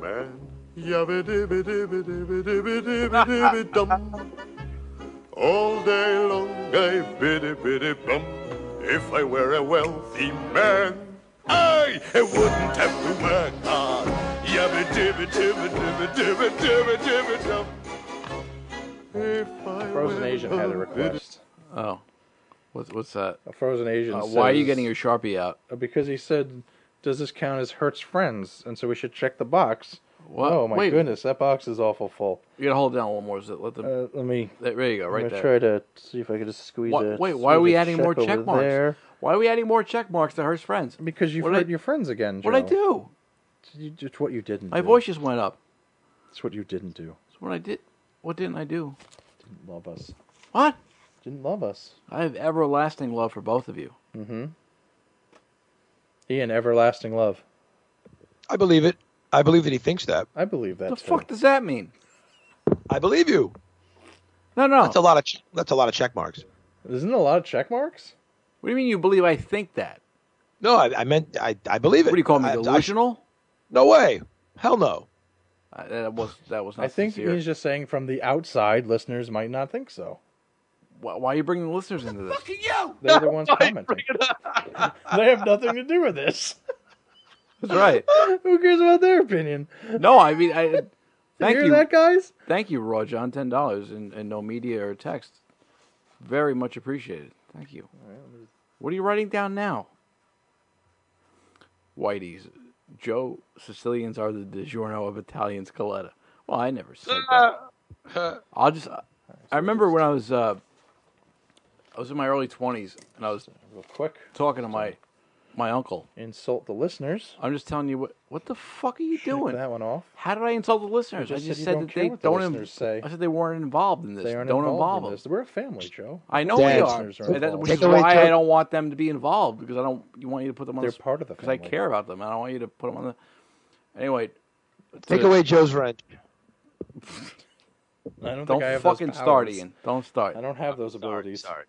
Speaker 6: All day long I biddy bum. If I were a wealthy man, I wouldn't have to work hard. Yabba dibba dibba dibba dibba dibba dibba dum.
Speaker 2: Frozen Asian had a request.
Speaker 1: Oh, what's that?
Speaker 2: A Frozen Asian.
Speaker 1: Why are you getting your Sharpie out?
Speaker 2: Because he said, "Does this count as Hertz friends?" And so we should check the box.
Speaker 1: What?
Speaker 2: Oh my goodness, that box is awful full.
Speaker 1: You gotta hold it down one more. Let them.
Speaker 2: Let me.
Speaker 1: There you go. Right
Speaker 2: I'm
Speaker 1: there.
Speaker 2: gonna try to see if I can just squeeze it.
Speaker 1: Wait, why are we adding more
Speaker 2: over
Speaker 1: check marks?
Speaker 2: there.
Speaker 1: Why are we adding more check marks to Hearst friends?
Speaker 2: Because you've hurt your friends again, Joe.
Speaker 1: What I do?
Speaker 2: It's what you didn't.
Speaker 1: My
Speaker 2: do.
Speaker 1: voice just went up.
Speaker 2: It's what you didn't do.
Speaker 1: It's what I did. What didn't I do?
Speaker 2: Didn't love us.
Speaker 1: What?
Speaker 2: Didn't love us.
Speaker 1: I have everlasting love for both of you.
Speaker 2: Mm-hmm. Ian, everlasting love.
Speaker 3: I believe it. I believe that he thinks that.
Speaker 2: I believe that.
Speaker 1: The fuck does that mean?
Speaker 3: I believe you.
Speaker 1: No.
Speaker 3: That's a lot of check marks.
Speaker 2: Isn't it a lot of check marks?
Speaker 1: What do you mean you believe I think that?
Speaker 3: No, I meant I believe it.
Speaker 1: What do you call me, delusional?
Speaker 3: No way. Hell no.
Speaker 1: That was not
Speaker 2: I think
Speaker 1: sincere.
Speaker 2: he's just saying from the outside, listeners might not think so.
Speaker 1: Why are you bringing the listeners into this?
Speaker 2: They're the ones commenting. They have nothing to do with this.
Speaker 1: That's right.
Speaker 2: Who cares about their opinion?
Speaker 1: No, I mean, thank
Speaker 2: you
Speaker 1: you.
Speaker 2: Hear that, guys?
Speaker 1: Thank you, Raw John. $10 and no media or text. Very much appreciated. Thank you. What are you writing down now? Whitey's. Joe, Sicilians are the DiGiorno of Italian Scaletta. Well, I never said that. I remember when I was in my early 20s, and I was
Speaker 2: real quick
Speaker 1: talking to my uncle.
Speaker 2: Insult the listeners.
Speaker 1: I'm just telling you what the fuck are you doing?
Speaker 2: That one off.
Speaker 1: How did I insult the listeners? I just said that they don't.
Speaker 2: Say.
Speaker 1: I said they weren't involved in this.
Speaker 2: They aren't
Speaker 1: don't
Speaker 2: involved
Speaker 1: involve
Speaker 2: in
Speaker 1: them.
Speaker 2: this. We're a family, Joe.
Speaker 1: I know we are.
Speaker 2: Listeners
Speaker 1: Which is why I don't want them to be involved because I don't. You want you to put them on.
Speaker 2: They're part of the family.
Speaker 1: Because I care about them. I don't want you to put them on the. Anyway.
Speaker 3: Take away Joe's rent.
Speaker 2: I don't
Speaker 1: Don't
Speaker 2: think I have
Speaker 1: fucking
Speaker 2: those
Speaker 1: start,
Speaker 2: powers.
Speaker 1: Ian. Don't start.
Speaker 2: I don't have those abilities.
Speaker 3: Sorry.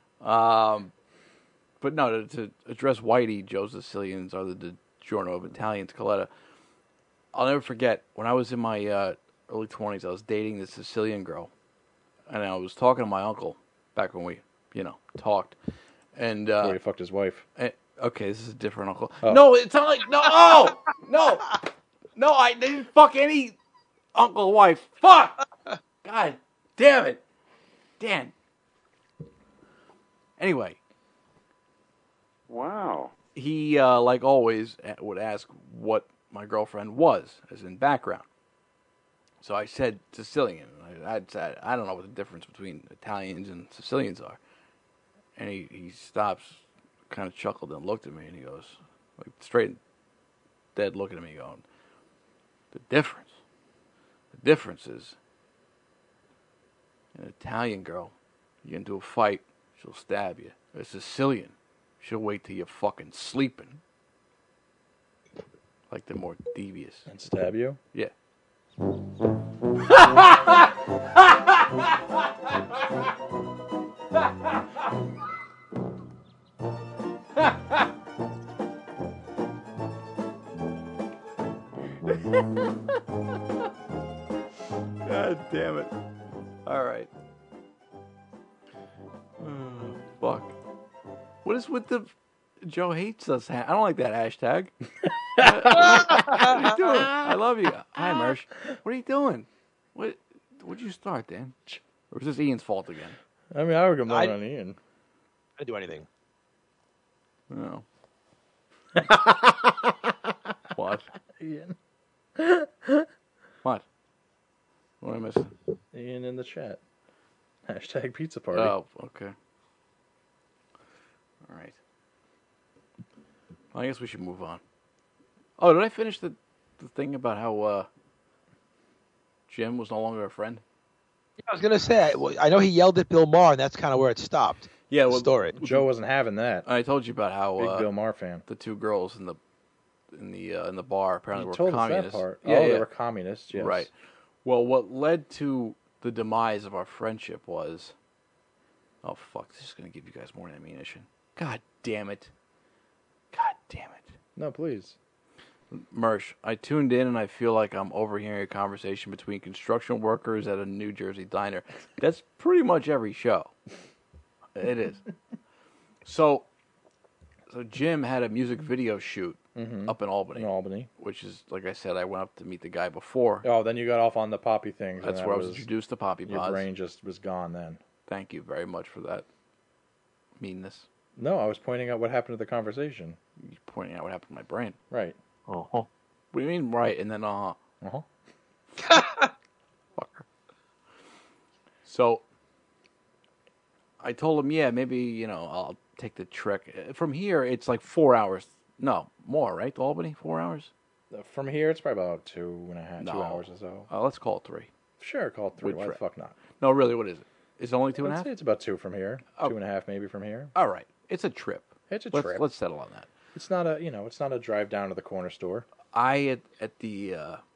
Speaker 1: But no, to address Whitey, Joe's Sicilians are the DiGiorno of Italian Scaletta. I'll never forget, when I was in my early 20s, I was dating this Sicilian girl. And I was talking to my uncle back when we, talked. And
Speaker 2: Where he fucked his wife.
Speaker 1: Okay, this is a different uncle.
Speaker 2: Oh.
Speaker 1: No, it's not like, no, I didn't fuck any uncle or wife. Fuck! God damn it. Dan. Anyway.
Speaker 6: Wow.
Speaker 1: He, like always, would ask what my girlfriend was, as in background. So I said Sicilian. I said, I don't know what the difference between Italians and Sicilians are. And he stops, kind of chuckled and looked at me, and he goes, like straight dead looking at me going, the difference is an Italian girl, you get into a fight, she'll stab you. A Sicilian, she'll wait till you're fucking sleeping. Like they're more devious.
Speaker 2: And stab you?
Speaker 1: Yeah. God damn it. All right. Fuck. What is with the Joe hates us? I don't like that hashtag. What are you doing? I love you. Hi, Mersh. What are you doing? What'd you start, Dan? Or is this Ian's fault again?
Speaker 2: I mean, I would go more on Ian.
Speaker 3: I didn't do anything.
Speaker 1: No. What?
Speaker 2: Ian.
Speaker 1: What? What am I missing?
Speaker 2: Ian in the chat. Hashtag pizza party.
Speaker 1: Oh, okay. All right. Well, I guess we should move on. Oh, did I finish the thing about how Jim was no longer a friend?
Speaker 3: Yeah, I was gonna say. I know he yelled at Bill Maher, and that's kind of where it stopped.
Speaker 1: Yeah,
Speaker 3: The story.
Speaker 2: Joe wasn't having that.
Speaker 1: I told you about how
Speaker 2: Big Bill Maher fan.
Speaker 1: the two girls in the bar apparently
Speaker 2: You
Speaker 1: were
Speaker 2: told
Speaker 1: communists.
Speaker 2: us that part.
Speaker 1: Yeah,
Speaker 2: oh,
Speaker 1: yeah.
Speaker 2: they were communists, yes.
Speaker 1: Right. Well, what led to the demise of our friendship was... Oh, fuck. This is going to give you guys more ammunition. God damn it. God damn it.
Speaker 2: No, please.
Speaker 1: Mersh, I tuned in and I feel like I'm overhearing a conversation between construction workers at a New Jersey diner. That's pretty much every show. It is. So Jim had a music video shoot up in Albany.
Speaker 2: In Albany.
Speaker 1: Which is, like I said, I went up to meet the guy before.
Speaker 2: Oh, then you got off on the poppy things.
Speaker 1: That's
Speaker 2: and
Speaker 1: where I was introduced to Poppy
Speaker 2: Your
Speaker 1: Pods.
Speaker 2: brain just was gone then.
Speaker 1: Thank you very much for that meanness.
Speaker 2: No, I was pointing out what happened to the conversation.
Speaker 1: You're pointing out what happened to my brain.
Speaker 2: Right.
Speaker 1: Uh-huh. What do you mean, right, and then uh-huh?
Speaker 2: Uh-huh.
Speaker 1: Fucker. So, I told him, yeah, maybe, I'll take the trek. From here, it's like 4 hours. No, more, right, to Albany? 4 hours?
Speaker 2: From here, it's probably about 2.5,
Speaker 1: No.
Speaker 2: 2 hours or so.
Speaker 1: Let's call it 3.
Speaker 2: Sure, call it 3.
Speaker 1: Would
Speaker 2: Why the
Speaker 1: trek.
Speaker 2: fuck not?
Speaker 1: No, really, what is it? Is it only 2.5?
Speaker 2: I'd say it's about 2 from here.
Speaker 1: Oh.
Speaker 2: 2.5 maybe from here.
Speaker 1: All right. It's a trip.
Speaker 2: It's a
Speaker 1: Let's,
Speaker 2: trip.
Speaker 1: Let's settle on that.
Speaker 2: It's not a, it's not a drive down to the corner store.
Speaker 1: I at the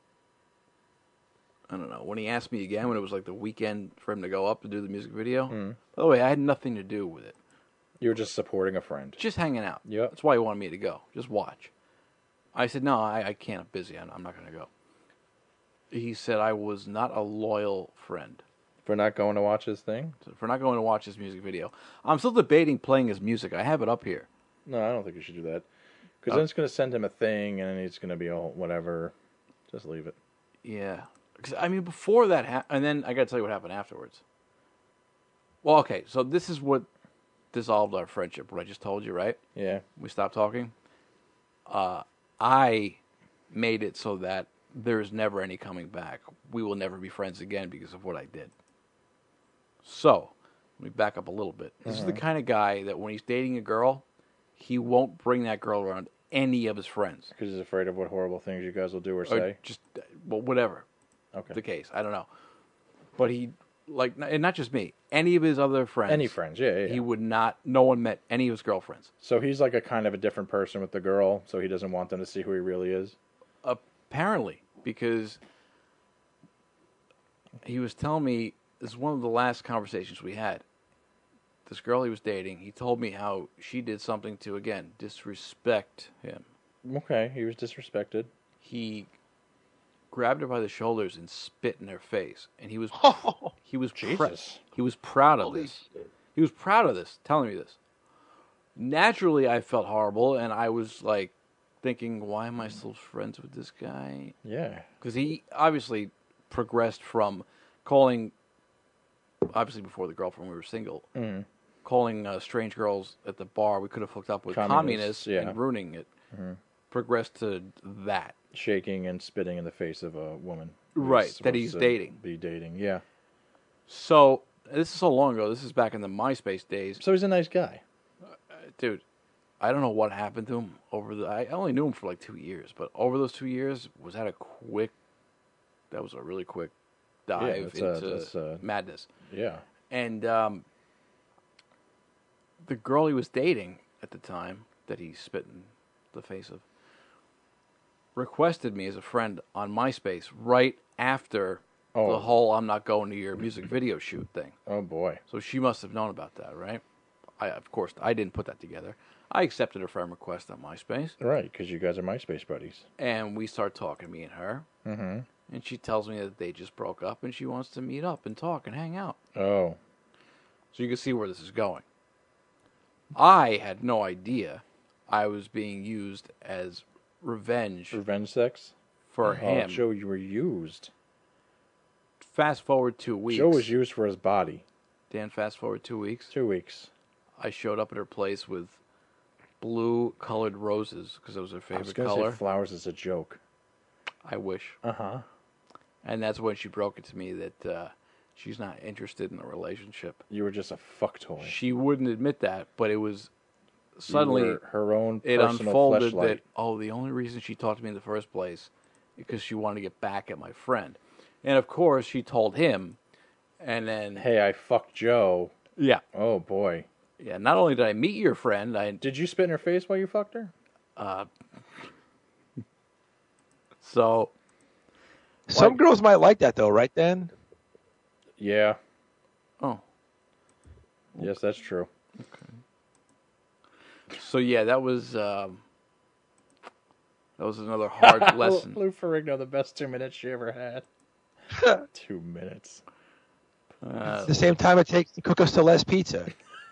Speaker 1: I don't know, when he asked me again when it was like the weekend for him to go up to do the music video. By the way, I had nothing to do with it.
Speaker 2: You were just supporting a friend.
Speaker 1: Just hanging out.
Speaker 2: Yep.
Speaker 1: That's why he wanted me to go. Just watch. I said, no, I can't. I'm busy. I'm not going to go. He said I was not a loyal friend
Speaker 2: For not going to watch his thing?
Speaker 1: for not going to watch his music video. I'm still debating playing his music. I have it up here.
Speaker 2: No, I don't think you should do that. Because then it's going to send him a thing, and then he's going to be all whatever. Just leave it.
Speaker 1: Yeah. Because, I mean, before that and then I got to tell you what happened afterwards. Well, okay, so this is what dissolved our friendship, what I just told you, right?
Speaker 2: Yeah.
Speaker 1: We stopped talking. I made it so that there's never any coming back. We will never be friends again because of what I did. So, let me back up a little bit. This is the kind of guy that when he's dating a girl, he won't bring that girl around any of his friends.
Speaker 2: Because he's afraid of what horrible things you guys will do or
Speaker 1: Or
Speaker 2: say.
Speaker 1: just, well, whatever
Speaker 2: Okay.
Speaker 1: the case. I don't know. But he, like, and not just me, any of his other friends.
Speaker 2: Any friends, yeah.
Speaker 1: He would not, no one met any of his girlfriends.
Speaker 2: So he's like a kind of a different person with the girl, so he doesn't want them to see who he really is.
Speaker 1: Apparently, because he was telling me, this is one of the last conversations we had. This girl he was dating, he told me how she did something to, again, disrespect him.
Speaker 2: Okay, he was disrespected.
Speaker 1: He grabbed her by the shoulders and spit in her face, and he was
Speaker 2: Jesus.
Speaker 1: he was proud of
Speaker 3: Holy
Speaker 1: this.
Speaker 3: shit.
Speaker 1: He was proud of this, telling me this. Naturally, I felt horrible, and I was like thinking, why am I still friends with this guy?
Speaker 2: Yeah.
Speaker 1: Because he obviously progressed from calling, obviously before the girlfriend we were single, calling strange girls at the bar we could have hooked up with communists
Speaker 2: yeah.
Speaker 1: and ruining it, progressed to that.
Speaker 2: Shaking and spitting in the face of a woman.
Speaker 1: Right,
Speaker 2: Who's
Speaker 1: that he's
Speaker 2: supposed to
Speaker 1: dating.
Speaker 2: Be dating, yeah.
Speaker 1: So, this is so long ago. This is back in the MySpace days.
Speaker 2: So he's a nice guy.
Speaker 1: Dude, I don't know what happened to him I only knew him for like 2 years, but over those 2 years, that was a really quick dive into madness.
Speaker 2: Yeah.
Speaker 1: And the girl he was dating at the time that he spit in the face of requested me as a friend on MySpace right after
Speaker 2: Oh.
Speaker 1: the whole "I'm not going to your music video shoot" thing.
Speaker 2: Oh boy.
Speaker 1: So she must have known about that, right? Of course, I didn't put that together. I accepted her friend request on MySpace,
Speaker 2: Right, because you guys are MySpace buddies.
Speaker 1: and we start talking, me and her.
Speaker 2: Mm-hmm.
Speaker 1: And she tells me that they just broke up, and she wants to meet up and talk and hang out.
Speaker 2: Oh.
Speaker 1: So you can see where this is going. I had no idea I was being used as revenge
Speaker 2: Revenge sex?
Speaker 1: for him.
Speaker 2: Oh, Joe, you were used.
Speaker 1: Fast forward 2 weeks.
Speaker 2: Joe was used for his body.
Speaker 1: Dan, fast forward 2 weeks.
Speaker 2: 2 weeks.
Speaker 1: I showed up at her place with blue-colored roses because it was her
Speaker 2: I was
Speaker 1: favorite
Speaker 2: going to
Speaker 1: color.
Speaker 2: say flowers is a joke.
Speaker 1: I wish.
Speaker 2: Uh-huh.
Speaker 1: And that's when she broke it to me that she's not interested in a relationship.
Speaker 2: You were just a fuck toy.
Speaker 1: She wouldn't admit that, but it was
Speaker 2: You
Speaker 1: suddenly
Speaker 2: were her own
Speaker 1: it
Speaker 2: personal
Speaker 1: unfolded
Speaker 2: fleshlight.
Speaker 1: that, oh, the only reason she talked to me in the first place is because she wanted to get back at my friend. And of course, she told him, and then
Speaker 2: Hey, I fucked Joe.
Speaker 1: yeah,
Speaker 2: Oh boy.
Speaker 1: yeah. Not only did I meet your friend,
Speaker 2: Did you spit in her face while you fucked her?
Speaker 1: so
Speaker 3: Some girls might like that, though, right, Dan?
Speaker 2: Yeah.
Speaker 1: oh,
Speaker 2: Yes, that's true.
Speaker 1: so yeah, that was another hard lesson.
Speaker 2: Lou Ferrigno, the best 2 minutes she ever had. 2 minutes.
Speaker 3: It's the same time it takes to cook a Celeste pizza.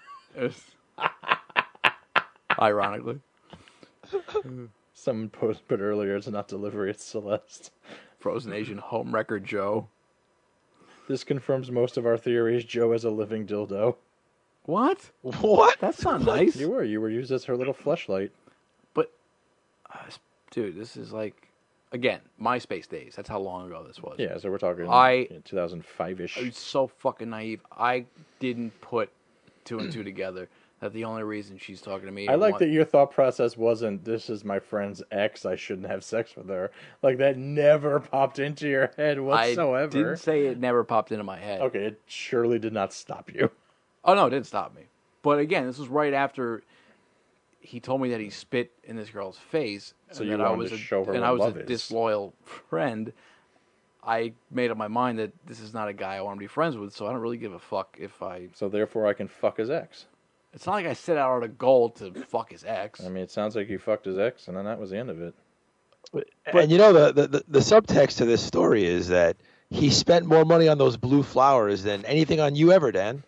Speaker 1: Ironically,
Speaker 2: Someone put earlier, it's not delivery, it's Celeste.
Speaker 1: Frozen Asian homewrecker Joe.
Speaker 2: This confirms most of our theories. Joe is a living dildo.
Speaker 1: What?
Speaker 3: What?
Speaker 1: That's not nice.
Speaker 2: You were used as her little fleshlight.
Speaker 1: But, dude, this is like, again, MySpace days. That's how long ago this was.
Speaker 2: Yeah, so we're talking 2005-ish.
Speaker 1: I was so fucking naive. I didn't put two and two together that the only reason she's talking to me.
Speaker 2: I like that your thought process wasn't, this is my friend's ex, I shouldn't have sex with her. Like, that never popped into your head whatsoever.
Speaker 1: I didn't say it never popped into my head.
Speaker 2: Okay, it surely did not stop you.
Speaker 1: Oh, no, it didn't stop me. But again, this was right after he told me that he spit in this girl's face.
Speaker 2: So
Speaker 1: and
Speaker 2: you
Speaker 1: that I
Speaker 2: wanted
Speaker 1: was
Speaker 2: to show her
Speaker 1: and
Speaker 2: what
Speaker 1: I was
Speaker 2: love
Speaker 1: a
Speaker 2: is.
Speaker 1: disloyal friend. I made up my mind that this is not a guy I want to be friends with, so I don't really give a fuck if I...
Speaker 2: So therefore I can fuck his ex.
Speaker 1: It's not like I set out on a goal to fuck his ex.
Speaker 2: I mean, it sounds like you fucked his ex, and then that was the end of it.
Speaker 3: And you know, the subtext to this story is that he spent more money on those blue flowers than anything on you ever, Dan.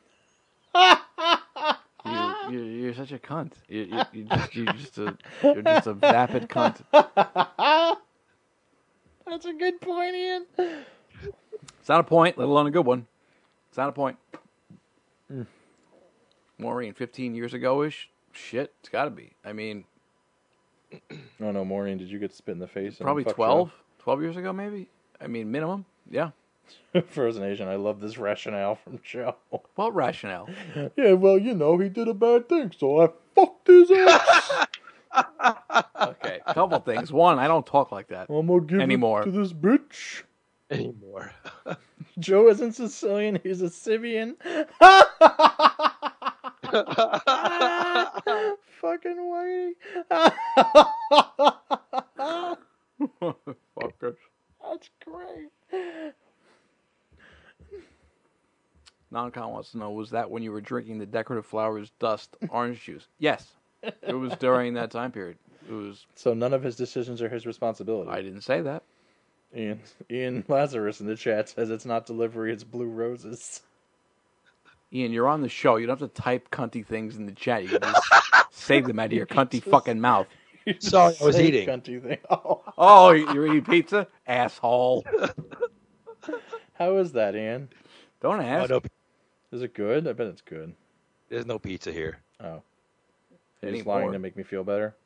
Speaker 1: You're such a cunt. You're just a vapid cunt.
Speaker 2: That's a good point, Ian.
Speaker 1: It's not a point, let alone a good one. It's not a point. Maureen, 15 years ago-ish? Shit, it's got to be. I mean,
Speaker 2: Oh no, Maureen, did you get spit in the face? and
Speaker 1: probably
Speaker 2: fuck
Speaker 1: 12? 12 years ago, maybe? I mean, minimum. Yeah.
Speaker 2: Joe? Frozen Asian, I love this rationale from Joe.
Speaker 1: What rationale?
Speaker 2: Yeah, well, you know, he did a bad thing, so I fucked his ass.
Speaker 1: Okay, a couple things. One, I don't talk like that.
Speaker 2: I'm gonna give
Speaker 1: Anymore.
Speaker 2: it to this bitch.
Speaker 3: Anymore.
Speaker 2: Joe isn't Sicilian, he's a Sibian. Fucking whitey.
Speaker 1: Fuckers.
Speaker 2: That's great.
Speaker 1: Non-con wants to know, was that when you were drinking the decorative flowers dust orange juice? Yes. It was during that time period. It was.
Speaker 2: So none of his decisions are his responsibility.
Speaker 1: I didn't say that.
Speaker 2: Ian Lazarus in the chat says it's not delivery, it's blue roses.
Speaker 1: Ian, you're on the show. You don't have to type cunty things in the chat. You can just say them out of your cunty fucking mouth.
Speaker 3: Sorry, I was
Speaker 2: Say
Speaker 3: eating.
Speaker 2: cunty thing. Oh.
Speaker 1: Oh, you're eating pizza? Asshole.
Speaker 2: How is that, Ian?
Speaker 1: Don't
Speaker 3: Oh,
Speaker 1: ask.
Speaker 3: no,
Speaker 2: Is it good? I bet it's good.
Speaker 3: there's no pizza here.
Speaker 2: Oh. You're just
Speaker 1: Anymore.
Speaker 2: lying to make me feel better?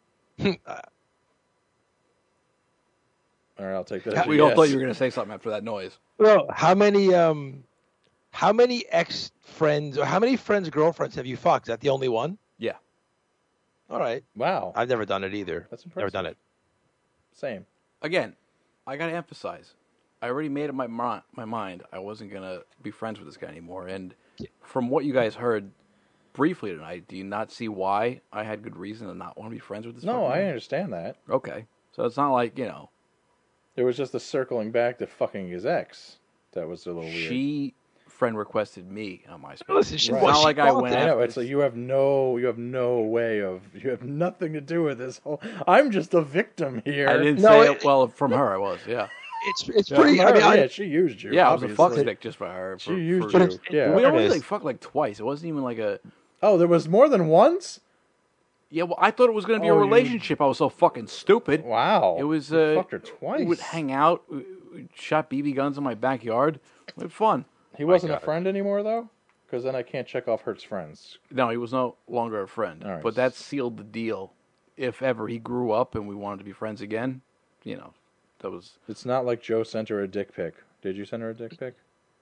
Speaker 2: All right, I'll take that. as a
Speaker 1: We all
Speaker 2: yes.
Speaker 1: thought you were going to say something after that noise.
Speaker 3: Well, how many ex-friends or how many friends' girlfriends have you fucked? Is that the only one?
Speaker 1: Yeah.
Speaker 3: All right.
Speaker 2: Wow.
Speaker 3: I've never done it either.
Speaker 2: That's
Speaker 3: Never
Speaker 2: impressive.
Speaker 3: done it.
Speaker 2: Same.
Speaker 1: Again, I got to emphasize. I already made up my mind. I wasn't going to be friends with this guy anymore. And from what you guys heard briefly tonight, do you not see why I had good reason to not want to be friends with this
Speaker 2: No,
Speaker 1: fucking
Speaker 2: I
Speaker 1: guy?
Speaker 2: understand that.
Speaker 1: Okay. So it's not like,
Speaker 2: It was just the circling back to fucking his ex. That was a little weird.
Speaker 1: She friend requested me on MySpace.
Speaker 3: Listen,
Speaker 1: It's
Speaker 2: Right.
Speaker 1: not
Speaker 3: she
Speaker 1: like I
Speaker 3: wanted
Speaker 1: went
Speaker 3: it.
Speaker 2: I
Speaker 1: after.
Speaker 2: know, it's like you have no way of, you have nothing to do with this whole, I'm just a victim here.
Speaker 1: I didn't
Speaker 3: No,
Speaker 1: say
Speaker 3: it-
Speaker 1: it. Well, from her, I was. Yeah.
Speaker 3: It's
Speaker 2: Yeah,
Speaker 3: pretty. I mean,
Speaker 2: yeah, she used you.
Speaker 1: Yeah, I was a fuck
Speaker 2: obviously.
Speaker 1: stick just for her.
Speaker 2: She used
Speaker 1: for,
Speaker 2: you. Yeah.
Speaker 1: We only
Speaker 3: Fairness.
Speaker 1: like fucked like twice. It wasn't even like a.
Speaker 2: Oh, there was more than once?
Speaker 1: Yeah, well, I thought it was going to be a
Speaker 2: Oh, you-
Speaker 1: relationship. I was so fucking stupid.
Speaker 2: Wow.
Speaker 1: It was.
Speaker 2: You fucked her twice.
Speaker 1: We would hang out. We shot BB guns in my backyard. We had fun.
Speaker 2: He wasn't a
Speaker 3: God.
Speaker 2: friend anymore, though? Because then I can't check off Hertz friends.
Speaker 1: No, he was no longer a friend.
Speaker 2: All right.
Speaker 1: But that sealed the deal. If ever he grew up and we wanted to be friends again, that was.
Speaker 2: It's not like Joe sent her a dick pic. Did you send her a dick pic?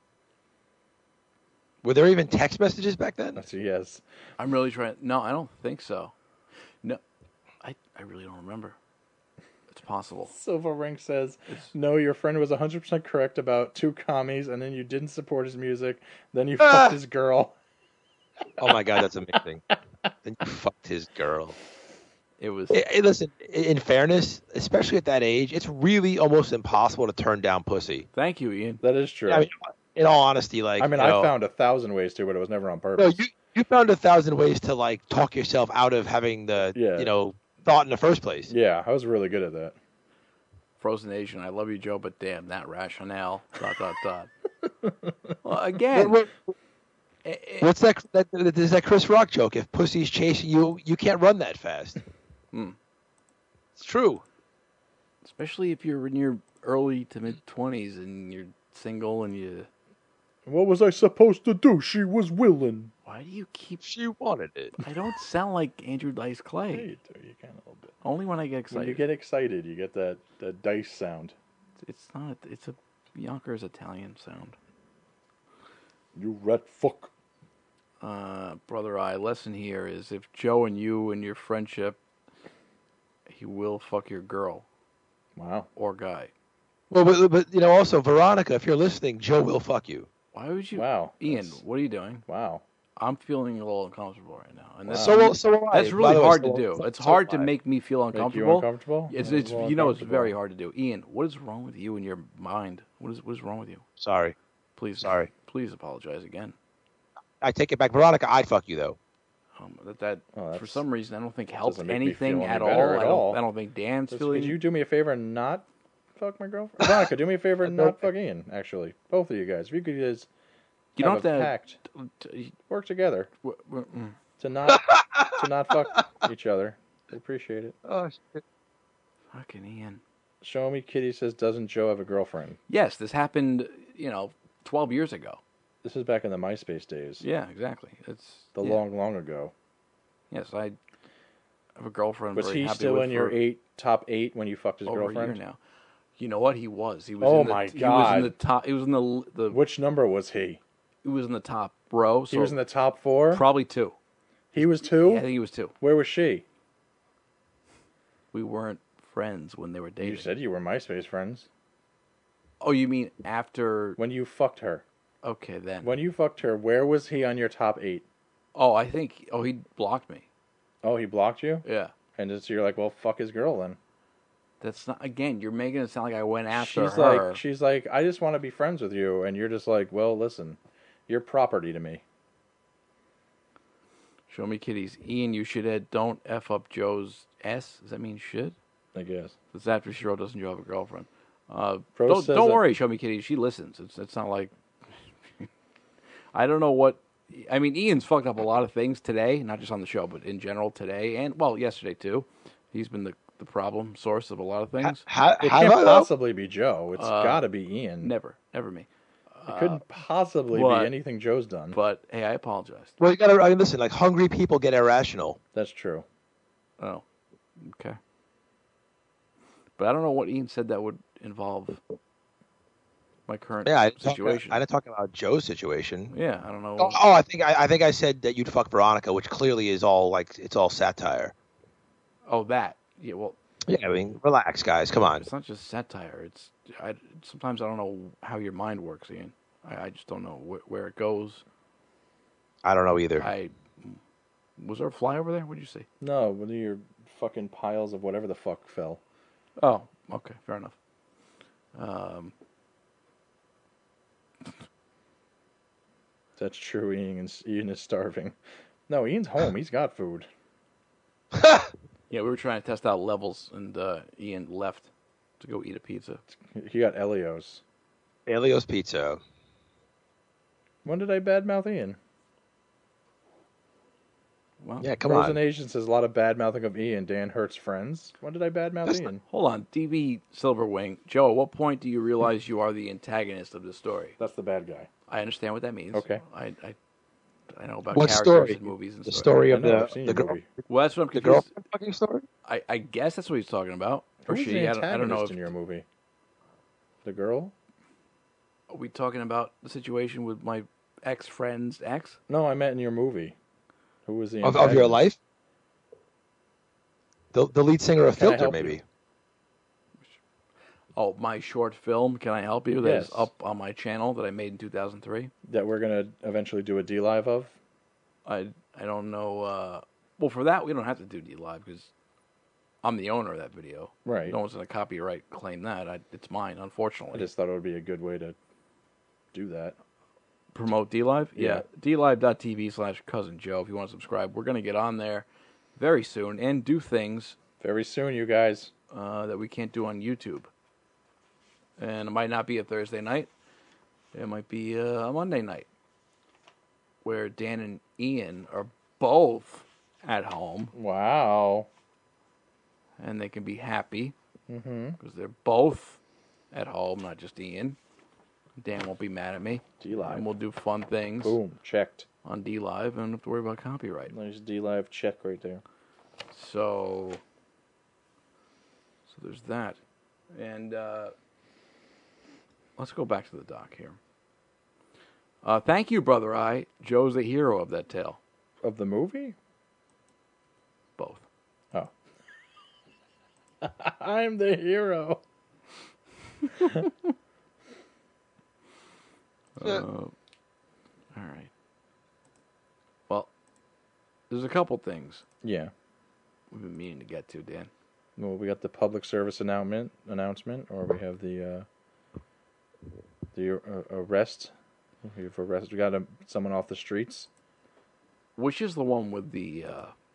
Speaker 3: Were there even text messages back then?
Speaker 2: That's a yes.
Speaker 1: I'm really trying. No, I don't think so. No, I really don't remember. It's possible.
Speaker 2: Silver Ring says, no, your friend was 100% correct about two commies, and then you didn't support his music. Then you fucked his girl.
Speaker 3: Oh my God, that's amazing. Then you fucked his girl.
Speaker 1: It was.
Speaker 3: Hey, listen, in fairness, especially at that age, it's really almost impossible to turn down pussy.
Speaker 1: Thank you, Ian.
Speaker 2: That is true.
Speaker 3: I mean, in all honesty, like
Speaker 2: I found 1,000 ways to, but it was never on
Speaker 3: no,
Speaker 2: purpose.
Speaker 3: you found 1,000 ways to like talk yourself out of having the
Speaker 2: Yeah.
Speaker 3: thought in the first place.
Speaker 2: Yeah, I was really good at that.
Speaker 1: Frozen Asian, I love you, Joe, but damn, that rationale. ... Well, again,
Speaker 3: What's that? There's that Chris Rock joke. If pussy's chasing you, you can't run that fast. It's true.
Speaker 1: especially if you're in your early to mid 20s and you're single and you.
Speaker 2: What was I supposed to do? She was willing.
Speaker 1: Why do you keep?
Speaker 3: She wanted it.
Speaker 1: I don't sound like Andrew Dice
Speaker 2: Yeah,
Speaker 1: Clay.
Speaker 2: you do. You can a little bit.
Speaker 1: Only when I get
Speaker 2: When
Speaker 1: excited.
Speaker 2: you get excited, you get that dice sound.
Speaker 1: It's not. It's a Yonkers Italian sound.
Speaker 2: You rat fuck.
Speaker 1: Brother I, lesson here is if Joe and you and your friendship, he will fuck your girl
Speaker 2: Wow.
Speaker 1: or guy.
Speaker 3: Well, but also Veronica, if you're listening, Joe will fuck you.
Speaker 1: Why would you?
Speaker 2: Wow.
Speaker 1: Ian,
Speaker 2: That's-
Speaker 1: what are you doing?
Speaker 2: Wow.
Speaker 1: I'm feeling a little uncomfortable right now, and that's,
Speaker 2: Wow.
Speaker 3: So am I.
Speaker 1: that's
Speaker 3: By
Speaker 1: really
Speaker 3: the way,
Speaker 1: hard to
Speaker 3: so-
Speaker 1: do.
Speaker 3: so-
Speaker 1: It's
Speaker 3: so
Speaker 1: hard
Speaker 3: am
Speaker 1: to
Speaker 3: I.
Speaker 1: make me feel
Speaker 2: Make you
Speaker 1: uncomfortable.
Speaker 2: uncomfortable?
Speaker 1: It's
Speaker 2: Yeah,
Speaker 1: it's
Speaker 2: well,
Speaker 1: you know it's
Speaker 2: uncomfortable.
Speaker 1: very hard to do. Ian, what is wrong with you and your mind? What is wrong with you?
Speaker 3: Sorry.
Speaker 1: Please,
Speaker 3: Sorry.
Speaker 1: Please apologize again.
Speaker 3: I take it back. Veronica, I'd fuck you, though.
Speaker 1: That
Speaker 2: Oh,
Speaker 1: for
Speaker 2: that's-
Speaker 1: some reason I don't think helps
Speaker 2: doesn't make me
Speaker 1: anything
Speaker 2: feel any
Speaker 1: at all.
Speaker 2: better at all.
Speaker 1: I don't think Dan's
Speaker 2: Could
Speaker 1: feeling.
Speaker 2: you do me a favor and not fuck my girlfriend? Veronica, do me a favor and not fuck Ian, actually. Both of you guys. If you could just
Speaker 1: You
Speaker 2: have
Speaker 1: don't
Speaker 2: a
Speaker 1: have
Speaker 2: pact.
Speaker 1: to.
Speaker 2: Work together
Speaker 1: Mm.
Speaker 2: to not fuck each other. I appreciate it.
Speaker 3: Oh, shit.
Speaker 1: Fucking Ian.
Speaker 2: Show Me Kitty says, doesn't Joe have a girlfriend?
Speaker 1: Yes, this happened. 12 years ago.
Speaker 2: This is back in the MySpace days.
Speaker 1: Yeah, exactly. It's
Speaker 2: The
Speaker 1: yeah.
Speaker 2: long ago.
Speaker 1: Yes, I have a girlfriend.
Speaker 2: Was
Speaker 1: very
Speaker 2: he
Speaker 1: happy
Speaker 2: still
Speaker 1: with
Speaker 2: in your
Speaker 1: for
Speaker 2: top 8 when you fucked his
Speaker 1: over
Speaker 2: girlfriend?
Speaker 1: a year now? You know what? He was. He was.
Speaker 2: Oh
Speaker 1: in the,
Speaker 2: my
Speaker 1: He was
Speaker 2: God.
Speaker 1: in the top. He was in the.
Speaker 2: Which number was he?
Speaker 1: He was in the top row. So
Speaker 2: He was in the top 4?
Speaker 1: probably 2.
Speaker 2: He was 2?
Speaker 1: Yeah, I think he was 2.
Speaker 2: Where was she?
Speaker 1: We weren't friends when they were dating.
Speaker 2: You said you were MySpace friends.
Speaker 1: Oh, you mean after?
Speaker 2: When you fucked her.
Speaker 1: Okay, then.
Speaker 2: When you fucked her, where was he on your top 8?
Speaker 1: Oh, I think. Oh, he blocked me.
Speaker 2: Oh, he blocked you?
Speaker 1: Yeah.
Speaker 2: And so you're like, well, fuck his girl then.
Speaker 1: That's not. Again, you're making it sound like I went after
Speaker 2: She's
Speaker 1: her.
Speaker 2: like, she's like, I just want to be friends with you, and you're just like, well, listen, you're property to me.
Speaker 1: Show me kitties. Ian, you shithead. Don't F up Joe's S. Does that mean shit?
Speaker 2: I guess.
Speaker 1: It's after she wrote, doesn't Joe have a girlfriend?
Speaker 2: Pro
Speaker 1: Don't
Speaker 2: says that-
Speaker 1: worry, Show me kitties. She listens. It's not like. I don't know what. I mean, Ian's fucked up a lot of things today, not just on the show, but in general today, and, well, yesterday too. He's been the problem source of a lot of things.
Speaker 2: It
Speaker 3: Have
Speaker 2: can't
Speaker 3: I, though?
Speaker 2: possibly be Joe. It's got to be Ian.
Speaker 1: Never me.
Speaker 2: It couldn't possibly
Speaker 1: but-
Speaker 2: be anything Joe's done.
Speaker 1: But, hey, I apologized.
Speaker 3: Well, you gotta listen. Like hungry people get irrational.
Speaker 2: That's true.
Speaker 1: Oh, okay. But I don't know what Ian said that would involve my current
Speaker 3: Yeah,
Speaker 1: situation.
Speaker 3: I didn't talk about Joe's situation.
Speaker 1: Yeah, I don't know.
Speaker 3: Oh, I think I said that you'd fuck Veronica, which clearly is all like it's all satire.
Speaker 1: Oh, that. Yeah, well,
Speaker 3: Yeah, I mean, relax, guys. Come on.
Speaker 1: it's not just satire. Sometimes I don't know how your mind works, Ian. I just don't know where it goes.
Speaker 3: I don't know either.
Speaker 1: Was there a fly over there? What'd you see?
Speaker 2: No, one of your fucking piles of whatever the fuck fell.
Speaker 1: Oh, okay, fair enough.
Speaker 2: That's true. Ian is starving. No, Ian's home. He's got food.
Speaker 1: Yeah, we were trying to test out levels, and Ian left to go eat a pizza.
Speaker 2: He got Elio's.
Speaker 3: Elio's Pizza.
Speaker 2: When did I badmouth Ian?
Speaker 1: Well,
Speaker 3: Yeah, come
Speaker 2: Frozen
Speaker 3: on.
Speaker 2: Asian says a lot of badmouthing of Ian. Dan hurts friends. When did I badmouth Ian?
Speaker 1: hold on. DB Silverwing. Joe, at what point do you realize you are the antagonist of the story?
Speaker 2: That's the bad guy.
Speaker 1: I understand what that means.
Speaker 2: Okay.
Speaker 1: I know about
Speaker 3: What
Speaker 1: characters
Speaker 3: story?
Speaker 1: in movies and
Speaker 3: The
Speaker 1: stuff.
Speaker 3: story
Speaker 2: I
Speaker 3: of
Speaker 2: know, I've seen
Speaker 3: the
Speaker 2: your
Speaker 3: girl.
Speaker 2: movie.
Speaker 1: Well, that's what I'm
Speaker 3: The
Speaker 1: confused.
Speaker 3: girlfriend fucking story.
Speaker 1: I guess that's what he's talking about. Or
Speaker 2: Who's
Speaker 1: she.
Speaker 2: the
Speaker 1: I don't know
Speaker 2: antagonist
Speaker 1: if
Speaker 2: in your movie? The girl?
Speaker 1: are we talking about the situation with my ex-friend's ex?
Speaker 2: No, I meant in your movie. Who was the
Speaker 3: Of
Speaker 2: antagonist?
Speaker 3: your life? The lead singer of
Speaker 2: Can I
Speaker 3: Filter,
Speaker 2: help
Speaker 3: maybe.
Speaker 2: you?
Speaker 1: Oh, my short film. Can I help you? That is
Speaker 2: Yes.
Speaker 1: up on my channel that I made in 2003.
Speaker 2: That we're going to eventually do a D-Live of?
Speaker 1: I don't know. Well, for that we don't have to do D Live because I'm the owner of that video.
Speaker 2: Right.
Speaker 1: No one's gonna copyright claim that. It's mine, unfortunately.
Speaker 2: I just thought it would be a good way to do that.
Speaker 1: Promote D Live.
Speaker 2: Yeah.
Speaker 1: DLive.tv/cousin Joe. If you want to subscribe, we're gonna get on there very soon and do things
Speaker 2: Very soon, you guys.
Speaker 1: that we can't do on YouTube. And it might not be a Thursday night. It might be a Monday night, where Dan and Ian are both at home
Speaker 2: Wow.
Speaker 1: and they can be happy
Speaker 2: Mm-hmm.
Speaker 1: because they're both at home, not just Ian. Dan won't be mad at me.
Speaker 2: D-Live.
Speaker 1: And we'll do fun things
Speaker 2: Boom. Checked.
Speaker 1: on D Live and don't have to worry about copyright.
Speaker 2: Nice D-Live check right there.
Speaker 1: So there's that. And let's go back to the doc here. Thank you, Brother I. Joe's the hero of that tale.
Speaker 2: Of the movie?
Speaker 1: Both.
Speaker 2: Oh. I'm the hero.
Speaker 1: All right. Well, there's a couple things
Speaker 2: Yeah.
Speaker 1: we've been meaning to get to, Dan.
Speaker 2: Well, we got the public service announcement, or we have the arrest. We've arrested. We got someone off the streets.
Speaker 1: Which is the one with the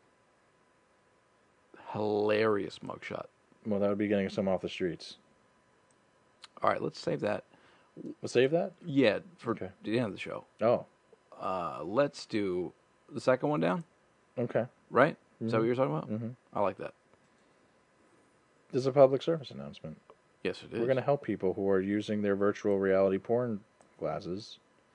Speaker 1: hilarious mugshot?
Speaker 2: Well, that would be getting someone off the streets.
Speaker 1: All right, let's save that.
Speaker 2: We'll save that.
Speaker 1: Yeah, for
Speaker 2: Okay.
Speaker 1: the end of the show.
Speaker 2: Oh,
Speaker 1: Let's do the second one down,
Speaker 2: okay.
Speaker 1: right? Is that what you're talking about?
Speaker 2: Mm-hmm.
Speaker 1: I like that.
Speaker 2: This is a public service announcement.
Speaker 1: Yes, it is.
Speaker 2: We're going to help people who are using their virtual reality porn glasses.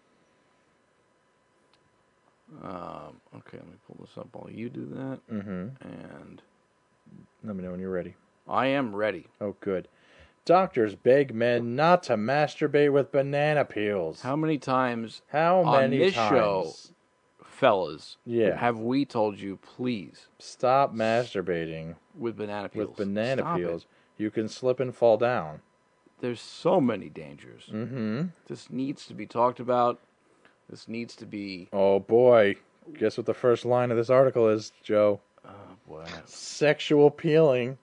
Speaker 1: Okay, let me pull this up while you do that.
Speaker 2: Mm-hmm.
Speaker 1: And
Speaker 2: Let me know when you're ready.
Speaker 1: I am ready.
Speaker 2: Oh, good. Doctors beg men not to masturbate with banana peels.
Speaker 1: How many times
Speaker 2: How
Speaker 1: on
Speaker 2: many
Speaker 1: this
Speaker 2: times?
Speaker 1: show, fellas,
Speaker 2: Yeah.
Speaker 1: have we told you, please,
Speaker 2: Stop masturbating
Speaker 1: with banana peels?
Speaker 2: with banana
Speaker 1: Stop
Speaker 2: peels.
Speaker 1: it.
Speaker 2: You can slip and fall down.
Speaker 1: There's so many dangers.
Speaker 2: Mm-hmm.
Speaker 1: This needs to be talked about. This needs to be...
Speaker 2: Oh, boy. Guess what the first line of this article is, Joe?
Speaker 1: Oh, boy.
Speaker 2: Sexual peeling.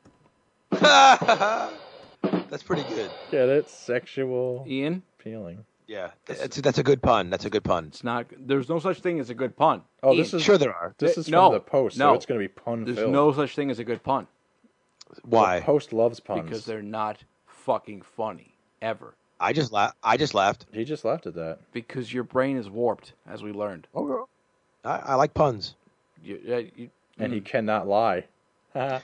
Speaker 3: That's pretty good.
Speaker 2: Get it? Sexual
Speaker 1: Ian,
Speaker 2: peeling.
Speaker 3: Yeah, that's a good pun. That's a good pun.
Speaker 1: it's not... There's no such thing as a good pun.
Speaker 2: Oh,
Speaker 1: Ian,
Speaker 2: this is
Speaker 3: Sure, there are.
Speaker 2: this is
Speaker 1: No,
Speaker 2: from the Post,
Speaker 1: no.
Speaker 2: so it's going to be pun
Speaker 1: There's
Speaker 2: filled.
Speaker 1: no such thing as a good pun.
Speaker 3: Why?
Speaker 2: The Post loves puns.
Speaker 1: Because they're not fucking funny. Ever.
Speaker 3: I just laughed.
Speaker 2: He just laughed at that.
Speaker 1: Because your brain is warped, as we learned.
Speaker 3: Oh, I like puns.
Speaker 2: And he cannot lie.
Speaker 1: Oh!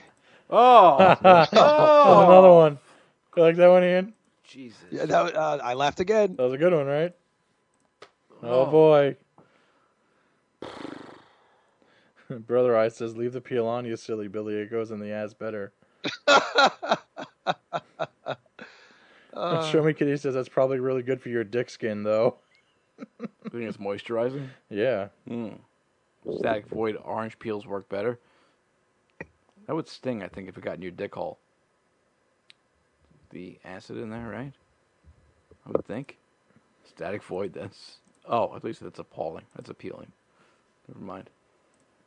Speaker 2: Another one. You like that one, Ian?
Speaker 1: Jesus.
Speaker 3: Yeah, I laughed again.
Speaker 2: That was a good one, right? Oh, boy. Brother I says, leave the peel on, you silly Billy. It goes in the ass better. Show Me Kitty says, that's probably really good for your dick skin, though.
Speaker 1: I think it's moisturizing.
Speaker 2: Yeah.
Speaker 1: Static Void orange peels work better. That would sting, I think, if it got in your dick hole. The acid in there, right? I would think. Static Void, that's... Oh, at least that's appalling. That's appealing. Never mind.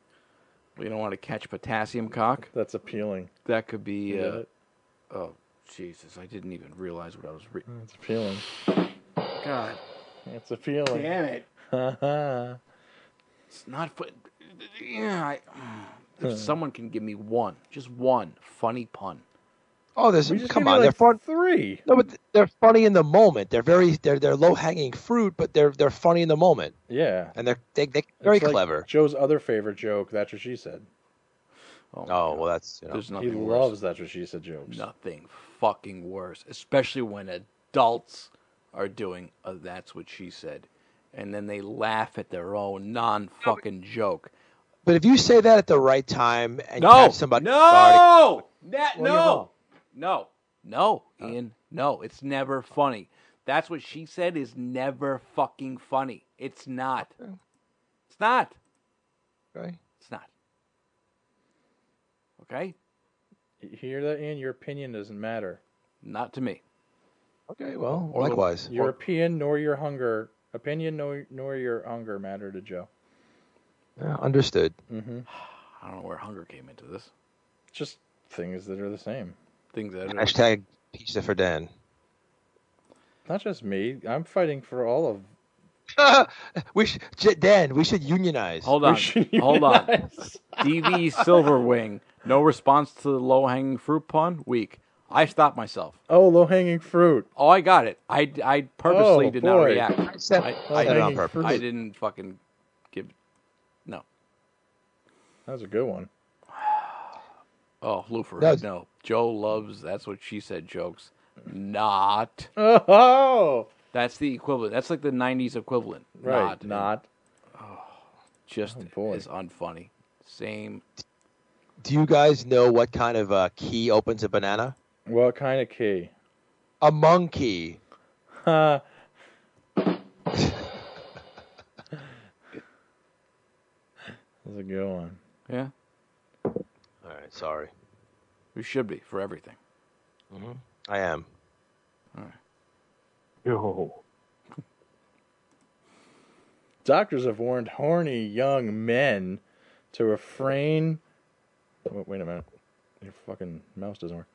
Speaker 1: Well, you don't want to catch potassium cock?
Speaker 2: That's appealing.
Speaker 1: That could be...
Speaker 2: You get it?
Speaker 1: Oh, Jesus, I didn't even realize what I was reading.
Speaker 2: It's a feeling.
Speaker 1: God
Speaker 2: It's a feeling.
Speaker 1: damn it.
Speaker 2: Haha.
Speaker 1: It's not fun. Yeah, if someone can give me one, just one funny pun.
Speaker 3: Oh, there's
Speaker 2: We just
Speaker 3: come
Speaker 2: gave you
Speaker 3: on, they're
Speaker 2: like
Speaker 3: fun.
Speaker 2: 3.
Speaker 3: No, but they're funny in the moment. They're low hanging fruit, but they're funny in the moment,
Speaker 2: Yeah.
Speaker 3: and they're very
Speaker 2: It's like
Speaker 3: clever.
Speaker 2: Joe's other favorite joke, That's What She Said.
Speaker 1: Oh, my
Speaker 3: Oh
Speaker 1: God.
Speaker 3: well, that's
Speaker 1: There's
Speaker 2: He
Speaker 1: nothing
Speaker 2: loves
Speaker 1: worse.
Speaker 2: That's What She Said jokes.
Speaker 1: Nothing fucking worse, especially when adults are doing a That's What She Said, and then they laugh at their own non-fucking joke.
Speaker 3: But if you say that at the right time and
Speaker 1: No,
Speaker 3: catch somebody starting,
Speaker 1: no,
Speaker 3: Well, you're
Speaker 1: no,
Speaker 3: wrong.
Speaker 1: no, Ian, no. It's never funny. That's What She Said is never fucking funny. It's not. It's not.
Speaker 3: okay.
Speaker 1: It's not. Okay?
Speaker 2: You hear that, Ian? Your opinion doesn't matter.
Speaker 1: Not to me.
Speaker 3: Okay, well,
Speaker 1: Or the-
Speaker 3: likewise.
Speaker 2: Your opinion nor your hunger. Opinion nor your hunger matter to Joe.
Speaker 3: Yeah, understood.
Speaker 2: Mm-hmm.
Speaker 1: I don't know where hunger came into this.
Speaker 2: Just things that are the same.
Speaker 1: Things that are,
Speaker 3: Hashtag pizza for Dan.
Speaker 2: Not just me. I'm fighting for all of.
Speaker 3: Dan, we should unionize.
Speaker 1: Hold on.
Speaker 2: We should
Speaker 1: Hold on.
Speaker 2: unionize.
Speaker 1: DV Silverwing. No response to the low-hanging fruit pun? Weak. I stopped myself.
Speaker 2: Oh, low hanging fruit.
Speaker 1: Oh, I got it. I purposely
Speaker 2: Oh,
Speaker 1: did not
Speaker 2: boy.
Speaker 1: react.
Speaker 3: I said it on
Speaker 2: Low-hanging
Speaker 3: purpose.
Speaker 2: fruit.
Speaker 1: I didn't fucking give. No.
Speaker 2: That was a good one.
Speaker 1: Oh, Lufer.
Speaker 3: No.
Speaker 1: No. Joe loves That's What She Said jokes. Not.
Speaker 2: Oh,
Speaker 1: That's the equivalent. That's like the 90s equivalent.
Speaker 2: right.
Speaker 1: Not.
Speaker 2: Not.
Speaker 1: Just
Speaker 2: Oh, boy.
Speaker 1: as unfunny. Same.
Speaker 3: Do you guys know what kind of key opens a banana?
Speaker 2: What kind of key?
Speaker 3: A monkey.
Speaker 2: Huh. That's a good one.
Speaker 1: Yeah.
Speaker 3: All right, sorry.
Speaker 1: We should be for everything.
Speaker 3: I am.
Speaker 2: Yo. Doctors have warned horny young men to refrain. Oh, wait a minute. Your fucking mouse doesn't work.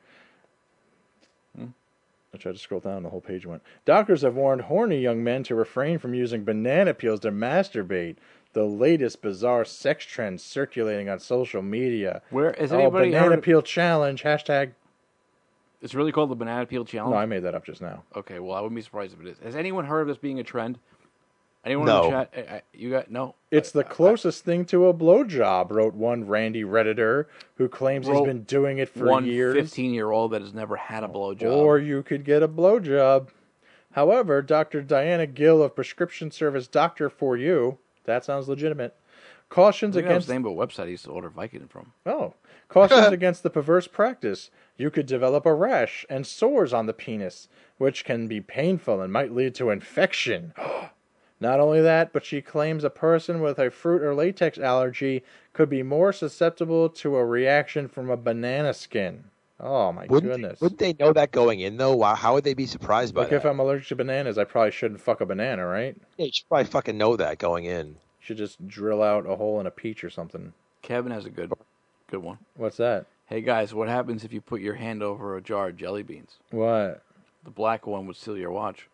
Speaker 2: I tried to scroll down, the whole page went. Doctors have warned horny young men to refrain from using banana peels to masturbate. The latest bizarre sex trend circulating on social media.
Speaker 1: Where has
Speaker 2: Oh,
Speaker 1: anybody
Speaker 2: banana
Speaker 1: heard?
Speaker 2: peel challenge. Hashtag.
Speaker 1: It's really called the Banana Peel Challenge.
Speaker 2: No, I made that up just now.
Speaker 1: Okay, well, I wouldn't be surprised if it is. Has anyone heard of this being a trend? Anyone
Speaker 3: No.
Speaker 1: in the chat? You got no?
Speaker 2: It's the closest thing to a blowjob, wrote one Randy Redditor who claims he's
Speaker 1: Wrote
Speaker 2: been doing it for
Speaker 1: One
Speaker 2: years.
Speaker 1: 15-year-old that has never had a blowjob.
Speaker 2: Or you could get a blowjob. However, Dr. Diana Gill of prescription service Doctor for You, that sounds legitimate, cautions
Speaker 1: I think that was
Speaker 2: against
Speaker 1: the name of a website I used to order Vicodin from.
Speaker 2: cautions against the perverse practice. You could develop a rash and sores on the penis, which can be painful and might lead to infection. Not only that, but she claims a person with a fruit or latex allergy could be more susceptible to a reaction from a banana skin. Oh my goodness.
Speaker 3: Wouldn't they know that going in, though? Wow, how would they be surprised by
Speaker 2: Like
Speaker 3: that?
Speaker 2: if I'm allergic to bananas, I probably shouldn't fuck a banana, right?
Speaker 3: Yeah, you should probably fucking know that going in.
Speaker 2: Should just drill out a hole in a peach or something.
Speaker 1: Kevin has a good one.
Speaker 2: What's that?
Speaker 1: Hey guys, what happens if you put your hand over a jar of jelly beans?
Speaker 2: What?
Speaker 1: The black one would steal your watch.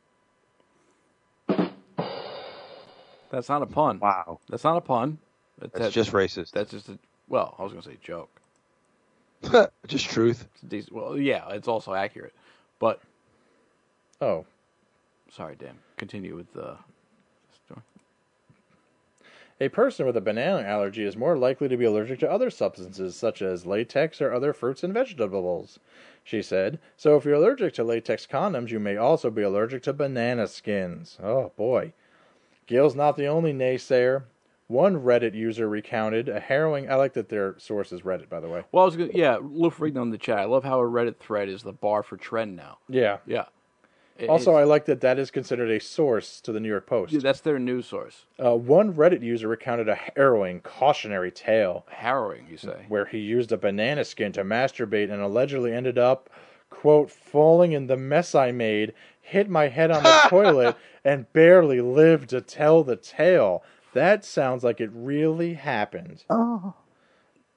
Speaker 1: That's not a pun.
Speaker 3: Wow.
Speaker 1: That's not a pun.
Speaker 3: That's just racist.
Speaker 1: That's just a. Well, I was gonna say joke.
Speaker 3: Just truth.
Speaker 1: It's a decent, well, yeah, it's also accurate. But
Speaker 2: Oh,
Speaker 1: sorry, Dan. Continue with the story.
Speaker 2: a person with a banana allergy is more likely to be allergic to other substances, such as latex or other fruits and vegetables, she said. So if you're allergic to latex condoms, you may also be allergic to banana skins. Oh, boy. Gill's not the only naysayer. One Reddit user recounted a harrowing... I like that their source is Reddit, by the way.
Speaker 1: Well, I was gonna, yeah, Luke reading on the chat. I love how a Reddit thread is the bar for trend now.
Speaker 2: Yeah.
Speaker 1: Yeah.
Speaker 2: Also, I like that is considered a source to the New York Post.
Speaker 1: Yeah, that's their news source.
Speaker 2: One Reddit user recounted a harrowing, cautionary tale
Speaker 1: Harrowing, you say?
Speaker 2: where he used a banana skin to masturbate and allegedly ended up, quote, falling in the mess I made, hit my head on the toilet, and barely lived to tell the tale. That sounds like it really happened.
Speaker 3: Oh.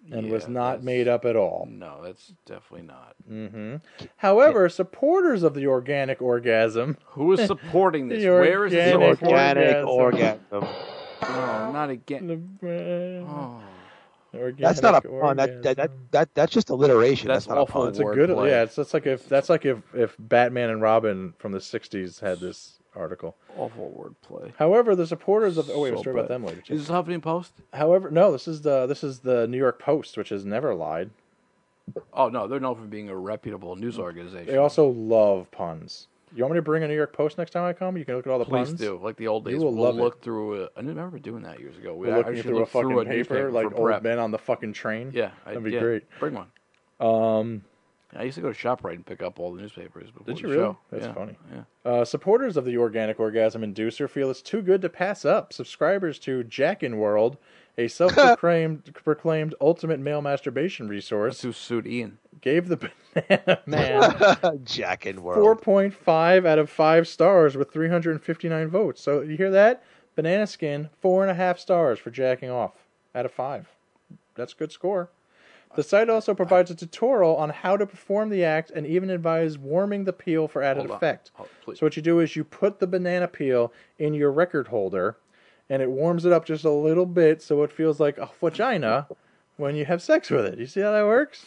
Speaker 2: and
Speaker 1: Yeah,
Speaker 2: was not
Speaker 1: that's-
Speaker 2: made up at all.
Speaker 1: No, that's definitely not.
Speaker 2: However, supporters of the organic orgasm,
Speaker 1: Who is supporting this?
Speaker 2: The
Speaker 1: Where is this?
Speaker 2: organic
Speaker 3: Organic
Speaker 2: orgasm.
Speaker 3: orgasm.
Speaker 1: No, not again. Oh,
Speaker 2: organic
Speaker 3: That's not a pun.
Speaker 2: orgasm.
Speaker 3: That's just alliteration.
Speaker 1: That's
Speaker 3: That's not
Speaker 1: awful.
Speaker 3: a pun.
Speaker 2: It's a good.
Speaker 1: Wordplay.
Speaker 2: Yeah, that's like if Batman and Robin from the '60s had this article.
Speaker 1: awful wordplay.
Speaker 2: However, the supporters of we'll
Speaker 1: So
Speaker 2: story about
Speaker 1: bad.
Speaker 2: them later too.
Speaker 1: Is this Huffington Post?
Speaker 2: However, no, this is the New York Post, which has never lied.
Speaker 1: Oh no, they're known for being a reputable news organization.
Speaker 2: They also love puns. You want me to bring a New York Post next time I come? You can look at all the
Speaker 1: Please
Speaker 2: puns.
Speaker 1: do, like the old days.
Speaker 2: will
Speaker 1: We'll
Speaker 2: love
Speaker 1: look through. I remember doing that years ago. We
Speaker 2: We're looking
Speaker 1: actually
Speaker 2: through a
Speaker 1: looked
Speaker 2: fucking
Speaker 1: through a
Speaker 2: paper,
Speaker 1: newspaper
Speaker 2: like
Speaker 1: for
Speaker 2: old
Speaker 1: prep.
Speaker 2: men on the fucking train.
Speaker 1: Yeah,
Speaker 2: that'd be great.
Speaker 1: Bring one. I used to go to ShopRite and pick up all the newspapers before
Speaker 2: Did
Speaker 1: the
Speaker 2: you really?
Speaker 1: show.
Speaker 2: That's
Speaker 1: Yeah,
Speaker 2: funny.
Speaker 1: Yeah.
Speaker 2: Supporters of the organic orgasm inducer feel it's too good to pass up. Subscribers to Jackin World, a self-proclaimed ultimate male masturbation resource,
Speaker 1: That's who sued Ian.
Speaker 2: gave the Banana Man
Speaker 3: Jack and World.
Speaker 2: 4.5 out of 5 stars with 359 votes. So you hear that? Banana Skin, 4.5 stars for jacking off out of 5. That's a good score. The site also provides a tutorial on how to perform the act and even advise warming the peel for added
Speaker 1: Hold on.
Speaker 2: effect.
Speaker 1: Oh, please.
Speaker 2: So what you do is you put the banana peel in your record holder, and it warms it up just a little bit so it feels like a vagina when you have sex with it. You see how that works?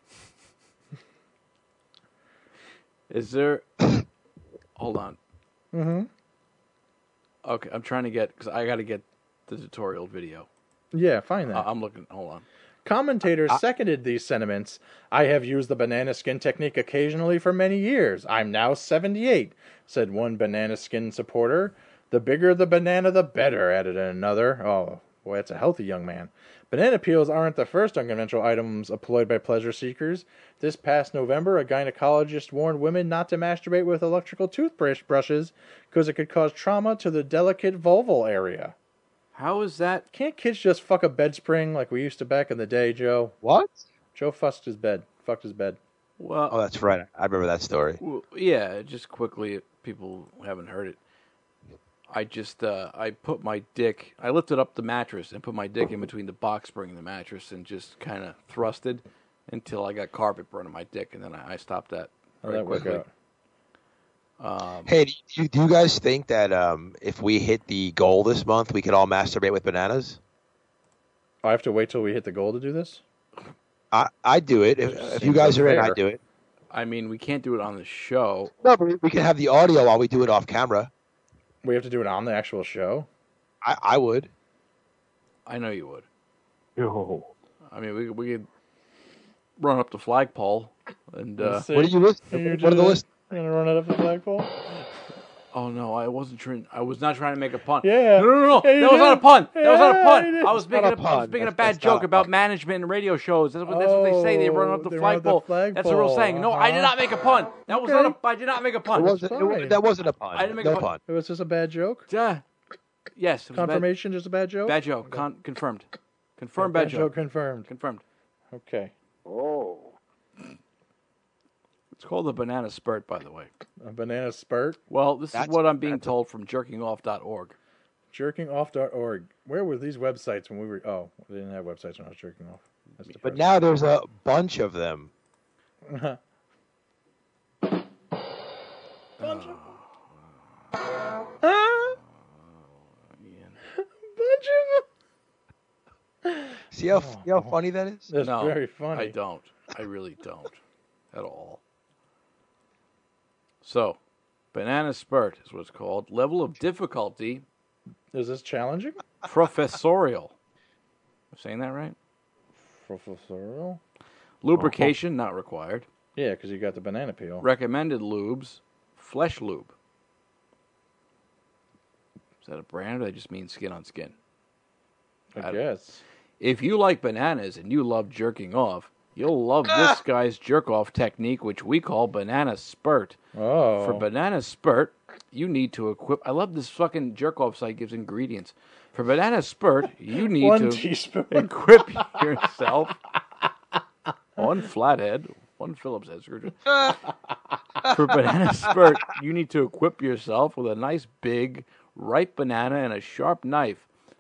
Speaker 1: Is there? Hold on.
Speaker 2: Mm-hmm.
Speaker 1: Okay, I'm trying to get because I got to get the tutorial video.
Speaker 2: Yeah, find that.
Speaker 1: I'm looking. Hold on.
Speaker 2: Commentators seconded these sentiments. I have used the banana skin technique occasionally for many years. I'm now 78, said one banana skin supporter. The bigger the banana, the better, added another. Oh, boy, that's a healthy young man. Banana peels aren't the first unconventional items employed by pleasure seekers. This past November, a gynecologist warned women not to masturbate with electrical toothbrushes because it could cause trauma to the delicate vulval area.
Speaker 1: How is that?
Speaker 2: Can't kids just fuck a bed spring like we used to back in the day, Joe?
Speaker 3: What?
Speaker 2: Joe fucked his bed.
Speaker 1: Well,
Speaker 3: Oh, that's right. I remember that story.
Speaker 1: yeah. Just quickly, if people haven't heard it. I just I put my dick. I lifted up the mattress and put my dick in between the box spring and the mattress and just kind of thrusted until I got carpet burn on my dick, and then I stopped that
Speaker 2: How'd
Speaker 1: very
Speaker 2: that work
Speaker 1: quickly.
Speaker 2: out?
Speaker 3: Hey, do you guys think that if we hit the goal this month, we could all masturbate with bananas?
Speaker 2: I have to wait till we hit the goal to do this?
Speaker 3: I do it. If you
Speaker 2: Seems
Speaker 3: guys are in,
Speaker 2: unfair.
Speaker 3: I do it.
Speaker 1: I mean, we can't do it on the show.
Speaker 3: No, but we can have the audio while we do it off camera.
Speaker 2: We have to do it on the actual show?
Speaker 3: I would.
Speaker 1: I know you would.
Speaker 2: Yo.
Speaker 1: I mean, we could run up the flagpole and.
Speaker 3: What are you listening? What are the list?
Speaker 2: You're going to run it up the flagpole?
Speaker 1: Oh no, I wasn't trying. I was not trying to make a pun.
Speaker 2: Yeah.
Speaker 1: No.
Speaker 2: Yeah, you
Speaker 1: That was not a
Speaker 2: did.
Speaker 1: pun. That was not a
Speaker 2: Yeah,
Speaker 1: pun.
Speaker 2: you did.
Speaker 1: I was
Speaker 3: That's not
Speaker 1: making
Speaker 3: a
Speaker 1: a, I was
Speaker 3: pun.
Speaker 1: making a
Speaker 3: That's
Speaker 1: bad
Speaker 3: not
Speaker 1: joke
Speaker 3: a
Speaker 1: about
Speaker 3: pun.
Speaker 1: management and radio shows. That's what they say. They run up the
Speaker 2: they run up the
Speaker 1: flagpole. That's what I was saying. No, I did
Speaker 2: flagpole.
Speaker 1: not make a pun. That was
Speaker 2: Okay.
Speaker 1: not a. I did not make a
Speaker 3: It
Speaker 1: pun.
Speaker 3: wasn't,
Speaker 2: fine.
Speaker 3: that wasn't a pun.
Speaker 1: I didn't make
Speaker 3: no
Speaker 1: a pun.
Speaker 3: pun.
Speaker 2: It was just a bad joke?
Speaker 1: Yes. It was
Speaker 2: Confirmation, just a bad joke?
Speaker 1: Bad joke. Confirmed. Confirmed. Bad joke.
Speaker 2: confirmed.
Speaker 1: Confirmed.
Speaker 2: Okay.
Speaker 1: It's called the banana spurt, by the way.
Speaker 2: A banana spurt.
Speaker 1: Well, this is
Speaker 3: That's-
Speaker 1: what I'm being told from jerkingoff.org.
Speaker 2: Jerkingoff.org. Where were these websites when we were... Oh, they didn't have websites when I was jerking off. That's
Speaker 3: But
Speaker 2: depressing.
Speaker 3: now there's a bunch of them.
Speaker 2: Bunch of
Speaker 3: See how funny that is?
Speaker 2: That's
Speaker 1: No,
Speaker 2: very funny.
Speaker 1: I don't. I really don't. At all. So, banana spurt is what it's called. Level of difficulty,
Speaker 2: Is this challenging?
Speaker 1: professorial. Am I saying that right?
Speaker 2: Professorial?
Speaker 1: Lubrication, not required.
Speaker 2: Yeah, because you got the banana peel.
Speaker 1: Recommended lubes, flesh lube. Is that a brand or that just means skin on skin?
Speaker 2: I guess.
Speaker 1: If you like bananas and you love jerking off, you'll love this guy's jerk off technique, which we call banana spurt.
Speaker 2: Oh.
Speaker 1: For banana spurt, you need to equip. I love this fucking jerk off site gives ingredients. For banana spurt, you need
Speaker 2: 1
Speaker 1: to
Speaker 2: teaspoon.
Speaker 1: equip yourself one flathead, one Phillips head screwdriver. For banana spurt, you need to equip yourself with a nice big ripe banana and a sharp knife.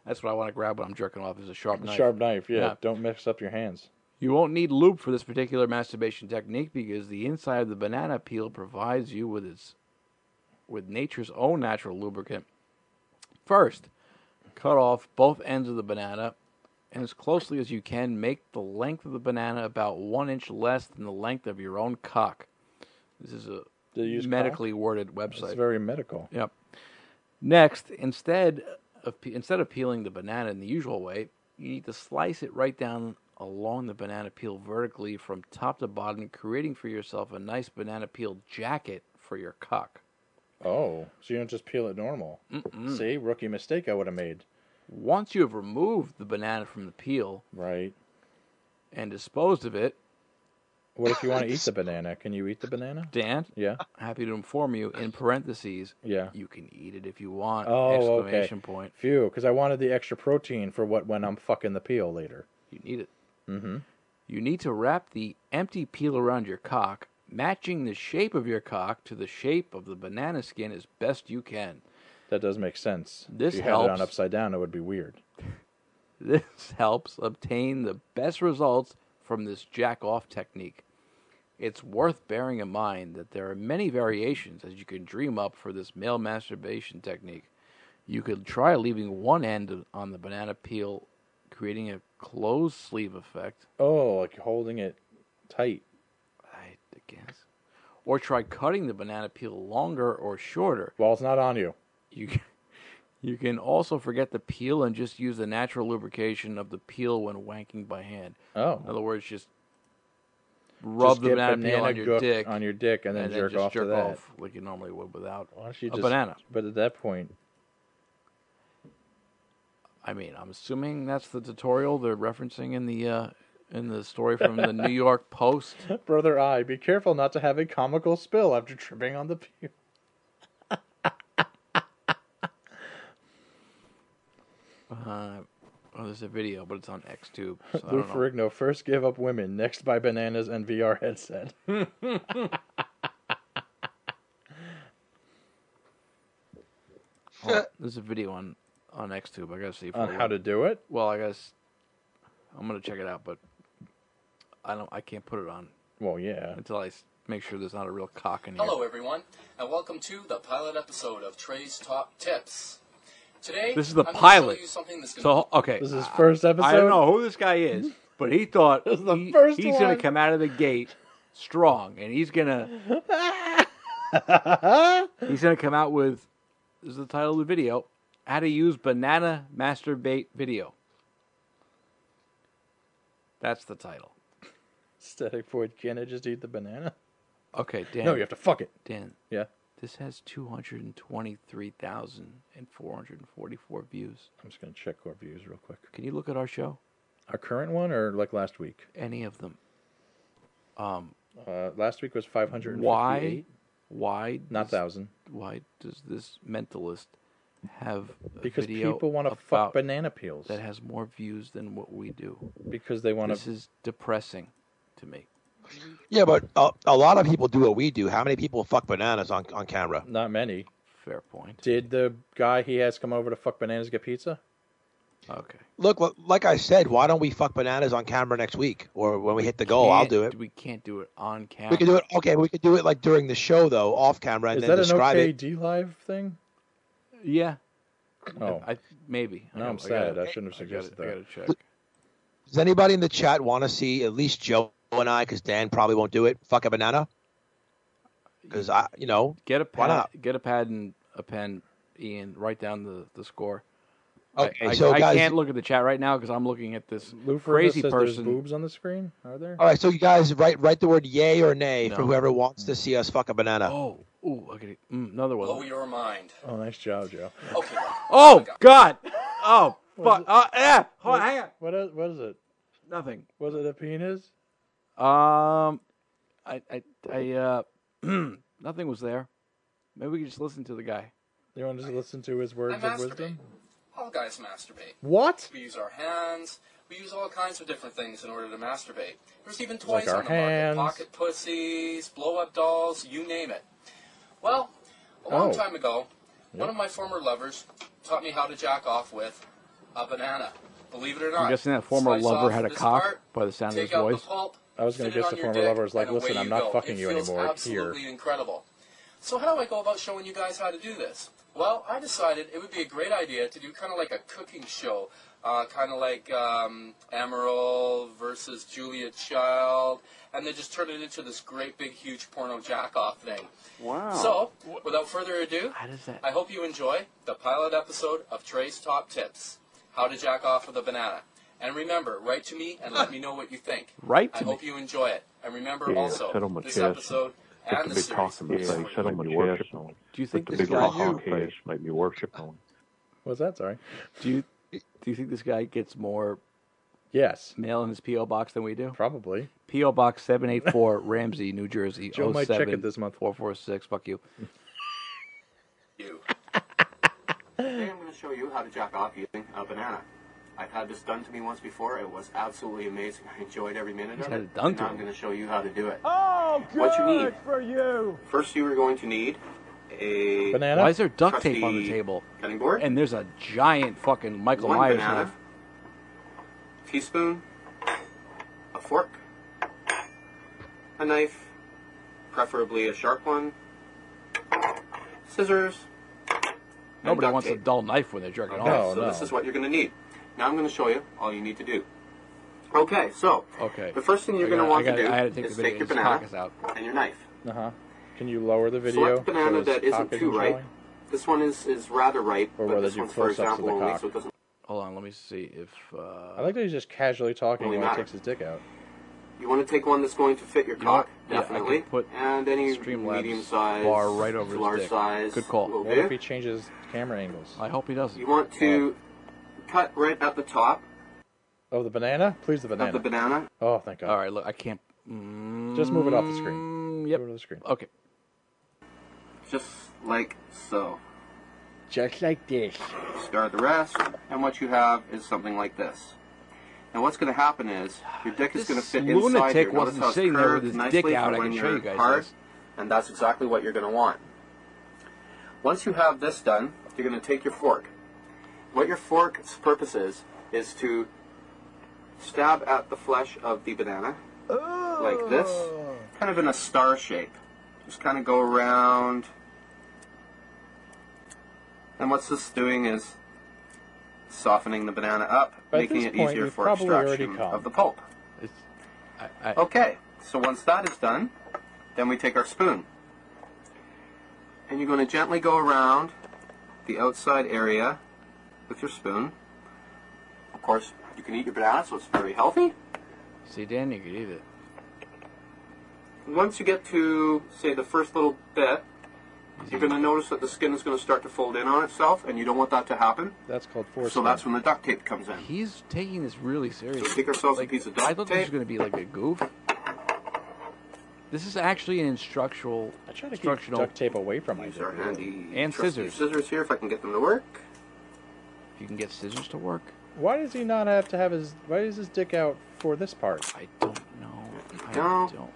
Speaker 1: That's what I want to grab when I'm jerking off is a sharp knife.
Speaker 2: Sharp knife, yeah.
Speaker 1: Yeah.
Speaker 2: Don't mix up your hands.
Speaker 1: You won't need lube for this particular masturbation technique because the inside of the banana peel provides you with nature's own natural lubricant. First, cut off both ends of the banana and as closely as you can make the length of the banana about 1 inch less than the length of your own cock. This is a medically worded website.
Speaker 2: It's very medical.
Speaker 1: Yep. Next, instead of peeling the banana in the usual way, you need to slice it right down along the banana peel vertically from top to bottom, creating for yourself a nice banana peel jacket for your cock.
Speaker 2: Oh, so you don't just peel it normal. See, rookie mistake I would have made.
Speaker 1: Once you have removed the banana from the peel
Speaker 2: Right.
Speaker 1: and disposed of it,
Speaker 2: What if you want to eat the banana? Can you eat the banana?
Speaker 1: Dan,
Speaker 2: Yeah.
Speaker 1: happy to inform you, in parentheses,
Speaker 2: Yeah.
Speaker 1: you can eat it if you want,
Speaker 2: Oh,
Speaker 1: exclamation
Speaker 2: okay.
Speaker 1: point.
Speaker 2: Phew, because I wanted the extra protein for when I'm fucking the peel later.
Speaker 1: You need it.
Speaker 2: Mm-hmm.
Speaker 1: You need to wrap the empty peel around your cock, matching the shape of your cock to the shape of the banana skin as best you can.
Speaker 2: That does make sense.
Speaker 1: This
Speaker 2: if you had it on
Speaker 1: helps.
Speaker 2: upside down, it would be weird.
Speaker 1: This helps obtain the best results from this jack-off technique. It's worth bearing in mind that there are many variations as you can dream up for this male masturbation technique. You could try leaving one end on the banana peel, creating a closed sleeve effect.
Speaker 2: Oh, like holding it tight.
Speaker 1: I guess. Or try cutting the banana peel longer or shorter.
Speaker 2: Well, it's not on you.
Speaker 1: You can also forget the peel and just use the natural lubrication of the peel when wanking by hand.
Speaker 2: Oh.
Speaker 1: In other words, just rub the
Speaker 2: get
Speaker 1: banana peel on your
Speaker 2: gook
Speaker 1: dick.
Speaker 2: on your dick and then jerk
Speaker 1: just
Speaker 2: off
Speaker 1: jerk
Speaker 2: to that.
Speaker 1: off like you normally would without
Speaker 2: Why don't you
Speaker 1: a
Speaker 2: just,
Speaker 1: banana.
Speaker 2: But at that point,
Speaker 1: I mean, I'm assuming that's the tutorial they're referencing in the story from the New York Post.
Speaker 2: brother I, be careful not to have a comical spill after tripping on the peel.
Speaker 1: There's a video, but it's on XTube. So I
Speaker 2: Lou
Speaker 1: don't know.
Speaker 2: Ferrigno first gave up women, next buy bananas and VR headset.
Speaker 1: There's a video on XTube. I gotta see
Speaker 2: On how to do it?
Speaker 1: Well, I guess I'm gonna check it out, but I can't put it on
Speaker 2: Well, yeah.
Speaker 1: until I make sure there's not a real cock in here.
Speaker 4: Hello, everyone, and welcome to the pilot episode of Trey's Top Tips. Today,
Speaker 1: This is the
Speaker 4: I'm
Speaker 1: pilot.
Speaker 4: Going to show you something that's gonna
Speaker 1: So okay,
Speaker 2: This is his first episode?
Speaker 1: I don't know who this guy is, but he thought
Speaker 2: This is the first
Speaker 1: he's gonna
Speaker 2: one.
Speaker 1: come out of the gate strong, and he's gonna come out with, this is the title of the video, how to use banana masturbate video. That's the title.
Speaker 2: Static Void, can I just eat the banana?
Speaker 1: Okay, Dan.
Speaker 2: No, you have to fuck it.
Speaker 1: Dan,
Speaker 2: Yeah.
Speaker 1: this has 223,444 views.
Speaker 2: I'm just going to check our views real quick.
Speaker 1: Can you look at our show?
Speaker 2: Our current one or like last week?
Speaker 1: Any of them?
Speaker 2: Last week was 558.
Speaker 1: Why?
Speaker 2: Not 1,000.
Speaker 1: Why does this mentalist have a
Speaker 2: Because
Speaker 1: video
Speaker 2: people want to fuck
Speaker 1: about
Speaker 2: banana peels.
Speaker 1: that has more views than what we do?
Speaker 2: Because they want
Speaker 1: This
Speaker 2: to.
Speaker 1: is depressing to me.
Speaker 3: Yeah, but a lot of people do what we do. How many people fuck bananas on camera?
Speaker 2: Not many.
Speaker 1: Fair point.
Speaker 2: Did the guy he has come over to fuck bananas get pizza?
Speaker 1: Okay.
Speaker 3: Look, like I said, why don't we fuck bananas on camera next week? Or when we hit the goal, I'll do it.
Speaker 1: We can't do it on camera.
Speaker 3: We can do it. Okay, we could do it like during the show, though, off camera, and
Speaker 2: Is
Speaker 3: then
Speaker 2: that an
Speaker 3: describe it.
Speaker 2: OKD live thing?
Speaker 1: Yeah.
Speaker 2: Oh.
Speaker 1: Maybe.
Speaker 2: No, I'm sad. I shouldn't have suggested
Speaker 1: I
Speaker 2: that.
Speaker 1: gotta check.
Speaker 3: Does anybody in the chat want to see at least Joe and I, because Dan probably won't do it, fuck a banana? Because
Speaker 1: Get a
Speaker 3: why
Speaker 1: pad.
Speaker 3: not?
Speaker 1: Get a pad and a pen, Ian. Write down the score.
Speaker 3: Okay,
Speaker 1: I
Speaker 3: so guys,
Speaker 1: can't look at the chat right now because I'm looking at this
Speaker 2: Lou Ferrigno
Speaker 1: crazy
Speaker 2: says there's
Speaker 1: person.
Speaker 2: boobs on the screen? Are there?
Speaker 3: all right, so you guys write the word yay or nay for
Speaker 1: No.
Speaker 3: whoever wants to see us fuck a banana.
Speaker 1: Oh, okay. Another
Speaker 4: blow
Speaker 1: one.
Speaker 4: your mind.
Speaker 2: Oh, nice job, Joe.
Speaker 4: Okay.
Speaker 1: Oh God! Oh fuck! Hold on, hang on.
Speaker 2: What is it?
Speaker 1: Nothing.
Speaker 2: Was it a penis?
Speaker 1: Nothing was there. Maybe we could just listen to the guy.
Speaker 2: You want to just listen to his
Speaker 4: I
Speaker 2: words of
Speaker 4: masturbate.
Speaker 2: wisdom?
Speaker 4: All guys masturbate.
Speaker 2: What?
Speaker 4: We use our hands. We use all kinds of different things in order to masturbate. There's even toys
Speaker 2: Like our
Speaker 4: on the market.
Speaker 2: hands.
Speaker 4: Pocket pussies, blow-up dolls, you name it. Well, a long
Speaker 2: Oh.
Speaker 4: time ago, one of my former lovers taught me how to jack off with a banana. Believe it or not.
Speaker 1: I'm guessing that former
Speaker 4: Slice
Speaker 1: lover
Speaker 4: off
Speaker 1: had a
Speaker 4: this
Speaker 1: cock
Speaker 4: part,
Speaker 1: by the sound of his
Speaker 4: take out the
Speaker 1: voice.
Speaker 4: pulp,
Speaker 2: I was going
Speaker 4: fit
Speaker 2: to
Speaker 4: it
Speaker 2: guess
Speaker 4: on
Speaker 2: the
Speaker 4: your
Speaker 2: former
Speaker 4: dick,
Speaker 2: lover was like,
Speaker 4: and away
Speaker 2: listen, I'm
Speaker 4: you
Speaker 2: not
Speaker 4: go.
Speaker 2: fucking
Speaker 4: It
Speaker 2: you
Speaker 4: feels
Speaker 2: anymore. Here.
Speaker 4: absolutely incredible. So how do I go about showing you guys how to do this? Well, I decided it would be a great idea to do kind of like a cooking show, kind of like Emerald versus Julia Child, and then just turn it into this great big huge porno jack-off thing.
Speaker 1: Wow.
Speaker 4: So, without further ado,
Speaker 1: How does that...
Speaker 4: I hope you enjoy the pilot episode of Trey's Top Tips, How to Jack Off with a Banana. And remember, write to me and let me know what you think.
Speaker 1: Write to
Speaker 4: I
Speaker 1: me.
Speaker 4: hope you enjoy it. And remember
Speaker 7: Yeah,
Speaker 4: also,
Speaker 7: sit on my
Speaker 4: this
Speaker 7: chest.
Speaker 4: episode and the
Speaker 7: big
Speaker 4: series
Speaker 7: talking
Speaker 4: is
Speaker 7: thing,
Speaker 4: for
Speaker 7: sit on
Speaker 4: you.
Speaker 7: my chest.
Speaker 1: Do you think
Speaker 7: The
Speaker 1: this
Speaker 7: big
Speaker 1: guy...
Speaker 7: hog face make me worship on.
Speaker 2: What's that? Sorry.
Speaker 1: Do you think this guy gets more
Speaker 2: Yes,
Speaker 1: mail in his P.O. box than we do?
Speaker 2: probably.
Speaker 1: P.O. Box 784, Ramsey, New Jersey.
Speaker 2: Joe might check it this month.
Speaker 1: 446. Fuck you.
Speaker 4: You. Today I'm going to show you how to jack off using a banana. I've had this done to me once before. It was absolutely amazing. I enjoyed every minute
Speaker 1: He's
Speaker 4: of
Speaker 1: had
Speaker 4: it.
Speaker 1: it done
Speaker 4: And
Speaker 1: to
Speaker 4: now
Speaker 1: him.
Speaker 4: I'm going to show you how to do it.
Speaker 8: Oh, good
Speaker 4: What you need.
Speaker 8: for you.
Speaker 4: First, you are going to need a
Speaker 2: Banana?
Speaker 1: Why is there duct tape on the
Speaker 4: trusty
Speaker 1: table?
Speaker 4: cutting board,
Speaker 1: And there's a giant fucking Michael
Speaker 4: one
Speaker 1: Myers
Speaker 4: banana,
Speaker 1: knife.
Speaker 4: teaspoon, a fork, a knife, preferably a sharp one, scissors, and
Speaker 1: Nobody
Speaker 4: duct
Speaker 1: wants a
Speaker 4: tape.
Speaker 1: dull knife when they're jerking
Speaker 4: Okay,
Speaker 1: off.
Speaker 4: so
Speaker 2: no.
Speaker 4: this is what you're going to need. Now I'm going to show you all you need to do. Okay, so
Speaker 1: Okay.
Speaker 4: the first thing you're going to want to do
Speaker 1: I had to take
Speaker 4: is
Speaker 1: the
Speaker 4: take
Speaker 1: video.
Speaker 4: your
Speaker 1: His cock
Speaker 4: banana
Speaker 1: is out.
Speaker 4: and your knife.
Speaker 2: Uh-huh. Can you lower the video?
Speaker 4: Select the banana
Speaker 2: so his
Speaker 4: that isn't
Speaker 2: cock
Speaker 4: too ripe.
Speaker 2: showing?
Speaker 4: This one is rather ripe,
Speaker 2: Or
Speaker 4: but
Speaker 2: rather
Speaker 4: this
Speaker 2: do
Speaker 4: one's, for
Speaker 2: close-ups of
Speaker 4: example,
Speaker 2: the
Speaker 4: only,
Speaker 2: cock.
Speaker 4: so it doesn't
Speaker 1: Hold on, let me see if...
Speaker 2: I like that he's just casually talking
Speaker 4: Only
Speaker 2: while he
Speaker 4: matter.
Speaker 2: takes his dick out.
Speaker 4: You want to take one that's going to fit your
Speaker 1: You know what?
Speaker 4: cock,
Speaker 1: Yeah, I
Speaker 4: definitely,
Speaker 1: can put
Speaker 4: and any
Speaker 1: Streamlabs
Speaker 4: medium size,
Speaker 1: bar right over his
Speaker 4: large
Speaker 1: dick.
Speaker 4: size.
Speaker 1: Good call.
Speaker 4: will
Speaker 2: What
Speaker 4: do.
Speaker 2: if he changes camera angles?
Speaker 1: I hope he doesn't.
Speaker 4: You want to cut right at the top
Speaker 2: Oh, the banana? Please, the banana.
Speaker 4: of the banana.
Speaker 2: Oh, thank God.
Speaker 1: All right, look, I can't...
Speaker 2: Just move it off the screen.
Speaker 1: Yep.
Speaker 2: Move it to the screen.
Speaker 1: Okay.
Speaker 4: Just like so.
Speaker 2: Just like this.
Speaker 4: Discard the rest, and what you have is something like this. Now what's going to happen is your dick is
Speaker 1: This
Speaker 4: going to fit inside
Speaker 1: lunatic
Speaker 4: here. Notice
Speaker 1: wasn't
Speaker 4: how it's
Speaker 1: sitting there with
Speaker 4: curved
Speaker 1: his
Speaker 4: nicely
Speaker 1: dick out.
Speaker 4: for
Speaker 1: I
Speaker 4: when
Speaker 1: can show
Speaker 4: you're
Speaker 1: you guys
Speaker 4: hard,
Speaker 1: this.
Speaker 4: and that's exactly what you're going to want. Once you have this done, you're going to take your fork. What your fork's purpose is to stab at the flesh of the banana like this, kind of in a star shape. Just kind of go around. And what's this doing is softening the banana up,
Speaker 2: By
Speaker 4: making
Speaker 2: this
Speaker 4: it
Speaker 2: point,
Speaker 4: easier
Speaker 2: you've
Speaker 4: for
Speaker 2: probably already
Speaker 4: extraction
Speaker 2: come.
Speaker 4: of the pulp.
Speaker 1: It's,
Speaker 4: Okay, so once that is done, then we take our spoon. And you're going to gently go around the outside area with your spoon. Of course, you can eat your banana, so it's very healthy.
Speaker 1: See, Dan, you could eat it.
Speaker 4: Once you get to, say, the first little bit, you're going to notice that the skin is going to start to fold in on itself, and you don't want that to happen.
Speaker 2: That's called force.
Speaker 4: So that's when the duct tape comes in.
Speaker 1: He's taking this really seriously.
Speaker 4: So take ourselves a piece of duct
Speaker 1: I thought this was
Speaker 4: tape.
Speaker 1: going to be like a goof. This is actually an instructional.
Speaker 2: I try to keep
Speaker 1: instructional.
Speaker 2: duct tape away from my
Speaker 4: These
Speaker 2: dick.
Speaker 4: are handy.
Speaker 1: And
Speaker 4: trusty
Speaker 1: scissors.
Speaker 4: Scissors here, if I can get them to work.
Speaker 1: If you can get scissors to work,
Speaker 2: Why does he not have to have his... Why is his dick out for this part?
Speaker 1: I don't know. I
Speaker 4: No.
Speaker 1: don't.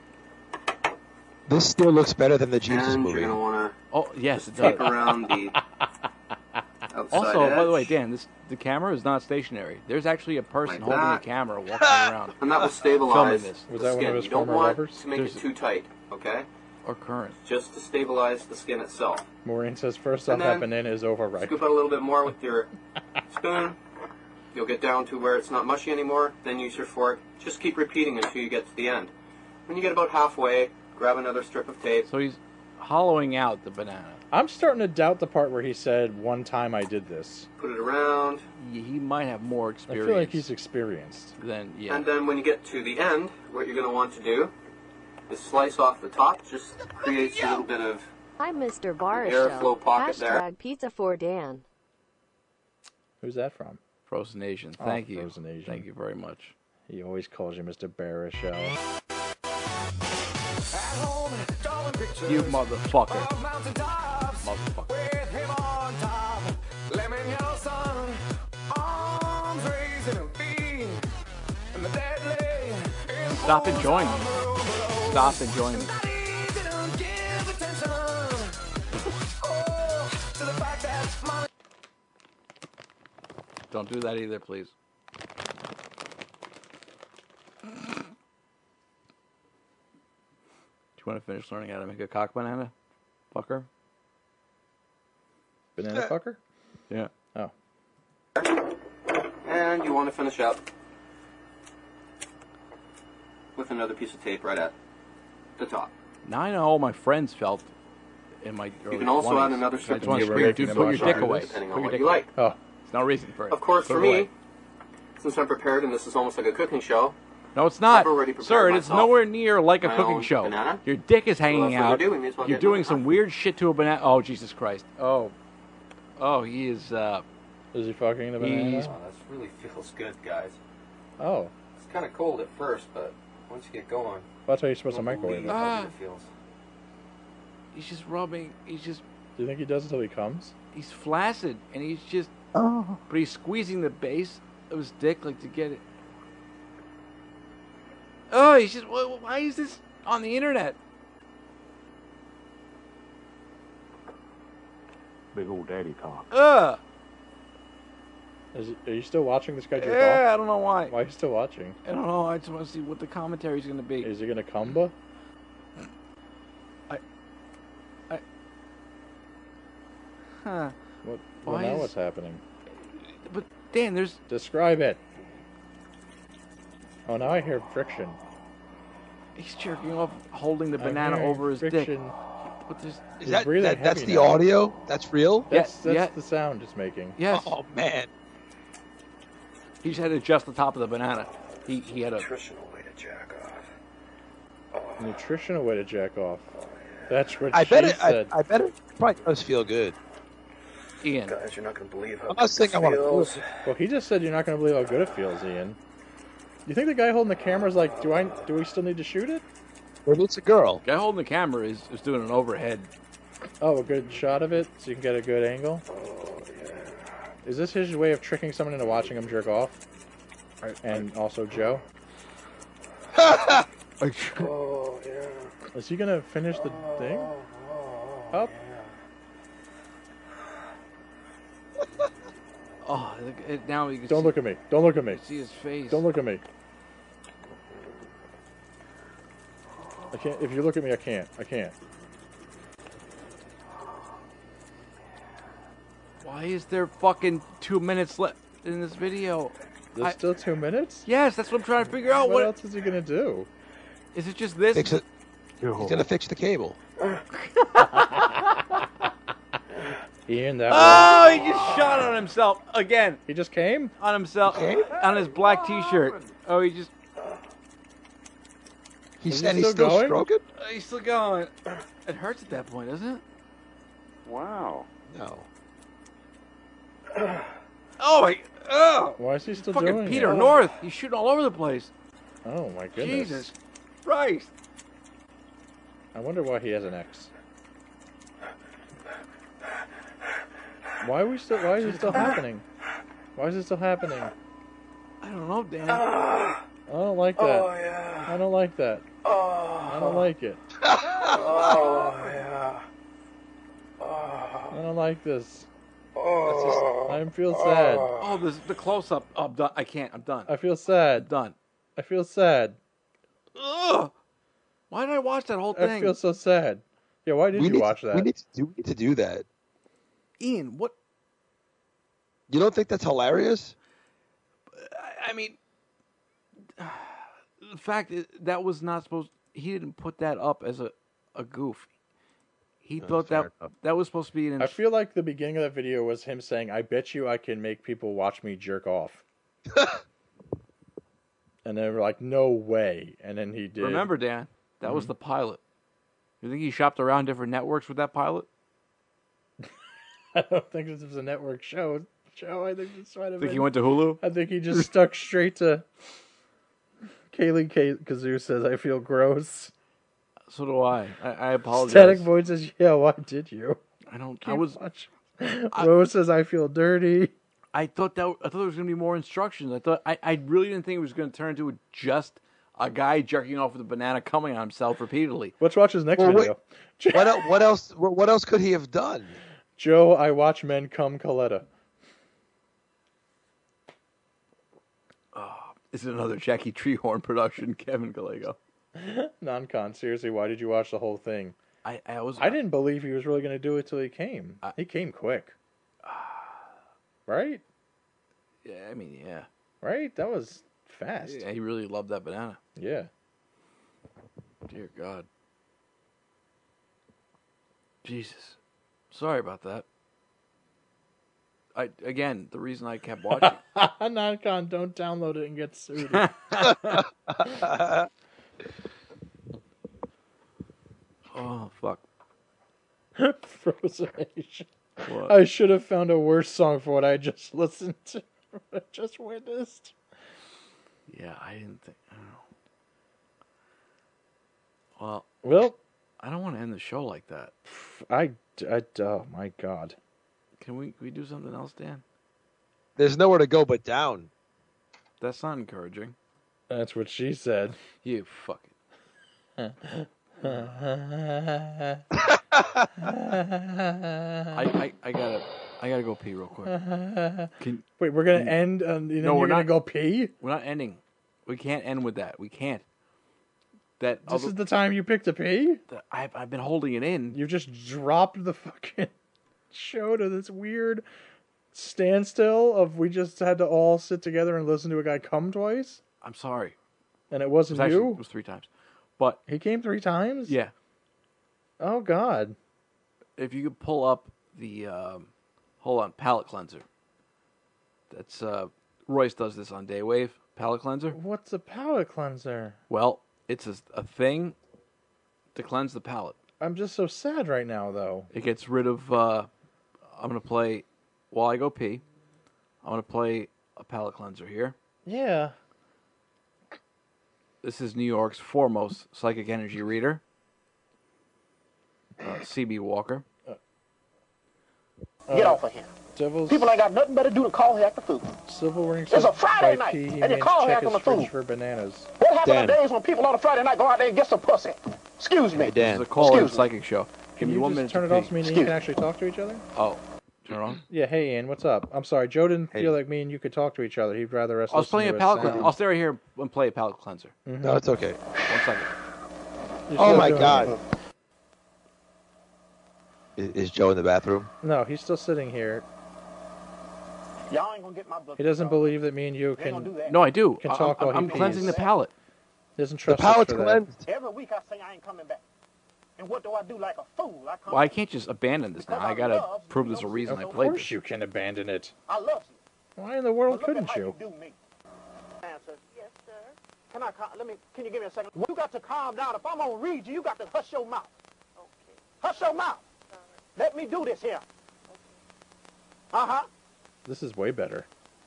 Speaker 3: This still looks better than the Jesus
Speaker 4: And
Speaker 3: movie.
Speaker 4: you're going to want
Speaker 1: Oh yes,
Speaker 4: to
Speaker 1: it
Speaker 4: tape
Speaker 1: does.
Speaker 4: around the outside
Speaker 1: Also, by the way,
Speaker 4: edge.
Speaker 1: Dan, the camera is not stationary. There's actually a person
Speaker 4: Like
Speaker 1: holding
Speaker 4: that.
Speaker 1: the camera walking around,
Speaker 4: And that will stabilize
Speaker 1: this.
Speaker 2: Was
Speaker 4: the
Speaker 2: that one
Speaker 4: skin.
Speaker 2: of his
Speaker 4: You don't
Speaker 2: former
Speaker 4: want
Speaker 2: lovers?
Speaker 4: to make
Speaker 1: There's-
Speaker 4: it too tight, okay?
Speaker 1: or current.
Speaker 4: Just to stabilize the skin itself.
Speaker 2: Maureen says, first off,
Speaker 4: And
Speaker 2: that
Speaker 4: then
Speaker 2: banana is overripe.
Speaker 4: Scoop out a little bit more with your spoon. You'll get down to where it's not mushy anymore. Then use your fork. Just keep repeating until you get to the end. When you get about halfway, grab another strip of tape.
Speaker 1: So he's hollowing out the banana.
Speaker 2: I'm starting to doubt the part where he said, one time I did this.
Speaker 4: Put it around.
Speaker 1: He might have more
Speaker 2: I
Speaker 1: experience
Speaker 2: feel like he's experienced.
Speaker 1: than yeah.
Speaker 4: And then when you get to the end, what you're going to want to do is slice off the top. Just creates a little bit of...
Speaker 5: I'm Mr. Bar
Speaker 4: airflow
Speaker 5: Show.
Speaker 4: pocket there.
Speaker 5: Hashtag pizza for Dan.
Speaker 2: Who's that from?
Speaker 1: Frozen Asian.
Speaker 2: Oh,
Speaker 1: Thank you.
Speaker 2: Frozen Asian.
Speaker 1: Thank you very much.
Speaker 2: He always calls you Mr. Baruchel.
Speaker 1: You motherfucker. Motherfucker. Stop enjoying me. Stop enjoying me. Don't do that either, please. Do you want to finish learning how to make a cock banana? Fucker?
Speaker 2: Banana fucker?
Speaker 1: Yeah.
Speaker 2: Oh.
Speaker 4: And you want to finish up with another piece of tape right at the top.
Speaker 1: Now I know how my friends felt in my early
Speaker 4: You can also
Speaker 1: 20s.
Speaker 4: add another
Speaker 1: I
Speaker 4: strip
Speaker 1: just want
Speaker 2: You
Speaker 1: to
Speaker 2: were
Speaker 1: scream,
Speaker 2: making
Speaker 1: dude,
Speaker 2: them
Speaker 1: put your
Speaker 2: watch
Speaker 1: dick
Speaker 2: all
Speaker 1: away.
Speaker 2: this?
Speaker 4: Depending
Speaker 1: Put
Speaker 4: on
Speaker 1: your
Speaker 4: what
Speaker 1: dick
Speaker 4: you
Speaker 1: away.
Speaker 4: like.
Speaker 2: Oh.
Speaker 1: There's no reason for it.
Speaker 4: Of course,
Speaker 1: Put
Speaker 4: for
Speaker 1: it away.
Speaker 4: me, since I'm prepared and this is almost like a cooking show,
Speaker 1: No, it's not.
Speaker 4: I've already prepared
Speaker 1: Sir, it's
Speaker 4: myself
Speaker 1: nowhere near like a
Speaker 4: my
Speaker 1: cooking
Speaker 4: own
Speaker 1: show.
Speaker 4: banana.
Speaker 1: Your dick is hanging
Speaker 4: Without
Speaker 1: out.
Speaker 4: further ado, we may as well
Speaker 1: You're
Speaker 4: get
Speaker 1: doing
Speaker 4: another
Speaker 1: some
Speaker 4: coffee.
Speaker 1: weird shit to a banana. Oh, Jesus Christ. Oh, he is.
Speaker 2: Is he fucking the banana?
Speaker 1: He's-
Speaker 4: oh, this really feels good, guys.
Speaker 2: Oh.
Speaker 4: It's kind of cold at first, but once you get going,
Speaker 2: That's how you're supposed to
Speaker 4: you won't
Speaker 2: microwave
Speaker 4: believe
Speaker 2: it.
Speaker 4: how good it feels.
Speaker 1: He's just rubbing. He's just.
Speaker 2: Do you think he does until he comes?
Speaker 1: He's flaccid, and he's just. But he's squeezing the base of his dick like to get it. Oh, he's just. Why is this on the internet?
Speaker 7: Big old daddy talk.
Speaker 1: Ugh.
Speaker 2: Are you still watching this guy jerk
Speaker 1: Yeah, I don't know why.
Speaker 2: off? Why are you still watching?
Speaker 1: I don't know. I just want to see what the commentary is going to be.
Speaker 2: Is he gonna cumba?
Speaker 1: Huh.
Speaker 2: Well,
Speaker 1: Why
Speaker 2: now
Speaker 1: is-
Speaker 2: what's happening?
Speaker 1: But Dan, there's.
Speaker 2: Describe it. Oh, now I hear friction.
Speaker 1: He's jerking off, holding the
Speaker 2: I'm
Speaker 1: banana
Speaker 2: hearing
Speaker 1: over his dick.
Speaker 2: friction.
Speaker 1: But there's.
Speaker 3: Is
Speaker 2: He's
Speaker 3: that,
Speaker 2: breathing
Speaker 3: that's
Speaker 2: heavy
Speaker 3: the
Speaker 2: now.
Speaker 3: audio? That's real?
Speaker 2: That's
Speaker 1: yeah.
Speaker 2: the sound it's making.
Speaker 1: Yes.
Speaker 3: Oh man.
Speaker 1: He just had to adjust the top of the banana. He had a.
Speaker 4: Nutritional way to jack off.
Speaker 2: Nutritional way to jack off. That's what
Speaker 3: I
Speaker 2: she
Speaker 3: bet it.
Speaker 2: said.
Speaker 3: I bet it probably does feel good.
Speaker 1: Ian.
Speaker 4: Guys, you're not going to believe how
Speaker 3: I'm not saying I want to do
Speaker 4: feels.
Speaker 3: it.
Speaker 2: Well, he just said you're not going to believe how good it feels, Ian. You think the guy holding the camera is like, do we still need to shoot it?
Speaker 3: Maybe it's a girl.
Speaker 1: Guy holding the camera is doing an overhead.
Speaker 2: Oh, a good shot of it so you can get a good angle? Is this his way of tricking someone into watching him jerk off? And also Joe?
Speaker 4: Oh, yeah.
Speaker 2: Is he going to finish the thing? Up?
Speaker 1: Oh, now you can
Speaker 2: Don't
Speaker 1: see,
Speaker 2: look at me. Don't look at me.
Speaker 1: see his face.
Speaker 2: Don't look at me. I can't. If you look at me, I can't. I can't.
Speaker 1: Why is there fucking 2 minutes left in this video?
Speaker 2: There's still 2 minutes?
Speaker 1: Yes, that's what I'm trying to figure out.
Speaker 2: What else is he going to do?
Speaker 1: Is it just this?
Speaker 3: Fix it. He's gonna fix the cable.
Speaker 2: Ian, that
Speaker 1: Oh, he just shot on himself again.
Speaker 2: He just came?
Speaker 1: On himself.
Speaker 3: Okay.
Speaker 1: On his black T-shirt. Oh, he just.
Speaker 3: He's
Speaker 2: Is he
Speaker 3: and he's
Speaker 2: still
Speaker 3: still
Speaker 2: going?
Speaker 3: stroking.
Speaker 1: He's still going. It hurts at that point, doesn't it?
Speaker 7: Wow.
Speaker 3: No.
Speaker 1: Oh my. Oh.
Speaker 2: Why is he still
Speaker 1: Fucking
Speaker 2: doing
Speaker 1: Peter
Speaker 2: it?
Speaker 1: North. He's shooting all over the place.
Speaker 2: Oh my goodness.
Speaker 1: Jesus Christ.
Speaker 2: I wonder why he has an X. Why is it still happening? Why is it still happening?
Speaker 1: I don't know, Dan.
Speaker 2: I don't like that.
Speaker 4: Oh, yeah.
Speaker 2: I don't like that.
Speaker 4: Oh,
Speaker 2: I don't like it.
Speaker 4: oh yeah.
Speaker 2: I don't like this.
Speaker 4: Oh,
Speaker 2: I feel sad.
Speaker 1: Oh, the close-up. Oh, I'm done. I can't. I'm done.
Speaker 2: I feel sad.
Speaker 1: Done.
Speaker 2: I feel sad.
Speaker 1: Ugh. Why did I watch that whole
Speaker 2: I
Speaker 1: thing?
Speaker 2: feel so sad. Yeah, why did you watch that?
Speaker 3: We need to do that.
Speaker 1: Ian, what?
Speaker 3: You don't think that's hilarious?
Speaker 1: I mean, the fact is, that was not supposed. He didn't put that up as a goof. He thought
Speaker 3: fair enough.
Speaker 1: that was supposed to be an.
Speaker 2: I feel like the beginning of that video was him saying, "I bet you I can make people watch me jerk off." And they were like, "No way!" And then he did.
Speaker 1: Remember, Dan, that was the pilot. You think he shopped around different networks with that pilot?
Speaker 2: I don't think this was a network show. I think this might have
Speaker 1: Think
Speaker 2: been.
Speaker 1: he went to Hulu?
Speaker 2: I think he just stuck straight to. Kaylee Kazoo says, "I feel gross."
Speaker 1: So do I. I apologize.
Speaker 2: Static Void says, "Yeah, why did you?"
Speaker 1: I don't. I
Speaker 2: Can't
Speaker 1: was.
Speaker 2: watch. Rose says, "I feel dirty."
Speaker 1: I thought there was going to be more instructions. I really didn't think it was going to turn into just a guy jerking off with a banana coming on himself repeatedly.
Speaker 2: Let's watch his next
Speaker 3: Well,
Speaker 2: video.
Speaker 3: What else? What else could he have done?
Speaker 2: Joe, I watch men come Coletta.
Speaker 1: Is it another Jackie Treehorn production, Kevin Gallego?
Speaker 2: Non-con. Seriously, why did you watch the whole thing?
Speaker 1: I
Speaker 2: didn't believe he was really going to do it till he came. He came quick. Right?
Speaker 1: Yeah, I mean, yeah.
Speaker 2: Right? That was fast.
Speaker 1: Yeah, he really loved that banana.
Speaker 2: Yeah.
Speaker 1: Dear God. Jesus. Sorry about that. Again, the reason I kept watching.
Speaker 2: Non-con, don't download it and get sued.
Speaker 1: Oh, fuck.
Speaker 2: Frozen Asian.
Speaker 1: What?
Speaker 2: I should have found a worse song for what I just listened to. I just witnessed.
Speaker 1: Yeah, I didn't think. I don't know. Well,
Speaker 2: Well,
Speaker 1: I don't want to end the show like that.
Speaker 2: oh my God.
Speaker 1: Can we do something else, Dan?
Speaker 3: There's nowhere to go but down.
Speaker 1: That's not encouraging.
Speaker 2: That's what she said.
Speaker 1: You fuck it. I gotta go pee real quick.
Speaker 2: Wait, we're gonna end and
Speaker 1: No,
Speaker 2: you're
Speaker 1: we're
Speaker 2: gonna
Speaker 1: not.
Speaker 2: go pee?
Speaker 1: We're not ending. We can't end with that. We can't.
Speaker 2: This is the time you picked to pee?
Speaker 1: I've been holding it in.
Speaker 2: You just dropped the fucking show to this weird standstill of we just had to all sit together and listen to a guy come twice?
Speaker 1: I'm sorry.
Speaker 2: And it wasn't
Speaker 1: It
Speaker 2: you?
Speaker 1: was 3 times. But
Speaker 2: He came 3 times?
Speaker 1: yeah,
Speaker 2: Oh, God.
Speaker 1: if you could pull up the hold on, palate cleanser. That's Royce does this on Daywave, palate cleanser.
Speaker 2: What's a palate cleanser?
Speaker 1: Well, it's a thing to cleanse the palate.
Speaker 2: I'm just so sad right now, though.
Speaker 1: It gets rid of. I'm gonna play while I go pee. I'm gonna play a palate cleanser here.
Speaker 2: Yeah.
Speaker 1: This is New York's foremost psychic energy reader, C.B. Walker.
Speaker 8: Get off of him.
Speaker 2: Devil's
Speaker 8: People ain't got nothing better to do than call here after food.
Speaker 2: Civil Ring
Speaker 8: It's a
Speaker 2: says
Speaker 8: Friday
Speaker 2: by
Speaker 8: night,
Speaker 2: P, he
Speaker 8: and you
Speaker 2: means
Speaker 8: call
Speaker 2: check
Speaker 8: half on
Speaker 2: his
Speaker 8: the
Speaker 2: fridge
Speaker 8: food.
Speaker 2: for bananas.
Speaker 8: What happened
Speaker 3: Dan.
Speaker 8: to days when people on a Friday night go out there and get some pussy? Excuse me.
Speaker 3: Hey, Dan.
Speaker 1: This is a call-in
Speaker 8: Excuse me.
Speaker 1: psychic show. Give
Speaker 2: Can
Speaker 1: me
Speaker 2: you
Speaker 1: 1
Speaker 2: just
Speaker 1: minute
Speaker 2: turn
Speaker 1: to
Speaker 2: it off
Speaker 1: pee.
Speaker 2: so me and Ian
Speaker 8: Excuse
Speaker 2: can
Speaker 8: me.
Speaker 2: actually talk to each other?
Speaker 1: Oh, turn it on.
Speaker 2: Yeah, hey Ian, what's up? I'm sorry, Joe didn't
Speaker 3: Hey.
Speaker 2: feel like me and you could talk to each other. He'd rather us
Speaker 1: I was
Speaker 2: listen
Speaker 1: playing
Speaker 2: to
Speaker 1: a palate
Speaker 2: his
Speaker 1: cleanser.
Speaker 2: sound.
Speaker 1: I'll stay right here and play a palate cleanser.
Speaker 3: No, it's okay.
Speaker 1: 1 second.
Speaker 2: You're
Speaker 3: Oh
Speaker 2: still
Speaker 3: my
Speaker 2: doing
Speaker 3: God.
Speaker 2: it.
Speaker 3: Is Joe in the bathroom?
Speaker 2: No, he's still sitting here.
Speaker 8: Y'all ain't gonna get my book.
Speaker 2: He doesn't believe that me and you
Speaker 8: They ain't gonna do
Speaker 2: can.
Speaker 8: that.
Speaker 1: No, I do.
Speaker 2: Can talk while he
Speaker 1: I'm cleansing
Speaker 2: pees.
Speaker 1: the palate.
Speaker 2: He doesn't
Speaker 3: The
Speaker 2: trust us
Speaker 3: palate's
Speaker 2: for that.
Speaker 3: cleansed.
Speaker 8: Every week I say I ain't coming back. And what do I do like a fool? I come.
Speaker 1: Well, I can't just abandon this now. I gotta prove there's a reason I
Speaker 2: Of
Speaker 1: played
Speaker 2: course
Speaker 1: this.
Speaker 2: you can abandon it.
Speaker 8: I love you.
Speaker 2: Why in the
Speaker 8: But
Speaker 2: world
Speaker 8: look at
Speaker 2: couldn't
Speaker 8: how
Speaker 2: you?
Speaker 8: do me. Answer. Yes, sir. Can you give me a second? You got to calm down. If I'm gonna read you, you got to hush your mouth. Okay. Hush your mouth. Let me do this here. Uh-huh.
Speaker 2: This is way better.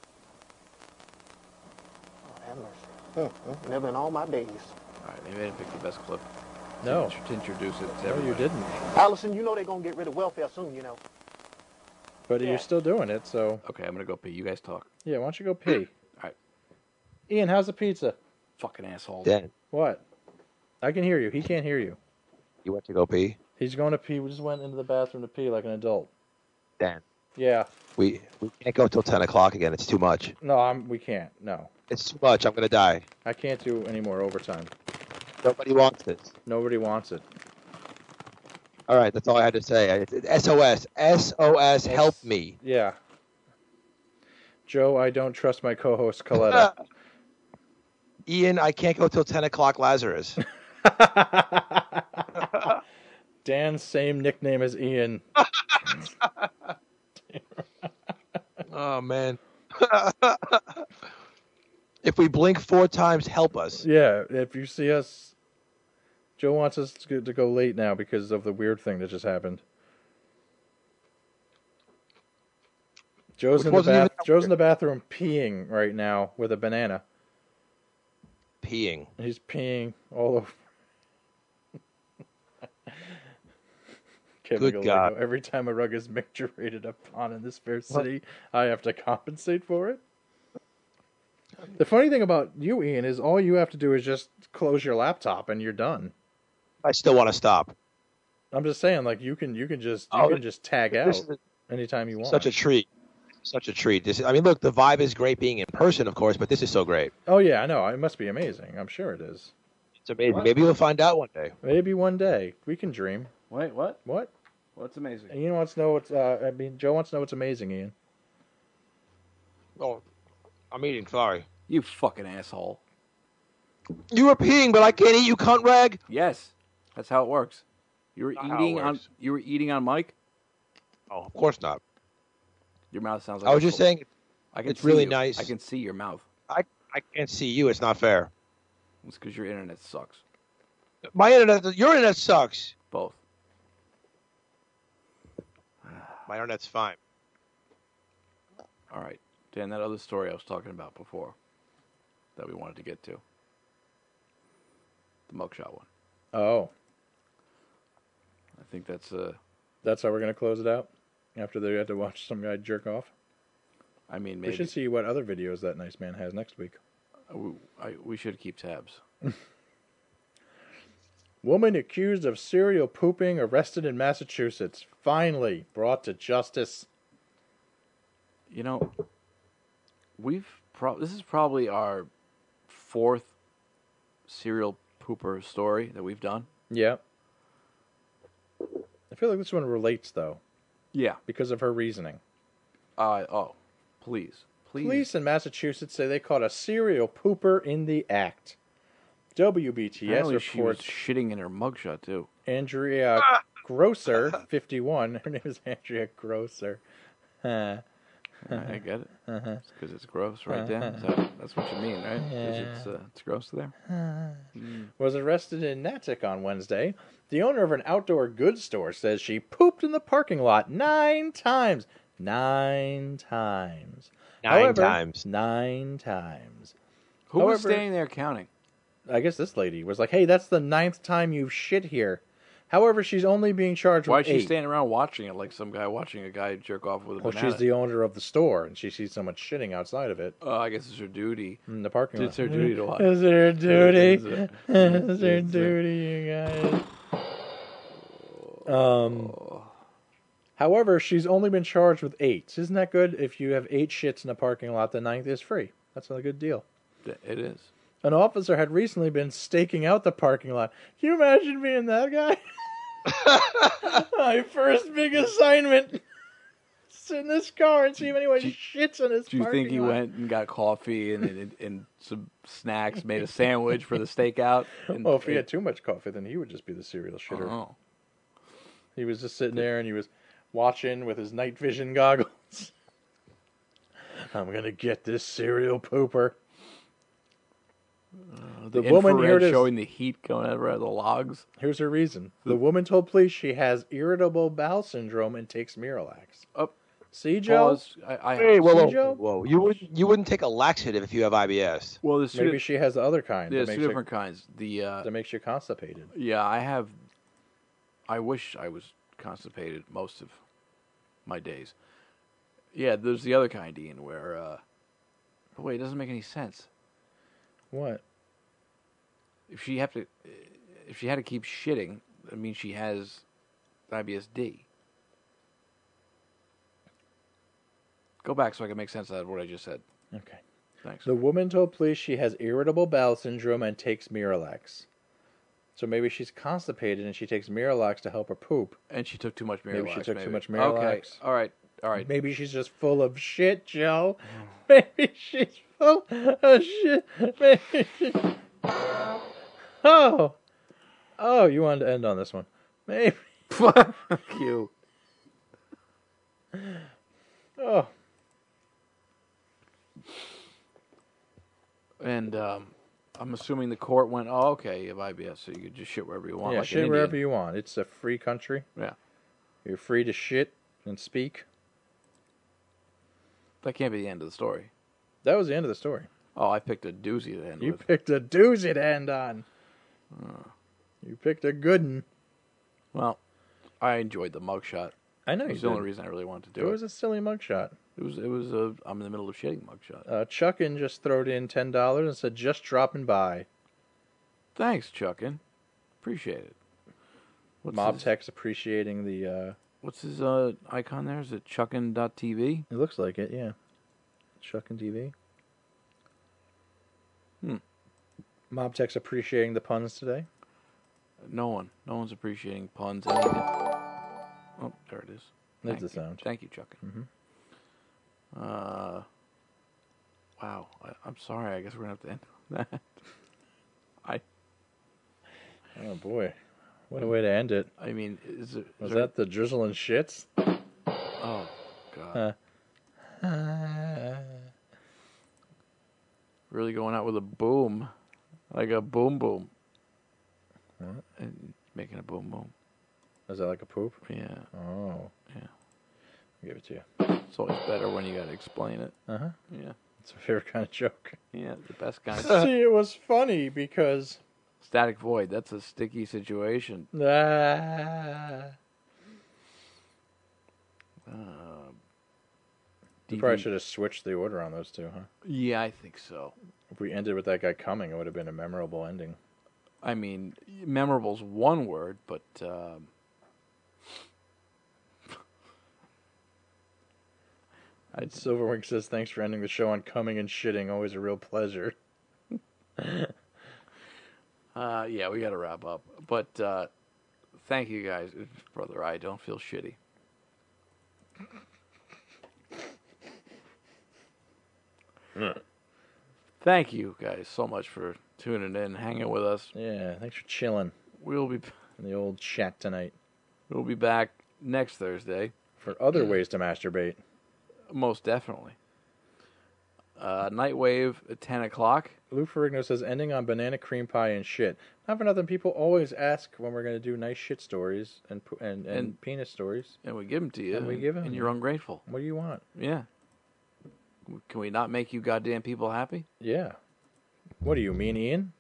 Speaker 8: Oh, have mercy. Never in all my days.
Speaker 1: All right, maybe I didn't pick the best clip
Speaker 2: No.
Speaker 1: to introduce it to
Speaker 2: No,
Speaker 1: everybody.
Speaker 2: you didn't.
Speaker 8: Allison, you know they're gonna get rid of welfare soon, you know.
Speaker 2: But
Speaker 8: Yeah.
Speaker 2: you're still doing it, so
Speaker 1: Okay, I'm gonna go pee. You guys talk.
Speaker 2: yeah. Why don't you go pee?
Speaker 1: All right.
Speaker 2: Ian, how's the pizza?
Speaker 1: Fucking asshole.
Speaker 3: Dan,
Speaker 2: What? I can hear you. He can't hear you.
Speaker 3: you went to go pee?
Speaker 2: He's going to pee. We just went into the bathroom to pee like an adult.
Speaker 3: Dan,
Speaker 2: Yeah.
Speaker 3: we can't go till 10 o'clock again. It's too much.
Speaker 2: No, we can't. No.
Speaker 3: It's too much. I'm going to die.
Speaker 2: I can't do any more overtime.
Speaker 3: Nobody wants this.
Speaker 2: Nobody wants it.
Speaker 3: All right, that's all I had to say. SOS. SOS, help me.
Speaker 2: Yeah. Joe, I don't trust my co-host Coletta.
Speaker 3: Ian, I can't go till 10 o'clock, Lazarus.
Speaker 2: Dan's same nickname as Ian.
Speaker 3: Oh, man. If we blink 4 times, help us.
Speaker 2: Yeah, if you see us, Joe wants us to go late now because of the weird thing that just happened. Joe's
Speaker 3: Which
Speaker 2: in the
Speaker 3: wasn't even that
Speaker 2: Joe's in the bathroom peeing right now with a banana.
Speaker 3: Peeing.
Speaker 2: He's peeing all over. Kevin
Speaker 3: Good
Speaker 2: Gallego,
Speaker 3: God.
Speaker 2: every time a rug is micturated upon in this fair city, I have to compensate for it. The funny thing about you, Ian, is all you have to do is just close your laptop and you're done.
Speaker 3: I still want to stop.
Speaker 2: I'm just saying, like you can just
Speaker 3: Oh,
Speaker 2: just tag
Speaker 3: This
Speaker 2: out
Speaker 3: is
Speaker 2: anytime you want.
Speaker 3: such a treat. such a treat. I mean, look, the vibe is great being in person, of course, but this is so great.
Speaker 2: Oh yeah, I know. It must be amazing. I'm sure it is.
Speaker 3: It's amazing. Maybe we'll find out one day.
Speaker 2: Maybe one day we can dream.
Speaker 1: Wait, what?
Speaker 2: What?
Speaker 1: What's amazing?
Speaker 2: Ian wants to know what's. Joe wants to know what's amazing, Ian.
Speaker 3: Oh, I'm eating. Sorry.
Speaker 1: You fucking asshole.
Speaker 3: You were peeing, but I can't eat. You cunt rag.
Speaker 1: Yes, that's how it works. You were
Speaker 3: Not how it
Speaker 1: eating on.
Speaker 3: works.
Speaker 1: You were eating on mic.
Speaker 3: Oh, of course not.
Speaker 1: Your mouth sounds like.
Speaker 3: I was just saying.
Speaker 1: I can
Speaker 3: it's
Speaker 1: see
Speaker 3: really
Speaker 1: you.
Speaker 3: nice.
Speaker 1: I can see your mouth.
Speaker 3: I can't see you. It's not fair.
Speaker 1: It's because your internet sucks.
Speaker 3: My internet. Your internet sucks.
Speaker 1: Both.
Speaker 3: My internet's fine.
Speaker 1: All right, Dan. That other story I was talking about before, that we wanted to get to. The mugshot one.
Speaker 2: Oh,
Speaker 1: I think that's
Speaker 2: that's how we're gonna close it out. After they had to watch some guy jerk off.
Speaker 1: I mean, maybe
Speaker 2: We should see what other videos that nice man has next week.
Speaker 1: we should keep tabs.
Speaker 2: Woman accused of serial pooping arrested in Massachusetts. Finally brought to justice.
Speaker 1: You know, this is probably our fourth serial pooper story that we've done.
Speaker 2: Yeah. I feel like this one relates, though,
Speaker 1: Yeah.
Speaker 2: because of her reasoning.
Speaker 1: Please.
Speaker 2: Police in Massachusetts say they caught a serial pooper in the act. WBTS
Speaker 1: Apparently she was
Speaker 2: reports
Speaker 1: shitting in her mugshot too.
Speaker 2: Andrea Grosser, 51. Her name is Andrea Grosser.
Speaker 1: I get it. It's because it's gross, right, Dan? That's what you mean, right? 'Cause it's gross there.
Speaker 2: Was arrested in Natick on Wednesday. The owner of an outdoor goods store says she pooped in the parking lot 9 times. 9 times.
Speaker 3: Nine times.
Speaker 2: 9 times.
Speaker 1: Who was
Speaker 2: However-
Speaker 1: standing there counting?
Speaker 2: I guess this lady was like, hey, that's the 9th time you've shit here. However, she's only being charged
Speaker 1: Why
Speaker 2: with
Speaker 1: is she
Speaker 2: 8.
Speaker 1: standing around watching it like some guy watching a guy jerk off with a
Speaker 2: Well,
Speaker 1: banana?
Speaker 2: she's the owner of the store, and she sees someone shitting outside of it
Speaker 1: I guess it's her duty.
Speaker 2: in the parking lot.
Speaker 1: It's her duty to watch.
Speaker 2: Is it her duty?
Speaker 1: Is it?
Speaker 2: Is her
Speaker 1: Is it?
Speaker 2: duty, you guys? However, she's only been charged with 8. Isn't that good? If you have 8 shits in a parking lot, the 9th is free. That's a good deal.
Speaker 1: It is.
Speaker 2: An officer had recently been staking out the parking lot. Can you imagine being that guy? My first big assignment. Sit in this car and see if anyone shits in his
Speaker 1: Do you
Speaker 2: parking
Speaker 1: think he
Speaker 2: lot.
Speaker 1: went and got coffee and some snacks, made a sandwich for the stakeout? And,
Speaker 2: Well, if he had too much coffee, then he would just be the serial shitter.
Speaker 1: Oh.
Speaker 2: He was just sitting there and he was watching with his night vision goggles. I'm going to get this serial pooper. The woman here it is.
Speaker 1: showing the heat going out of the logs.
Speaker 2: Here's her reason. The woman told police she has irritable bowel syndrome and takes Miralax.
Speaker 1: Oh,
Speaker 2: See, Joe?
Speaker 1: pause.
Speaker 3: Hey, whoa,
Speaker 2: See, Joe?
Speaker 3: whoa! You wouldn't take a laxative if you have IBS.
Speaker 1: Well, there's
Speaker 2: Maybe she has the other kind
Speaker 1: there's
Speaker 2: that
Speaker 1: two
Speaker 2: makes,
Speaker 1: different kinds.
Speaker 2: that makes you constipated.
Speaker 1: Yeah, I have. I wish I was constipated most of my days. Yeah, there's the other kind, Ian, where. But wait, it doesn't make any sense.
Speaker 2: What?
Speaker 1: If she had to keep shitting, that means she has IBS-D. Go back so I can make sense out of what I just said.
Speaker 2: Okay.
Speaker 1: Thanks.
Speaker 2: The woman told police she has irritable bowel syndrome and takes Miralax. So maybe she's constipated and she takes Miralax to help her poop.
Speaker 1: And she took too much Miralax.
Speaker 2: Maybe she took too much
Speaker 1: Okay,
Speaker 2: Miralax.
Speaker 1: all right.
Speaker 2: Maybe she's just full of shit, Joe. Maybe she's full of shit. Maybe she... Oh, you wanted to end on this one. Maybe.
Speaker 1: Fuck you.
Speaker 2: Oh.
Speaker 1: And I'm assuming the court went, oh, okay, you have IBS, so you could just shit wherever you want.
Speaker 2: Yeah,
Speaker 1: like
Speaker 2: shit
Speaker 1: an
Speaker 2: wherever
Speaker 1: Indian.
Speaker 2: you want. It's a free country.
Speaker 1: Yeah.
Speaker 2: You're free to shit and speak.
Speaker 1: That can't be the end of the story.
Speaker 2: That was the end of the story.
Speaker 1: Oh, I picked a doozy to end
Speaker 2: You
Speaker 1: with.
Speaker 2: picked a doozy to end on. You picked a good one.
Speaker 1: Well, I enjoyed the mugshot.
Speaker 2: I know
Speaker 1: It
Speaker 2: you
Speaker 1: was the only
Speaker 2: did.
Speaker 1: reason I really wanted to
Speaker 2: It
Speaker 1: do
Speaker 2: was a silly mugshot.
Speaker 1: It was a, I'm in the middle of shitting mugshot.
Speaker 2: Chuckin just throwed in $10 and said, just dropping by.
Speaker 1: Thanks, Chuckin. Appreciate it. What's
Speaker 2: Mob
Speaker 1: this?
Speaker 2: Tech's appreciating the
Speaker 1: What's his icon there? Is it Chuckin.tv?
Speaker 2: It looks like it, yeah. Chuckin' TV. Mobtech's appreciating the puns today.
Speaker 1: No one's appreciating puns. Oh, there it is.
Speaker 2: There's the sound.
Speaker 1: Thank you, Chuckin. Wow. I'm sorry. I guess we're going to have to end that.
Speaker 2: Oh, boy. What a way to end it.
Speaker 1: I mean,
Speaker 2: Was that the drizzle and shits?
Speaker 1: Oh, God. Really going out with a boom. Like a boom boom.
Speaker 2: What?
Speaker 1: And making a boom boom.
Speaker 2: Is that like a poop?
Speaker 1: Yeah.
Speaker 2: Oh.
Speaker 1: Yeah.
Speaker 2: I'll give it to you.
Speaker 1: It's always better when you got to explain it.
Speaker 2: Uh-huh.
Speaker 1: Yeah.
Speaker 2: It's my favorite kind of joke.
Speaker 1: Yeah, the best kind.
Speaker 2: See, it was funny because...
Speaker 1: Static void. That's a sticky situation.
Speaker 2: You probably should have switched the order on those two, huh?
Speaker 1: Yeah, I think so.
Speaker 2: If we ended with that guy coming, it would have been a memorable ending.
Speaker 1: I mean, memorable's one word, but
Speaker 2: Silverwing says, thanks for ending the show on coming and shitting. Always a real pleasure.
Speaker 1: yeah, we got to wrap up. But thank you guys, brother. I don't feel shitty. Thank you guys so much for tuning in, hanging with us.
Speaker 2: Yeah, thanks for chilling
Speaker 1: We'll be
Speaker 2: in the old chat tonight.
Speaker 1: we'll be back next Thursday,
Speaker 2: For other ways to masturbate.
Speaker 1: most definitely. Nightwave at 10 o'clock.
Speaker 2: Lou Ferrigno says, ending on banana cream pie and shit. Not for nothing, people always ask when we're going to do nice shit stories and penis stories.
Speaker 1: And we give them to you.
Speaker 2: And we give 'em.
Speaker 1: And you're ungrateful.
Speaker 2: What do you want?
Speaker 1: Yeah. Can we not make you goddamn people happy?
Speaker 2: Yeah. What do you mean, Ian?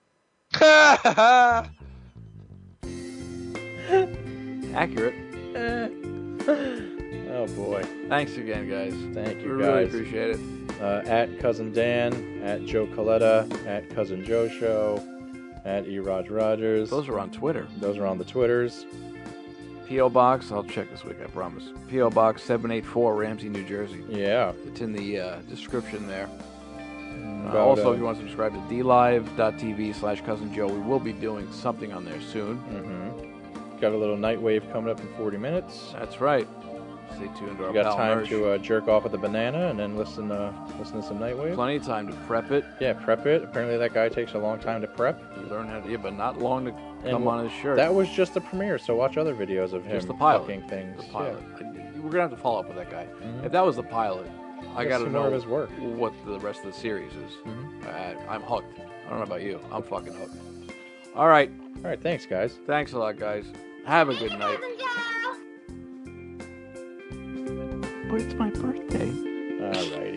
Speaker 1: Accurate.
Speaker 2: Oh, boy.
Speaker 1: Thanks again, guys.
Speaker 2: Thank you,
Speaker 1: We
Speaker 2: guys.
Speaker 1: really appreciate it.
Speaker 2: At Cousin Dan, at Joe Coletta, at Cousin Joe Show, at Erod Rogers.
Speaker 1: Those are on Twitter.
Speaker 2: Those are on the Twitters.
Speaker 1: P.O. Box, I'll check this week, I promise. P.O. Box 784, Ramsey, New Jersey.
Speaker 2: Yeah.
Speaker 1: It's in the description there.
Speaker 2: About,
Speaker 1: Also, if you want to subscribe to DLive.tv/Cousin Joe, we will be doing something on there soon.
Speaker 2: Got a little Nightwave coming up in 40 minutes.
Speaker 1: That's right. Stay tuned to our
Speaker 2: You got
Speaker 1: pal
Speaker 2: time
Speaker 1: Mersh.
Speaker 2: to jerk off with a banana and then listen to some Nightwave?
Speaker 1: Plenty of time to prep it.
Speaker 2: Yeah, prep it. Apparently that guy takes a long time to prep.
Speaker 1: You learn how to, yeah, but not long to
Speaker 2: And
Speaker 1: come on his shirt.
Speaker 2: That was just the premiere, so watch other videos of him
Speaker 1: Just the pilot.
Speaker 2: fucking things.
Speaker 1: The pilot.
Speaker 2: Yeah.
Speaker 1: We're gonna have to follow up with that guy. If that was the pilot, I
Speaker 2: Let's
Speaker 1: gotta
Speaker 2: see
Speaker 1: know
Speaker 2: more of his work.
Speaker 1: what the rest of the series is. I'm hooked. I don't know about you. I'm fucking hooked. All right.
Speaker 2: All right, thanks, guys.
Speaker 1: Thanks a lot, guys. Have a good night. But it's my birthday.
Speaker 2: All right.